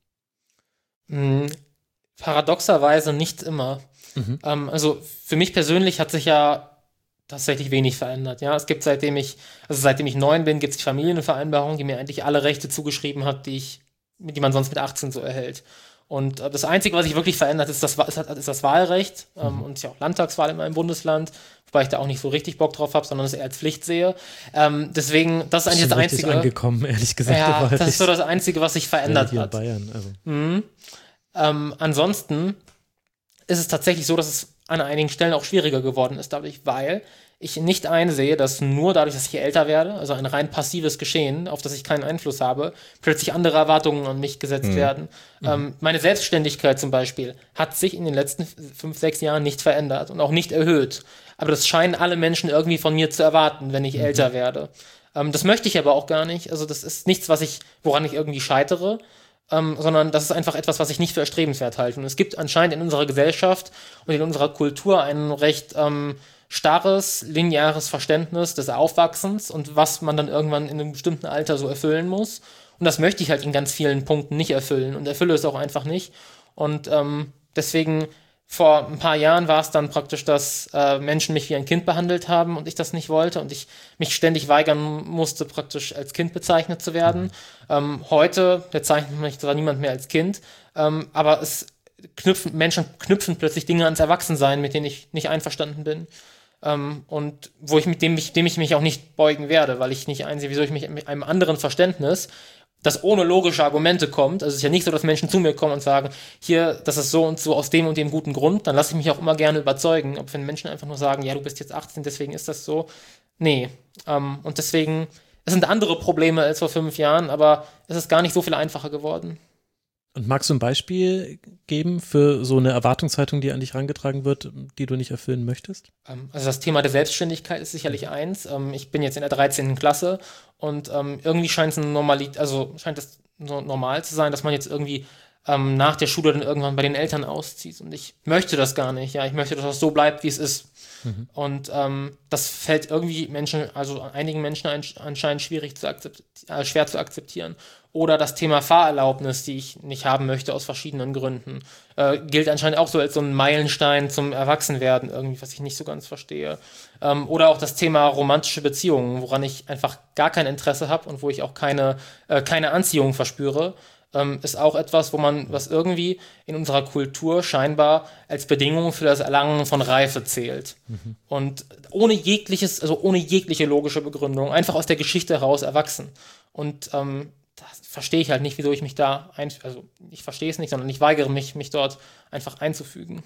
Mhm. Paradoxerweise nicht immer. Mhm. Ähm, also für mich persönlich hat sich ja tatsächlich wenig verändert. Ja, es gibt seitdem ich, also seitdem ich neun bin, gibt es die Familienvereinbarung, die mir eigentlich alle Rechte zugeschrieben hat, die ich, die man sonst mit achtzehn so erhält. Und äh, das Einzige, was sich wirklich verändert, ist das, ist, ist das Wahlrecht ähm, mhm. und ja auch Landtagswahl in meinem Bundesland, wobei ich da auch nicht so richtig Bock drauf habe, sondern es eher als Pflicht sehe. Ähm, deswegen, das ist eigentlich das Einzige. Angekommen, ehrlich gesagt. Ja, das ist so das Einzige, was sich verändert ja, hier hat. In Bayern, also. Mhm. Ähm, ansonsten ist es tatsächlich so, dass es an einigen Stellen auch schwieriger geworden ist dadurch, weil ich nicht einsehe, dass nur dadurch, dass ich älter werde, also ein rein passives Geschehen, auf das ich keinen Einfluss habe, plötzlich andere Erwartungen an mich gesetzt mhm. werden. Mhm. Ähm, meine Selbstständigkeit zum Beispiel hat sich in den letzten fünf, sechs Jahren nicht verändert und auch nicht erhöht. Aber das scheinen alle Menschen irgendwie von mir zu erwarten, wenn ich mhm. älter werde. Ähm, das möchte ich aber auch gar nicht. Also das ist nichts, was ich, woran ich irgendwie scheitere. Ähm, sondern das ist einfach etwas, was ich nicht für erstrebenswert halte. Und es gibt anscheinend in unserer Gesellschaft und in unserer Kultur ein recht ähm, starres, lineares Verständnis des Aufwachsens und was man dann irgendwann in einem bestimmten Alter so erfüllen muss. Und das möchte ich halt in ganz vielen Punkten nicht erfüllen und erfülle es auch einfach nicht. Und ähm, deswegen vor ein paar Jahren war es dann praktisch, dass äh, Menschen mich wie ein Kind behandelt haben und ich das nicht wollte und ich mich ständig weigern musste, praktisch als Kind bezeichnet zu werden. Mhm. Ähm, heute bezeichnet mich zwar niemand mehr als Kind, ähm, aber es knüpfen, Menschen knüpfen plötzlich Dinge ans Erwachsensein, mit denen ich nicht einverstanden bin. Ähm, und wo ich mit dem, ich, dem ich mich auch nicht beugen werde, weil ich nicht einsehe, wieso ich mich mit einem anderen Verständnis, das ohne logische Argumente kommt. Also es ist ja nicht so, dass Menschen zu mir kommen und sagen, hier, das ist so und so aus dem und dem guten Grund, dann lasse ich mich auch immer gerne überzeugen. Aber wenn Menschen einfach nur sagen, ja, du bist jetzt achtzehn, deswegen ist das so, nee. Ähm, und deswegen, es sind andere Probleme als vor fünf Jahren, aber es ist gar nicht so viel einfacher geworden. Und magst du ein Beispiel geben für so eine Erwartungshaltung, die an dich herangetragen wird, die du nicht erfüllen möchtest? Also das Thema der Selbstständigkeit ist sicherlich eins. Ich bin jetzt in der dreizehnten Klasse und irgendwie scheint es ein Normalität, also scheint es so normal zu sein, dass man jetzt irgendwie ähm, nach der Schule dann irgendwann bei den Eltern auszieht. Und ich möchte das gar nicht. Ja, ich möchte, dass das so bleibt, wie es ist. Mhm. Und ähm, das fällt irgendwie Menschen, also einigen Menschen anscheinend schwierig zu akzeptieren, äh, schwer zu akzeptieren. Oder das Thema Fahrerlaubnis, die ich nicht haben möchte aus verschiedenen Gründen, äh, gilt anscheinend auch so als so ein Meilenstein zum Erwachsenwerden irgendwie, was ich nicht so ganz verstehe. Ähm, oder auch das Thema romantische Beziehungen, woran ich einfach gar kein Interesse habe und wo ich auch keine, äh, keine Anziehung verspüre, ähm, ist auch etwas, wo man, was irgendwie in unserer Kultur scheinbar als Bedingung für das Erlangen von Reife zählt. Mhm. Und ohne jegliches, also ohne jegliche logische Begründung, einfach aus der Geschichte heraus erwachsen. Und ähm, das verstehe ich halt nicht, wieso ich mich da ein, also ich verstehe es nicht, sondern ich weigere mich, mich dort einfach einzufügen.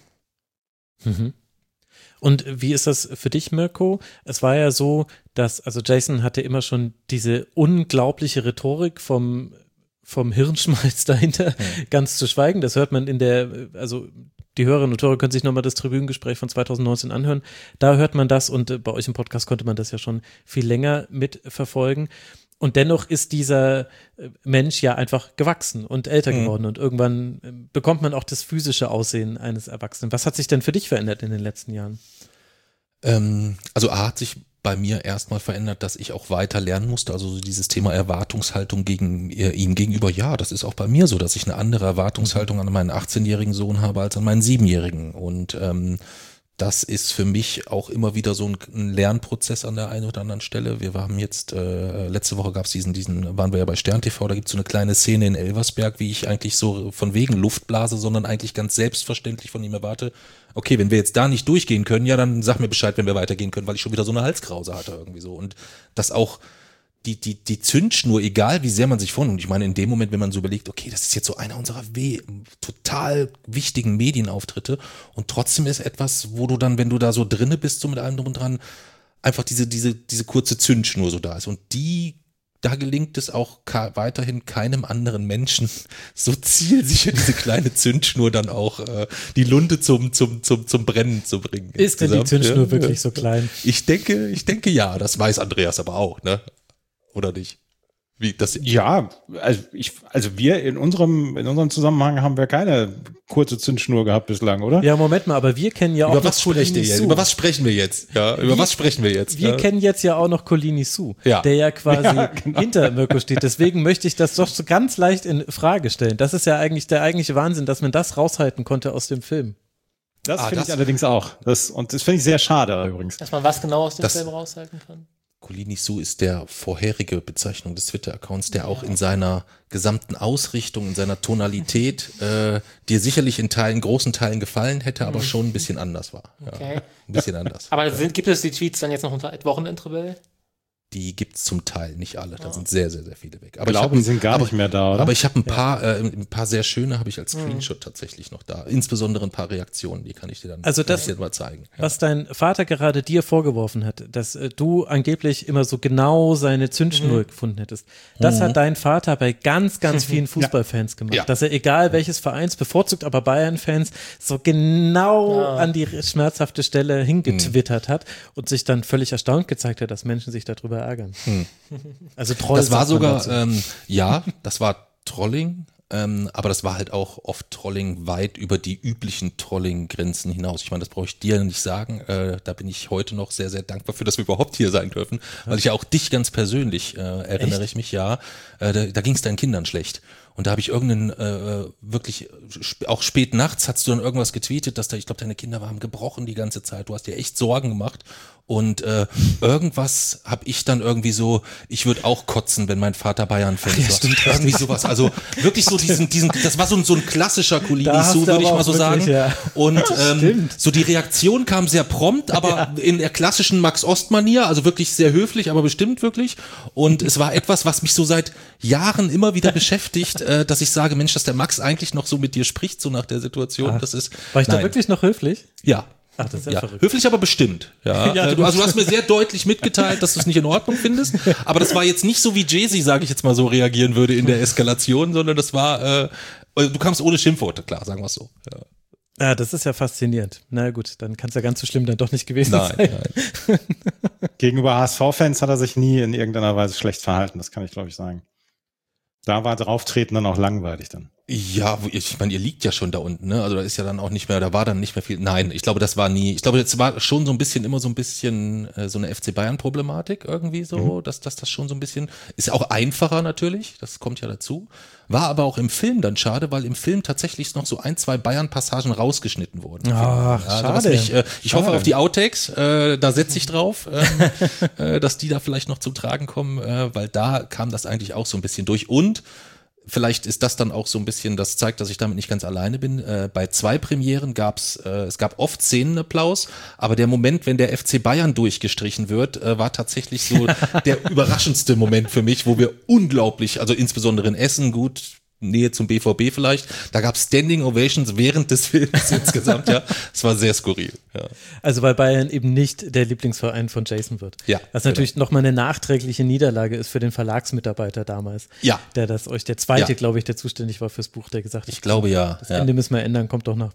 Mhm. Und wie ist das für dich, Mirko? Es war ja so, dass, also Jason hatte immer schon diese unglaubliche Rhetorik vom, vom Hirnschmalz dahinter, mhm. ganz zu schweigen. Das hört man in der, also die Hörerinnen und Hörer können sich nochmal das Tribünengespräch von zweitausendneunzehn anhören. Da hört man das und äh, bei euch im Podcast konnte man das ja schon viel länger mitverfolgen. Und dennoch ist dieser Mensch ja einfach gewachsen und älter Mhm. geworden und irgendwann bekommt man auch das physische Aussehen eines Erwachsenen. Was hat sich denn für dich verändert in den letzten Jahren? Ähm, also A hat sich bei mir erstmal verändert, dass ich auch weiter lernen musste. Also so dieses Thema Erwartungshaltung gegen äh, ihm gegenüber. Ja, das ist auch bei mir so, dass ich eine andere Erwartungshaltung an meinen achtzehnjährigen Sohn habe als an meinen siebenjährigen. Und ähm, das ist für mich auch immer wieder so ein, ein Lernprozess an der einen oder anderen Stelle. Wir haben jetzt, äh, letzte Woche gab es diesen, diesen, waren wir ja bei Stern T V, da gibt es so eine kleine Szene in Elversberg, wie ich eigentlich so von wegen Luftblase, sondern eigentlich ganz selbstverständlich von ihm erwarte, okay, wenn wir jetzt da nicht durchgehen können, ja, dann sag mir Bescheid, wenn wir weitergehen können, weil ich schon wieder so eine Halskrause hatte irgendwie so. Und das auch die, die, die Zündschnur, egal wie sehr man sich vornimmt. Ich meine, in dem Moment, wenn man so überlegt, okay, das ist jetzt so einer unserer we- total wichtigen Medienauftritte und trotzdem ist etwas, wo du dann, wenn du da so drinne bist, so mit allem drum und dran, einfach diese, diese, diese kurze Zündschnur so da ist. Und die, da gelingt es auch ka- weiterhin keinem anderen Menschen so zielsicher diese kleine Zündschnur dann auch, äh, die Lunte zum, zum, zum, zum Brennen zu bringen. Ist denn die insgesamt. Zündschnur Ja, wirklich ja. so klein? Ich denke, ich denke ja, das weiß Andreas aber auch, ne? Oder nicht? Wie das? Ja, also ich, also wir in unserem, in unserem Zusammenhang haben wir keine kurze Zündschnur gehabt bislang, oder? Ja, Moment mal, aber wir kennen ja auch Über noch was sprecht ihr Colini jetzt? Su. Über was sprechen wir jetzt? Ja, über Wir- was sprechen wir jetzt? Wir ja. kennen jetzt ja auch noch Colini Su, Ja. der ja quasi Ja, genau. hinter Mirko steht. Deswegen möchte ich das doch so ganz leicht in Frage stellen. Das ist ja eigentlich der eigentliche Wahnsinn, dass man das raushalten konnte aus dem Film. Das Ah, finde das- ich allerdings auch. Das, und das finde ich sehr schade übrigens. Dass man was genau aus dem Das- Film raushalten kann. Colini Su ist der vorherige Bezeichnung des Twitter-Accounts, der auch in seiner gesamten Ausrichtung, in seiner Tonalität äh, dir sicherlich in Teilen, großen Teilen gefallen hätte, aber schon ein bisschen anders war. Ja, Okay. ein bisschen anders. Aber sind, gibt es die Tweets dann jetzt noch unter Wochenendrebell? Die gibt's zum Teil, nicht alle. Da sind sehr, sehr, sehr viele weg. Ich glaube, hab- die sind gar aber, nicht mehr da, oder? Aber ich habe ein paar, äh, ein paar sehr schöne habe ich als Screenshot tatsächlich noch da. Insbesondere ein paar Reaktionen, die kann ich dir dann Also kann das- ich dir mal zeigen. Ja. Was dein Vater gerade dir vorgeworfen hat, dass äh, du angeblich immer so genau seine Zündschnur Mhm. gefunden hättest, das hat dein Vater bei ganz, ganz vielen Fußballfans gemacht. Ja. Dass er, egal welches Vereins, bevorzugt aber Bayern-Fans, so genau Ja. an die schmerzhafte Stelle hingetwittert hat und sich dann völlig erstaunt gezeigt hat, dass Menschen sich darüber ärgern. Also Troll Das war sagt man sogar, dazu. ähm, ja, das war Trolling, ähm, aber das war halt auch oft Trolling weit über die üblichen Trolling-Grenzen hinaus. Ich meine, das brauche ich dir nicht sagen. Äh, da bin ich heute noch sehr, sehr dankbar für, dass wir überhaupt hier sein dürfen, weil ich ja auch dich ganz persönlich, äh, erinnere Echt? ich mich, ja, äh, da, da ging es deinen Kindern schlecht. Und da habe ich irgendeinen, äh, wirklich, sp- auch spät nachts hast du dann irgendwas getweetet, dass da, ich glaube, deine Kinder waren gebrochen die ganze Zeit. Du hast dir echt Sorgen gemacht. Und äh, irgendwas habe ich dann irgendwie so, ich würde auch kotzen, wenn mein Vater Bayern-Fan war. Irgendwie sowas. Also wirklich so diesen, diesen, das war so ein, so ein klassischer Da Colini hast Su, du würde ich aber mal auch so wirklich, sagen. ja. Und ähm, Stimmt. so die Reaktion kam sehr prompt, aber in der klassischen Max-Ost-Manier, also wirklich sehr höflich, aber bestimmt wirklich. Und es war etwas, was mich so seit Jahren immer wieder beschäftigt, äh, dass ich sage, Mensch, dass der Max eigentlich noch so mit dir spricht, so nach der Situation. Ach, das ist, War ich da nein. wirklich noch höflich? Ja. Ach, das ist ja, Ja, verrückt. höflich, aber bestimmt. Ja, Ja, Äh, du, also du hast mir sehr deutlich mitgeteilt, dass du es nicht in Ordnung findest. Aber das war jetzt nicht so, wie Jay-Z, sage ich jetzt mal so, reagieren würde in der Eskalation, sondern das war, äh, du kamst ohne Schimpfworte, klar, sagen wir es so. Ja. Ja, das ist ja faszinierend. Na gut, dann kann es ja ganz so schlimm dann doch nicht gewesen Nein, sein. nein. Gegenüber H S V-Fans hat er sich nie in irgendeiner Weise schlecht verhalten, das kann ich glaube ich sagen. Da war Drauftreten dann auch langweilig dann. Ja, wo- ich meine, ihr liegt ja schon da unten, ne? Also da ist ja dann auch nicht mehr, da war dann nicht mehr viel. Nein, ich glaube, das war nie. Ich glaube, das war schon so ein bisschen immer so ein bisschen äh, so eine F C Bayern-Problematik irgendwie so, dass, dass das schon so ein bisschen ist auch einfacher natürlich. Das kommt ja dazu. War aber auch im Film dann schade, weil im Film tatsächlich noch so ein, zwei Bayern-Passagen rausgeschnitten wurden. Ach, also was schade. Mich, äh, ich Schade. hoffe auf die Outtakes. Äh, da setze ich drauf, ähm, äh, dass die da vielleicht noch zum Tragen kommen, äh, weil da kam das eigentlich auch so ein bisschen durch und vielleicht ist das dann auch so ein bisschen, das zeigt, dass ich damit nicht ganz alleine bin. Äh, bei zwei Premieren gab's, äh, es gab oft Szenenapplaus, aber der Moment, wenn der F C Bayern durchgestrichen wird, äh, war tatsächlich so der überraschendste Moment für mich, wo wir unglaublich, also insbesondere in Essen, gut, Nähe zum B V B vielleicht, da gab's Standing Ovations während des Films insgesamt, ja. Es war sehr skurril, ja. Also weil Bayern eben nicht der Lieblingsverein von Jason wird. Ja, Was natürlich nochmal eine nachträgliche Niederlage ist für den Verlagsmitarbeiter damals. Ja. Der das euch, der zweite, Ja. glaube ich, der zuständig war fürs Buch, der gesagt hat, Ich glaube ja. das ja. Ende müssen wir ändern, kommt doch nach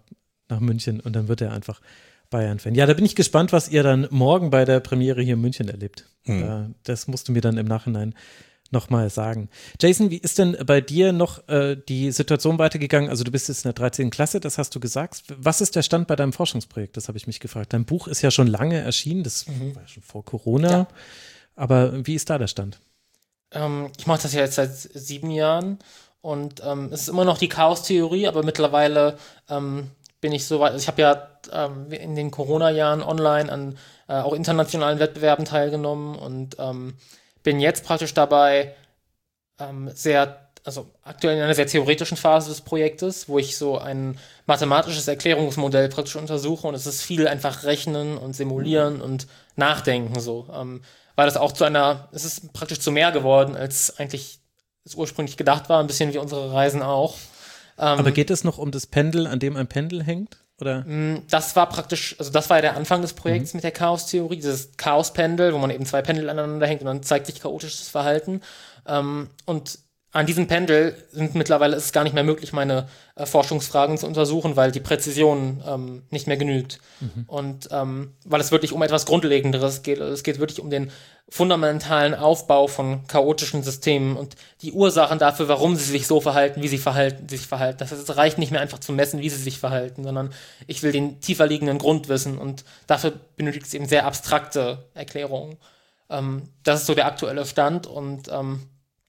nach München und dann wird er einfach Bayern-Fan. Ja, da bin ich gespannt, was ihr dann morgen bei der Premiere hier in München erlebt. Hm. Da, das musst du mir dann im Nachhinein nochmal sagen. Jason, wie ist denn bei dir noch äh, die Situation weitergegangen? Also du bist jetzt in der dreizehnten Klasse, das hast du gesagt. Was ist der Stand bei deinem Forschungsprojekt? Das habe ich mich gefragt. Dein Buch ist ja schon lange erschienen, das mhm. war ja schon vor Corona. Ja. Aber wie ist da der Stand? Ähm, ich mache das ja jetzt seit sieben Jahren und ähm, es ist immer noch die Chaos-Theorie, aber mittlerweile ähm, bin ich so weit, also ich habe ja ähm, in den Corona-Jahren online an äh, auch internationalen Wettbewerben teilgenommen und ähm, bin jetzt praktisch dabei, ähm, sehr, also aktuell in einer sehr theoretischen Phase des Projektes, wo ich so ein mathematisches Erklärungsmodell praktisch untersuche und es ist viel einfach Rechnen und Simulieren und Nachdenken so, ähm, weil das auch zu einer, es ist praktisch zu mehr geworden, als eigentlich es ursprünglich gedacht war, ein bisschen wie unsere Reisen auch. Ähm, Aber geht es noch um das Pendel, an dem ein Pendel hängt? Oder? Das war praktisch, also das war ja der Anfang des Projekts Mhm. mit der Chaos-Theorie, dieses Chaos-Pendel, wo man eben zwei Pendel aneinander hängt und dann zeigt sich chaotisches Verhalten. Ähm, und an diesem Pendel sind mittlerweile ist es gar nicht mehr möglich, meine äh, Forschungsfragen zu untersuchen, weil die Präzision ähm, nicht mehr genügt. Mhm. Und ähm, weil es wirklich um etwas Grundlegenderes geht. Also es geht wirklich um den fundamentalen Aufbau von chaotischen Systemen und die Ursachen dafür, warum sie sich so verhalten, wie sie verhalten, sich verhalten. Das heißt, es reicht nicht mehr einfach zu messen, wie sie sich verhalten, sondern ich will den tiefer liegenden Grund wissen und dafür benötigt es eben sehr abstrakte Erklärungen. Ähm, das ist so der aktuelle Stand und ähm,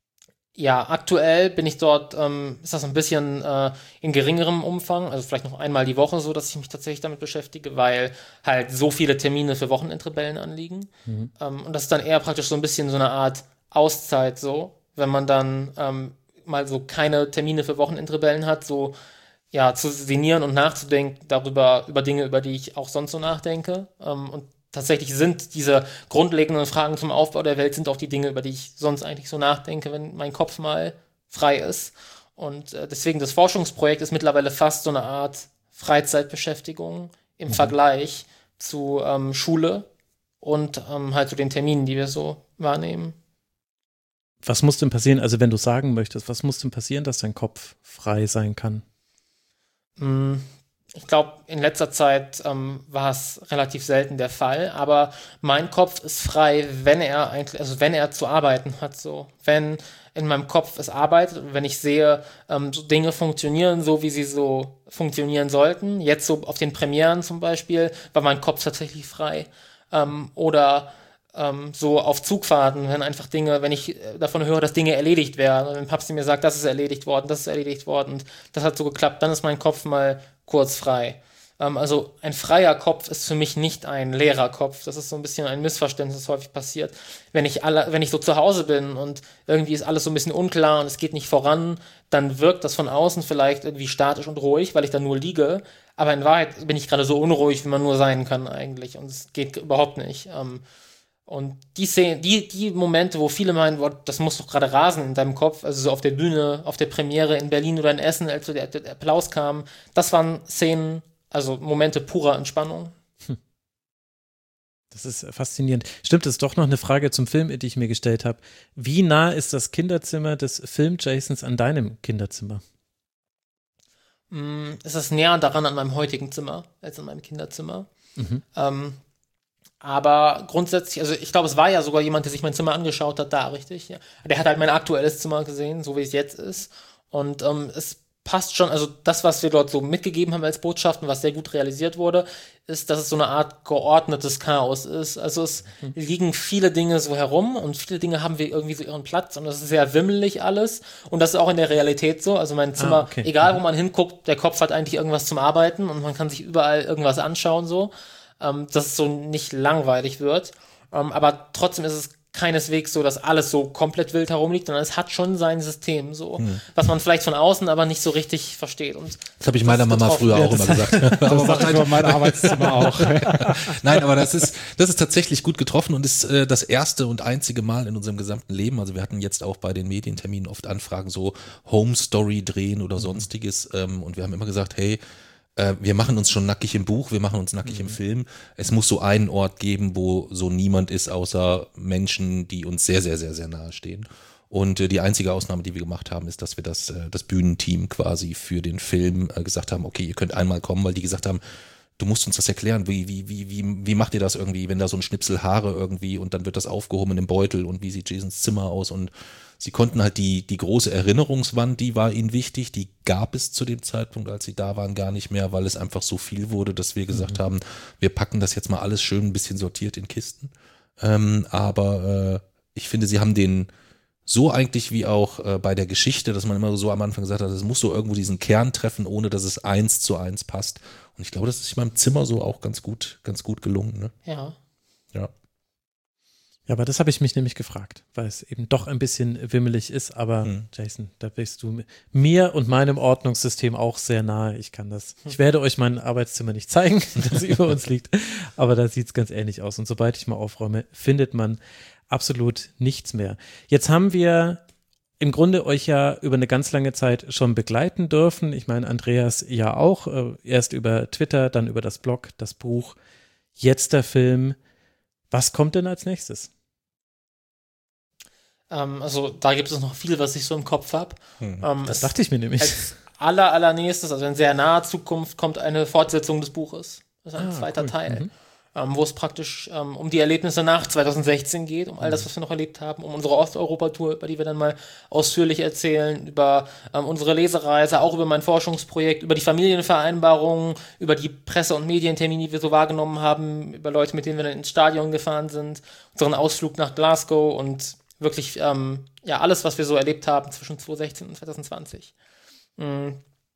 ja, aktuell bin ich dort, ähm, ist das ein bisschen äh, in geringerem Umfang, also vielleicht noch einmal die Woche so, dass ich mich tatsächlich damit beschäftige, weil halt so viele Termine für Wochenendrebellen anliegen. Mhm. Ähm, und das ist dann eher praktisch so ein bisschen so eine Art Auszeit so, wenn man dann ähm, mal so keine Termine für Wochenendrebellen hat, so ja, zu sinnieren und nachzudenken darüber, über Dinge, über die ich auch sonst so nachdenke. Ähm, und tatsächlich sind diese grundlegenden Fragen zum Aufbau der Welt sind auch die Dinge, über die ich sonst eigentlich so nachdenke, wenn mein Kopf mal frei ist. Und äh, deswegen das Forschungsprojekt ist mittlerweile fast so eine Art Freizeitbeschäftigung im Mhm. Vergleich zu ähm, Schule und ähm, halt zu den Terminen, die wir so wahrnehmen. Was muss denn passieren, also wenn du sagen möchtest, was muss denn passieren, dass dein Kopf frei sein kann? Mm, Ich glaube, in letzter Zeit ähm, war es relativ selten der Fall, aber mein Kopf ist frei, wenn er eigentlich, also wenn er zu arbeiten hat, so. Wenn in meinem Kopf es arbeitet, wenn ich sehe, ähm, so Dinge funktionieren so, wie sie so funktionieren sollten. Jetzt so auf den Premieren zum Beispiel war mein Kopf tatsächlich frei. Ähm, oder ähm, so auf Zugfahrten, wenn einfach Dinge, wenn ich äh, davon höre, dass Dinge erledigt werden und wenn Papst mir sagt, das ist erledigt worden, das ist erledigt worden und das hat so geklappt, dann ist mein Kopf mal kurz frei. Ähm, also ein freier Kopf ist für mich nicht ein leerer Kopf. Das ist so ein bisschen ein Missverständnis, das häufig passiert. Wenn ich alle, wenn ich so zu Hause bin und irgendwie ist alles so ein bisschen unklar und es geht nicht voran, dann wirkt das von außen vielleicht irgendwie statisch und ruhig, weil ich da nur liege. Aber in Wahrheit bin ich gerade so unruhig, wie man nur sein kann eigentlich. Und es geht überhaupt nicht. Ähm, und die Szene, die, die Momente, wo viele meinen, boah, das muss doch gerade rasen in deinem Kopf, also so auf der Bühne, auf der Premiere in Berlin oder in Essen, als so der, der Applaus kam, das waren Szenen, also Momente purer Entspannung. Hm. Das ist faszinierend. Stimmt, das ist doch noch eine Frage zum Film, die ich mir gestellt habe. Wie nah ist das Kinderzimmer des Film-Jasons an deinem Kinderzimmer? Mm, es ist näher daran an meinem heutigen Zimmer als an meinem Kinderzimmer. Mhm. Ähm, Aber grundsätzlich, also ich glaube, es war ja sogar jemand, der sich mein Zimmer angeschaut hat, da, richtig? Ja. Der hat halt mein aktuelles Zimmer gesehen, so wie es jetzt ist. Und ähm, es passt schon, also das, was wir dort so mitgegeben haben als Botschaften, was sehr gut realisiert wurde, ist, dass es so eine Art geordnetes Chaos ist. Also es mhm. liegen viele Dinge so herum und viele Dinge haben wir irgendwie so ihren Platz und es ist sehr wimmelig alles. Und das ist auch in der Realität so. Also mein Zimmer, ah, okay. egal wo man hinguckt, der Kopf hat eigentlich irgendwas zum Arbeiten und man kann sich überall irgendwas anschauen so. Dass es so nicht langweilig wird. Um, aber trotzdem ist es keineswegs so, dass alles so komplett wild herumliegt, sondern es hat schon sein System, so, hm. was man vielleicht von außen aber nicht so richtig versteht. Und das habe ich meiner Mama früher auch immer gesagt. Das sagt über mein Arbeitszimmer auch. Nein, aber das ist, das ist tatsächlich gut getroffen und ist äh, das erste und einzige Mal in unserem gesamten Leben. Also wir hatten jetzt auch bei den Medienterminen oft Anfragen, so Home Story drehen oder sonstiges. Ähm, und wir haben immer gesagt, hey, wir machen uns schon nackig im Buch, wir machen uns nackig mhm. im Film. Es muss so einen Ort geben, wo so niemand ist, außer Menschen, die uns sehr, sehr, sehr, sehr nahe stehen. Und äh, die einzige Ausnahme, die wir gemacht haben, ist, dass wir das, äh, das Bühnenteam quasi für den Film äh, gesagt haben, okay, ihr könnt einmal kommen, weil die gesagt haben, du musst uns das erklären, wie, wie, wie, wie, wie macht ihr das irgendwie, wenn da so ein Schnipsel Haare irgendwie und dann wird das aufgehoben in dem Beutel und wie sieht Jasons Zimmer aus und sie konnten halt die, die große Erinnerungswand, die war ihnen wichtig, die gab es zu dem Zeitpunkt, als sie da waren, gar nicht mehr, weil es einfach so viel wurde, dass wir gesagt mhm. haben, wir packen das jetzt mal alles schön ein bisschen sortiert in Kisten. Ähm, aber äh, ich finde, sie haben den so eigentlich wie auch äh, bei der Geschichte, dass man immer so am Anfang gesagt hat, es muss so irgendwo diesen Kern treffen, ohne dass es eins zu eins passt. Und ich glaube, das ist in meinem Zimmer so auch ganz gut, ganz gut gelungen. Ne? Ja. Ja. Ja, aber das habe ich mich nämlich gefragt, weil es eben doch ein bisschen wimmelig ist. Aber hm. Jason, da bist du mir und meinem Ordnungssystem auch sehr nahe. Ich kann das. Ich werde euch mein Arbeitszimmer nicht zeigen, das über uns liegt. Aber da sieht es ganz ähnlich aus. Und sobald ich mal aufräume, findet man absolut nichts mehr. Jetzt haben wir im Grunde euch ja über eine ganz lange Zeit schon begleiten dürfen. Ich meine, Andreas ja auch. Äh, erst über Twitter, dann über das Blog, das Buch, jetzt der Film. Was kommt denn als nächstes? Ähm, also da gibt es noch viel, was ich so im Kopf habe. Hm, ähm, das dachte ich mir nämlich. Als aller, allernächstes, also in sehr naher Zukunft, kommt eine Fortsetzung des Buches. Das ist ein Ah, zweiter cool. Teil. Mhm. Ähm, wo es praktisch ähm, um die Erlebnisse nach zwanzig sechzehn geht, um all das, was wir noch erlebt haben, um unsere Osteuropa-Tour, über die wir dann mal ausführlich erzählen, über ähm, unsere Lesereise, auch über mein Forschungsprojekt, über die Familienvereinbarungen, über die Presse- und Medientermine, die wir so wahrgenommen haben, über Leute, mit denen wir dann ins Stadion gefahren sind, unseren Ausflug nach Glasgow und wirklich ähm, ja alles, was wir so erlebt haben zwischen zwanzig sechzehn und zwanzig zwanzig. Mhm.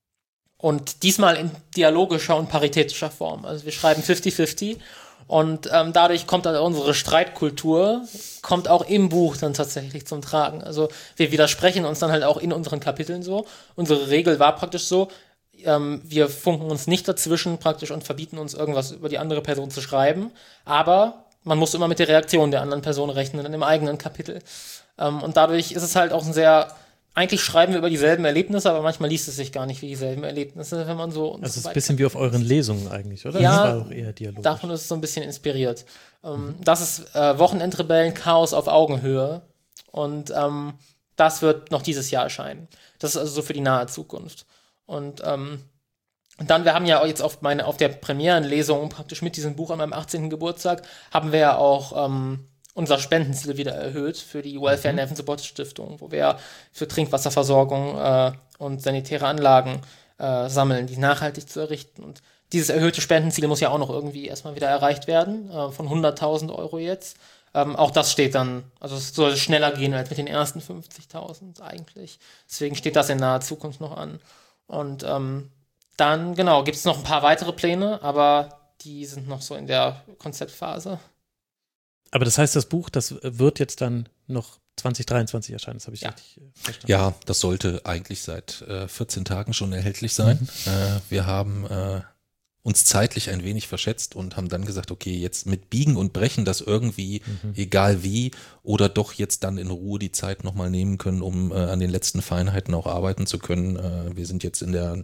Und diesmal in dialogischer und paritätischer Form. Also wir schreiben fifty fifty und ähm, dadurch kommt dann unsere Streitkultur, kommt auch im Buch dann tatsächlich zum Tragen. Also wir widersprechen uns dann halt auch in unseren Kapiteln so. Unsere Regel war praktisch so, ähm, wir funken uns nicht dazwischen praktisch und verbieten uns irgendwas über die andere Person zu schreiben, aber man muss immer mit der Reaktion der anderen Person rechnen, dann im eigenen Kapitel. Ähm, und dadurch ist es halt auch ein sehr... Eigentlich schreiben wir über dieselben Erlebnisse, aber manchmal liest es sich gar nicht wie dieselben Erlebnisse, wenn man so... Also es ist ein bisschen wie auf euren Lesungen eigentlich, oder? Ja, das war auch eher dialogisch. Davon ist es so ein bisschen inspiriert. Ähm, mhm. Das ist äh, Wochenendrebellen Chaos auf Augenhöhe und ähm, das wird noch dieses Jahr erscheinen. Das ist also so für die nahe Zukunft. Und ähm, dann, wir haben ja jetzt auf, meine, auf der Premierenlesung praktisch mit diesem Buch an meinem achtzehnten Geburtstag, haben wir ja auch... Ähm, unser Spendenziel wieder erhöht für die Welfare Mhm. Neven Support Stiftung, wo wir für Trinkwasserversorgung äh, und sanitäre Anlagen äh, sammeln, die nachhaltig zu errichten. Und dieses erhöhte Spendenziel muss ja auch noch irgendwie erstmal wieder erreicht werden, äh, von hunderttausend Euro jetzt. Ähm, auch das steht dann, also es soll schneller gehen als mit den ersten fünfzigtausend eigentlich. Deswegen steht das in naher Zukunft noch an. Und ähm, dann, genau, gibt es noch ein paar weitere Pläne, aber die sind noch so in der Konzeptphase. Aber das heißt, das Buch, das wird jetzt dann noch zwanzig dreiundzwanzig erscheinen, das habe ich Ja. richtig äh, verstanden. Ja, das sollte eigentlich seit äh, vierzehn Tagen schon erhältlich sein. Mhm. Äh, wir haben äh, uns zeitlich ein wenig verschätzt und haben dann gesagt, okay, jetzt mit Biegen und Brechen das irgendwie, Mhm. egal wie, oder doch jetzt dann in Ruhe die Zeit nochmal nehmen können, um äh, an den letzten Feinheiten auch arbeiten zu können. Äh, wir sind jetzt in der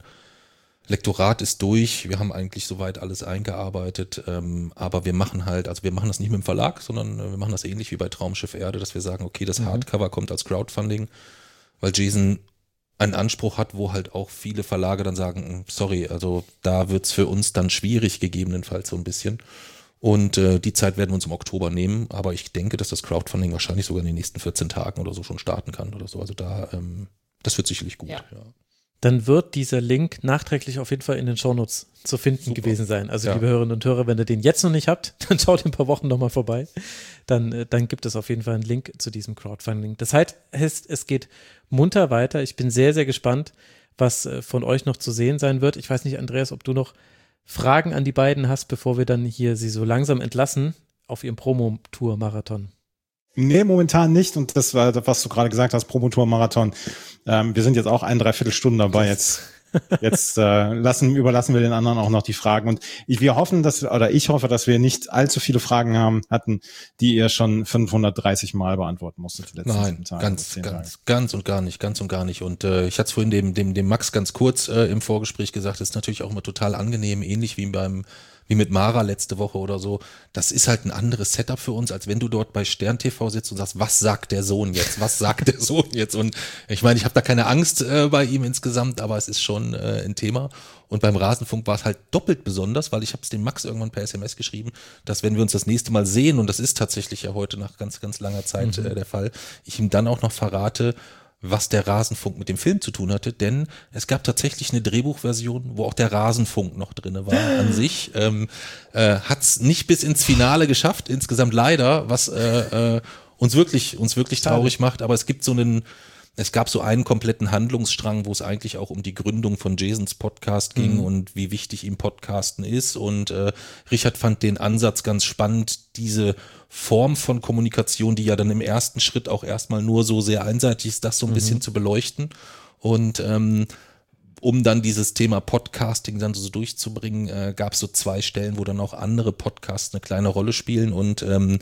Lektorat ist durch, wir haben eigentlich soweit alles eingearbeitet, ähm, aber wir machen halt, also wir machen das nicht mit dem Verlag, sondern äh, wir machen das ähnlich wie bei Traumschiff Erde, dass wir sagen, okay, das Mhm. Hardcover kommt als Crowdfunding, weil Jason einen Anspruch hat, wo halt auch viele Verlage dann sagen, sorry, also da wird's für uns dann schwierig gegebenenfalls so ein bisschen. Und äh, die Zeit werden wir uns im Oktober nehmen, aber ich denke, dass das Crowdfunding wahrscheinlich sogar in den nächsten vierzehn Tagen oder so schon starten kann oder so. Also da, ähm, das wird sicherlich gut. Ja. Ja. Dann wird dieser Link nachträglich auf jeden Fall in den Shownotes zu finden Super. gewesen sein. Also Ja. liebe Hörerinnen und Hörer, wenn ihr den jetzt noch nicht habt, dann schaut in ein paar Wochen nochmal vorbei. Dann, äh, dann gibt es auf jeden Fall einen Link zu diesem Crowdfunding. Das heißt, es, es geht munter weiter. Ich bin sehr, sehr gespannt, was äh, von euch noch zu sehen sein wird. Ich weiß nicht, Andreas, ob du noch Fragen an die beiden hast, bevor wir dann hier sie so langsam entlassen auf ihrem Promotour-Marathon. Nee, momentan nicht. Und das war, was du gerade gesagt hast, Promotour-Marathon. Ähm, wir sind jetzt auch ein Dreiviertelstunden dabei. Jetzt, jetzt äh, lassen, überlassen wir den anderen auch noch die Fragen. Und ich, wir hoffen, dass, oder ich hoffe, dass wir nicht allzu viele Fragen haben, hatten, die ihr schon fünfhundertdreißig Mal beantworten musstet. Die letzten Nein, sieben Tage, ganz, zehn ganz, Tage. ganz und gar nicht, ganz und gar nicht. Und äh, ich hatte es vorhin dem, dem, dem Max ganz kurz äh, im Vorgespräch gesagt, es ist natürlich auch immer total angenehm, ähnlich wie beim wie mit Mara letzte Woche oder so, das ist halt ein anderes Setup für uns, als wenn du dort bei Stern T V sitzt und sagst, was sagt der Sohn jetzt, was sagt der Sohn jetzt? Und ich meine, ich habe da keine Angst äh, bei ihm insgesamt, aber es ist schon äh, ein Thema. Und beim Rasenfunk war es halt doppelt besonders, weil ich habe es dem Max irgendwann per S M S geschrieben, dass wenn wir uns das nächste Mal sehen, und das ist tatsächlich ja heute nach ganz, ganz langer Zeit mhm. äh, der Fall, ich ihm dann auch noch verrate, was der Rasenfunk mit dem Film zu tun hatte, denn es gab tatsächlich eine Drehbuchversion, wo auch der Rasenfunk noch drinne war an sich. Ähm, äh, hat es nicht bis ins Finale geschafft, insgesamt leider, was äh, äh, uns wirklich, uns wirklich traurig macht, aber es gibt so einen Es gab so einen kompletten Handlungsstrang, wo es eigentlich auch um die Gründung von Jasons Podcast ging Mhm. und wie wichtig ihm Podcasten ist. Und äh, Richard fand den Ansatz ganz spannend, diese Form von Kommunikation, die ja dann im ersten Schritt auch erstmal nur so sehr einseitig ist, das so ein Mhm. bisschen zu beleuchten. Und ähm, um dann dieses Thema Podcasting dann so durchzubringen, äh, gab es so zwei Stellen, wo dann auch andere Podcasts eine kleine Rolle spielen. Und ähm,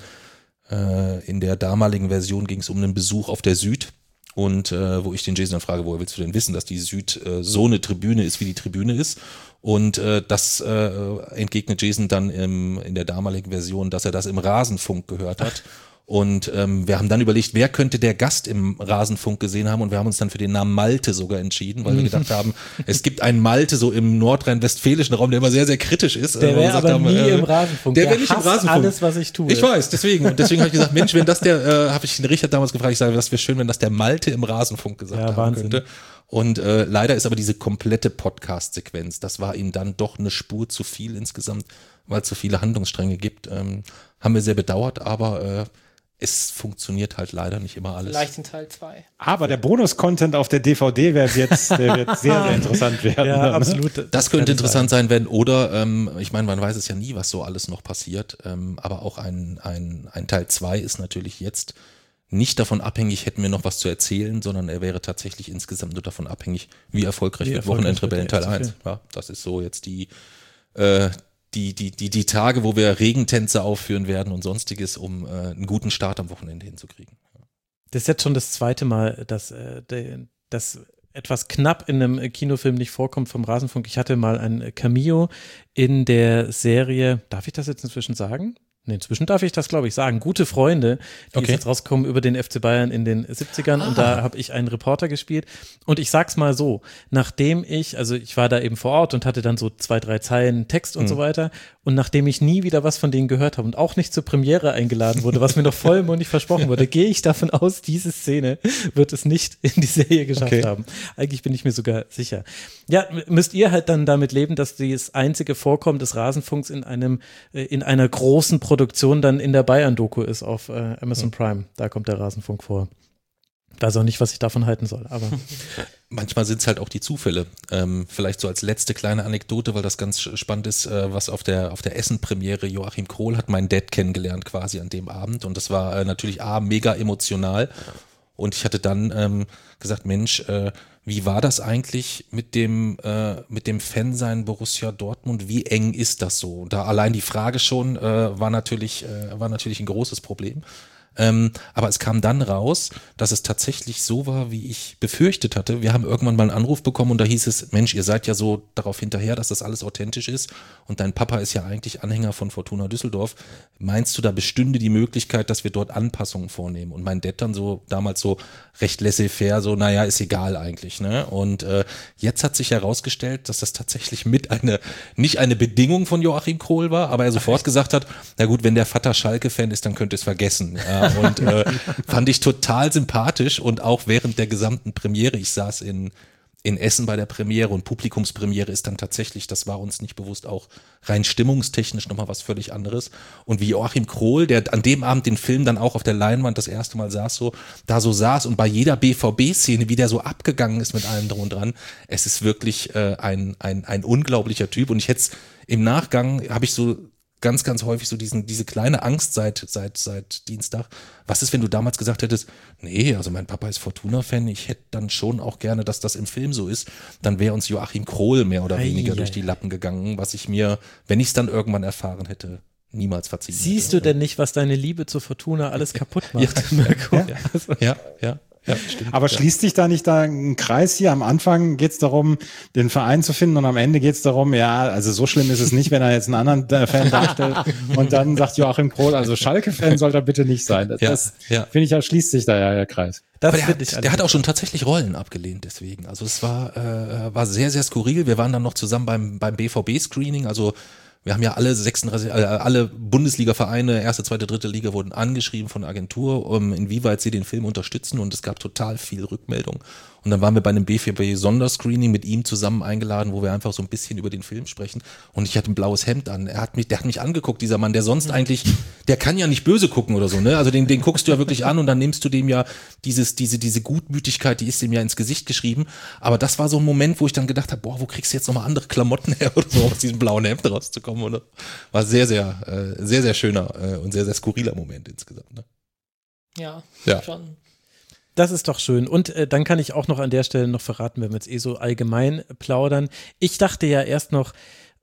äh, in der damaligen Version ging es um einen Besuch auf der Süd. Und äh, wo ich den Jason dann frage, woher willst du denn wissen, dass die Süd äh, so eine Tribüne ist, wie die Tribüne ist? Und äh, das äh, entgegnet Jason dann im, in der damaligen Version, dass er das im Rasenfunk gehört hat. Und ähm, wir haben dann überlegt, wer könnte der Gast im Rasenfunk gesehen haben, und wir haben uns dann für den Namen Malte sogar entschieden, weil wir gedacht haben, es gibt einen Malte so im nordrhein-westfälischen Raum, der immer sehr, sehr kritisch ist. Der äh, wo wir wäre gesagt aber haben, nie äh, im Rasenfunk. Der Der wäre nicht im hasst Rasenfunk. alles, was ich tue. Ich weiß, deswegen. Und deswegen habe ich gesagt, Mensch, wenn das der, äh, habe ich den Richard damals gefragt, ich sage, das wäre schön, wenn das der Malte im Rasenfunk gesagt Ja, haben Wahnsinn. könnte. Und äh, leider ist aber diese komplette Podcast-Sequenz, das war ihm dann doch eine Spur zu viel insgesamt, weil es so viele Handlungsstränge gibt. Ähm, haben wir sehr bedauert, aber äh, es funktioniert halt leider nicht immer alles. Vielleicht in Teil zwei. Aber der Bonus-Content auf der D V D wird jetzt, der wird sehr, sehr interessant werden. Ja, dann, ne? absolut. Das könnte interessant sein, wenn, oder, ähm, ich meine, man weiß es ja nie, was so alles noch passiert, ähm, aber auch ein, ein, ein Teil zwei ist natürlich jetzt nicht davon abhängig, hätten wir noch was zu erzählen, sondern er wäre tatsächlich insgesamt nur davon abhängig, wie erfolgreich Wie wird erfolgreich Wochenendrebellen wird der Teil erste eins. Ja, das ist so jetzt die, äh, die, die, die, die Tage, wo wir Regentänze aufführen werden und sonstiges, um äh, einen guten Start am Wochenende hinzukriegen. Das ist jetzt schon das zweite Mal, dass äh, de- das etwas knapp in einem Kinofilm nicht vorkommt vom Rasenfunk. Ich hatte mal ein Cameo in der Serie, darf ich das jetzt inzwischen sagen? Nee, inzwischen darf ich das, glaube ich, sagen. Gute Freunde, die Okay. ist jetzt rausgekommen über den F C Bayern in den siebzigern, und da habe ich einen Reporter gespielt. Und ich sag's mal so, nachdem ich, also ich war da eben vor Ort und hatte dann so zwei, drei Zeilen Text und Mhm. so weiter, und nachdem ich nie wieder was von denen gehört habe und auch nicht zur Premiere eingeladen wurde, was mir noch vollmundig versprochen wurde, gehe ich davon aus, diese Szene wird es nicht in die Serie geschafft Okay. haben. Eigentlich bin ich mir sogar sicher. Ja, m- müsst ihr halt dann damit leben, dass das einzige Vorkommen des Rasenfunks in einem, äh, in einer großen Produktion dann in der Bayern-Doku ist auf äh, Amazon Prime. Da kommt der Rasenfunk vor. Weiß auch nicht, was ich davon halten soll, aber Manchmal sind es halt auch die Zufälle. Ähm, vielleicht so als letzte kleine Anekdote, weil das ganz sch- spannend ist, äh, was auf der auf der Essen-Premiere, Joachim Krohl hat meinen Dad kennengelernt quasi an dem Abend, und das war äh, natürlich A, mega emotional, und ich hatte dann ähm, gesagt, Mensch, äh, wie war das eigentlich mit dem äh, mit dem Fansein Borussia Dortmund? Wie eng ist das so? Da allein die Frage schon äh, war natürlich äh, war natürlich ein großes Problem. Ähm, aber es kam dann raus, dass es tatsächlich so war, wie ich befürchtet hatte. Wir haben irgendwann mal einen Anruf bekommen, und da hieß es, Mensch, ihr seid ja so darauf hinterher, dass das alles authentisch ist, und dein Papa ist ja eigentlich Anhänger von Fortuna Düsseldorf. Meinst du, da bestünde die Möglichkeit, dass wir dort Anpassungen vornehmen? Und mein Dad dann so damals so recht laissez-faire, so, naja, ist egal eigentlich, ne? Und äh, jetzt hat sich herausgestellt, dass das tatsächlich mit eine, nicht eine Bedingung von Joachim Krohl war, aber er sofort gesagt hat, na gut, wenn der Vater Schalke-Fan ist, dann könnt ihr es vergessen. Ja, und äh, fand ich total sympathisch, und auch während der gesamten Premiere, ich saß in in Essen bei der Premiere, und Publikumspremiere ist dann tatsächlich, das war uns nicht bewusst, auch rein stimmungstechnisch nochmal was völlig anderes. Und wie Joachim Krohl, der an dem Abend den Film dann auch auf der Leinwand das erste Mal saß, so, da so saß und bei jeder B V B-Szene, wie der so abgegangen ist mit allem drum und dran, es ist wirklich äh, ein, ein, ein unglaublicher Typ. Und ich hätte es im Nachgang, habe ich so ganz, ganz häufig so diesen, diese kleine Angst seit, seit, seit Dienstag. Was ist, wenn du damals gesagt hättest, nee, also mein Papa ist Fortuna-Fan, ich hätte dann schon auch gerne, dass das im Film so ist, dann wäre uns Joachim Krohl mehr oder Ei, weniger ei, durch die Lappen gegangen, was ich mir, wenn ich es dann irgendwann erfahren hätte, niemals verziehen siehst hätte. du denn nicht, was deine Liebe zur Fortuna alles kaputt macht, Ja. Mirko? Ja, ja, ja. Ja, stimmt. Aber ja. schließt sich da nicht da ein Kreis hier? Am Anfang geht es darum, den Verein zu finden und am Ende geht es darum, ja, also so schlimm ist es nicht, wenn er jetzt einen anderen Fan darstellt und dann sagt Joachim Krohn, also Schalke-Fan soll er bitte nicht sein. Das, Ja, das ja. finde ich, ja, schließt sich da ja der Kreis. Das Aber der, finde ich hat, der hat auch schon tatsächlich Rollen abgelehnt, deswegen. Also es war, äh, war sehr, sehr skurril. Wir waren dann noch zusammen beim, beim B V B-Screening, also wir haben ja alle sechsunddreißig, äh, alle Bundesliga-Vereine, erste, zweite, dritte Liga wurden angeschrieben von der Agentur, um inwieweit sie den Film unterstützen und es gab total viel Rückmeldung. Und dann waren wir bei einem B V B-Sonderscreening mit ihm zusammen eingeladen, wo wir einfach so ein bisschen über den Film sprechen. Und ich hatte ein blaues Hemd an. Er hat mich, der hat mich angeguckt, dieser Mann, der sonst eigentlich, der kann ja nicht böse gucken oder so, ne? Also den, den guckst du ja wirklich an und dann nimmst du dem ja dieses, diese, diese Gutmütigkeit, die ist dem ja ins Gesicht geschrieben. Aber das war so ein Moment, wo ich dann gedacht habe, boah, wo kriegst du jetzt nochmal andere Klamotten her oder so, aus diesem blauen Hemd rauszukommen, oder? War sehr, sehr, äh, sehr, sehr schöner äh, und sehr, sehr skurriler Moment insgesamt, ne? Ja, Ja. schon. Das ist doch schön. Und äh, dann kann ich auch noch an der Stelle noch verraten, wenn wir jetzt eh so allgemein plaudern. Ich dachte ja erst noch,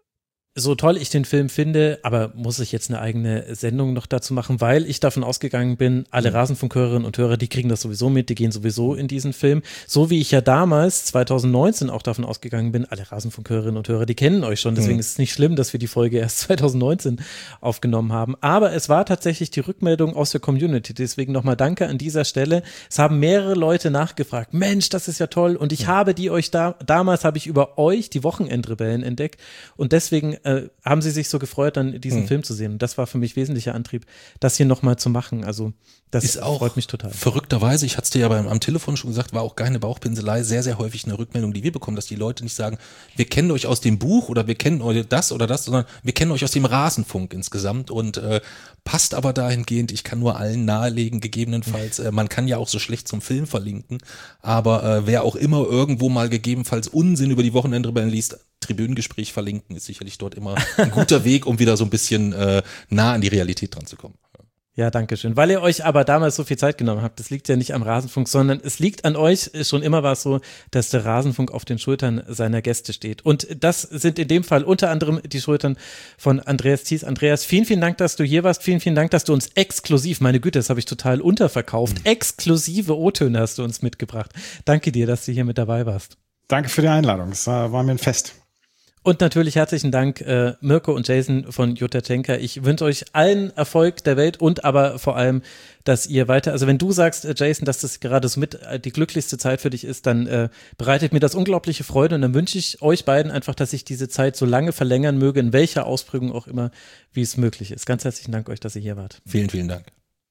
so toll ich den Film finde, aber muss ich jetzt eine eigene Sendung noch dazu machen, weil ich davon ausgegangen bin, alle Rasenfunkhörerinnen und Hörer, die kriegen das sowieso mit, die gehen sowieso in diesen Film. So wie ich ja damals, zwanzig neunzehn, auch davon ausgegangen bin, alle Rasenfunkhörerinnen und Hörer, die kennen euch schon. Deswegen Mhm. ist es nicht schlimm, dass wir die Folge erst zwanzig neunzehn aufgenommen haben. Aber es war tatsächlich die Rückmeldung aus der Community. Deswegen nochmal danke an dieser Stelle. Es haben mehrere Leute nachgefragt. Mensch, das ist ja toll. Und ich habe die euch da, damals habe ich über euch die Wochenendrebellen entdeckt. Und deswegen äh, haben sie sich so gefreut, dann diesen Mhm. Film zu sehen. Und das war für mich wesentlicher Antrieb, das hier nochmal zu machen. Also das Ist auch freut mich total. Verrückterweise, ich hatte es dir ja beim, am Telefon schon gesagt, war auch keine Bauchpinselei, sehr, sehr häufig eine Rückmeldung, die wir bekommen, dass die Leute nicht sagen, wir kennen euch aus dem Buch oder wir kennen euch das oder das, sondern wir kennen euch aus dem Rasenfunk insgesamt und äh, passt aber dahingehend, ich kann nur allen nahelegen, gegebenenfalls, äh, man kann ja auch so schlecht zum Film verlinken, aber äh, wer auch immer irgendwo mal gegebenenfalls Unsinn über die Wochenendrebellen liest, Tribünengespräch verlinken, ist sicherlich dort immer ein guter Weg, um wieder so ein bisschen äh, nah an die Realität dran zu kommen. Ja, danke schön. Weil ihr euch aber damals so viel Zeit genommen habt, das liegt ja nicht am Rasenfunk, sondern es liegt an euch. Schon immer war es so, dass der Rasenfunk auf den Schultern seiner Gäste steht. Und das sind in dem Fall unter anderem die Schultern von Andreas Thies. Andreas, vielen, vielen Dank, dass du hier warst. Vielen, vielen Dank, dass du uns exklusiv, meine Güte, das habe ich total unterverkauft, exklusive O-Töne hast du uns mitgebracht. Danke dir, dass du hier mit dabei warst. Danke für die Einladung. Es war, war mir ein Fest. Und natürlich herzlichen Dank äh, Mirko und Jason von Jutta Schenker. Ich wünsche euch allen Erfolg der Welt und aber vor allem, dass ihr weiter, also wenn du sagst, äh, Jason, dass das gerade so mit äh, die glücklichste Zeit für dich ist, dann äh, bereitet mir das unglaubliche Freude und dann wünsche ich euch beiden einfach, dass ich diese Zeit so lange verlängern möge, in welcher Ausprägung auch immer, wie es möglich ist. Ganz herzlichen Dank euch, dass ihr hier wart. Vielen, vielen Dank.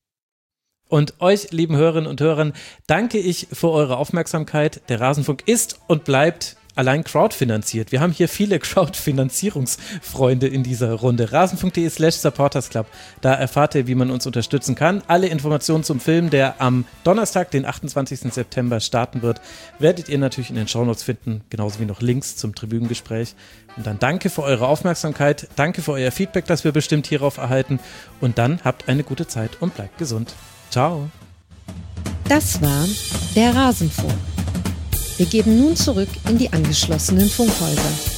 Und euch, lieben Hörerinnen und Hörern, danke ich für eure Aufmerksamkeit. Der Rasenfunk ist und bleibt allein crowdfinanziert. Wir haben hier viele Crowdfinanzierungsfreunde in dieser Runde. Rasenfunk.de slash supportersclub. Da erfahrt ihr, wie man uns unterstützen kann. Alle Informationen zum Film, der am Donnerstag, den achtundzwanzigsten September starten wird, werdet ihr natürlich in den Shownotes finden, genauso wie noch Links zum Tribünengespräch. Und dann danke für eure Aufmerksamkeit, danke für euer Feedback, das wir bestimmt hierauf erhalten. Und dann habt eine gute Zeit und bleibt gesund. Ciao. Das war der Rasenfunk. Wir gehen nun zurück in die angeschlossenen Funkhäuser.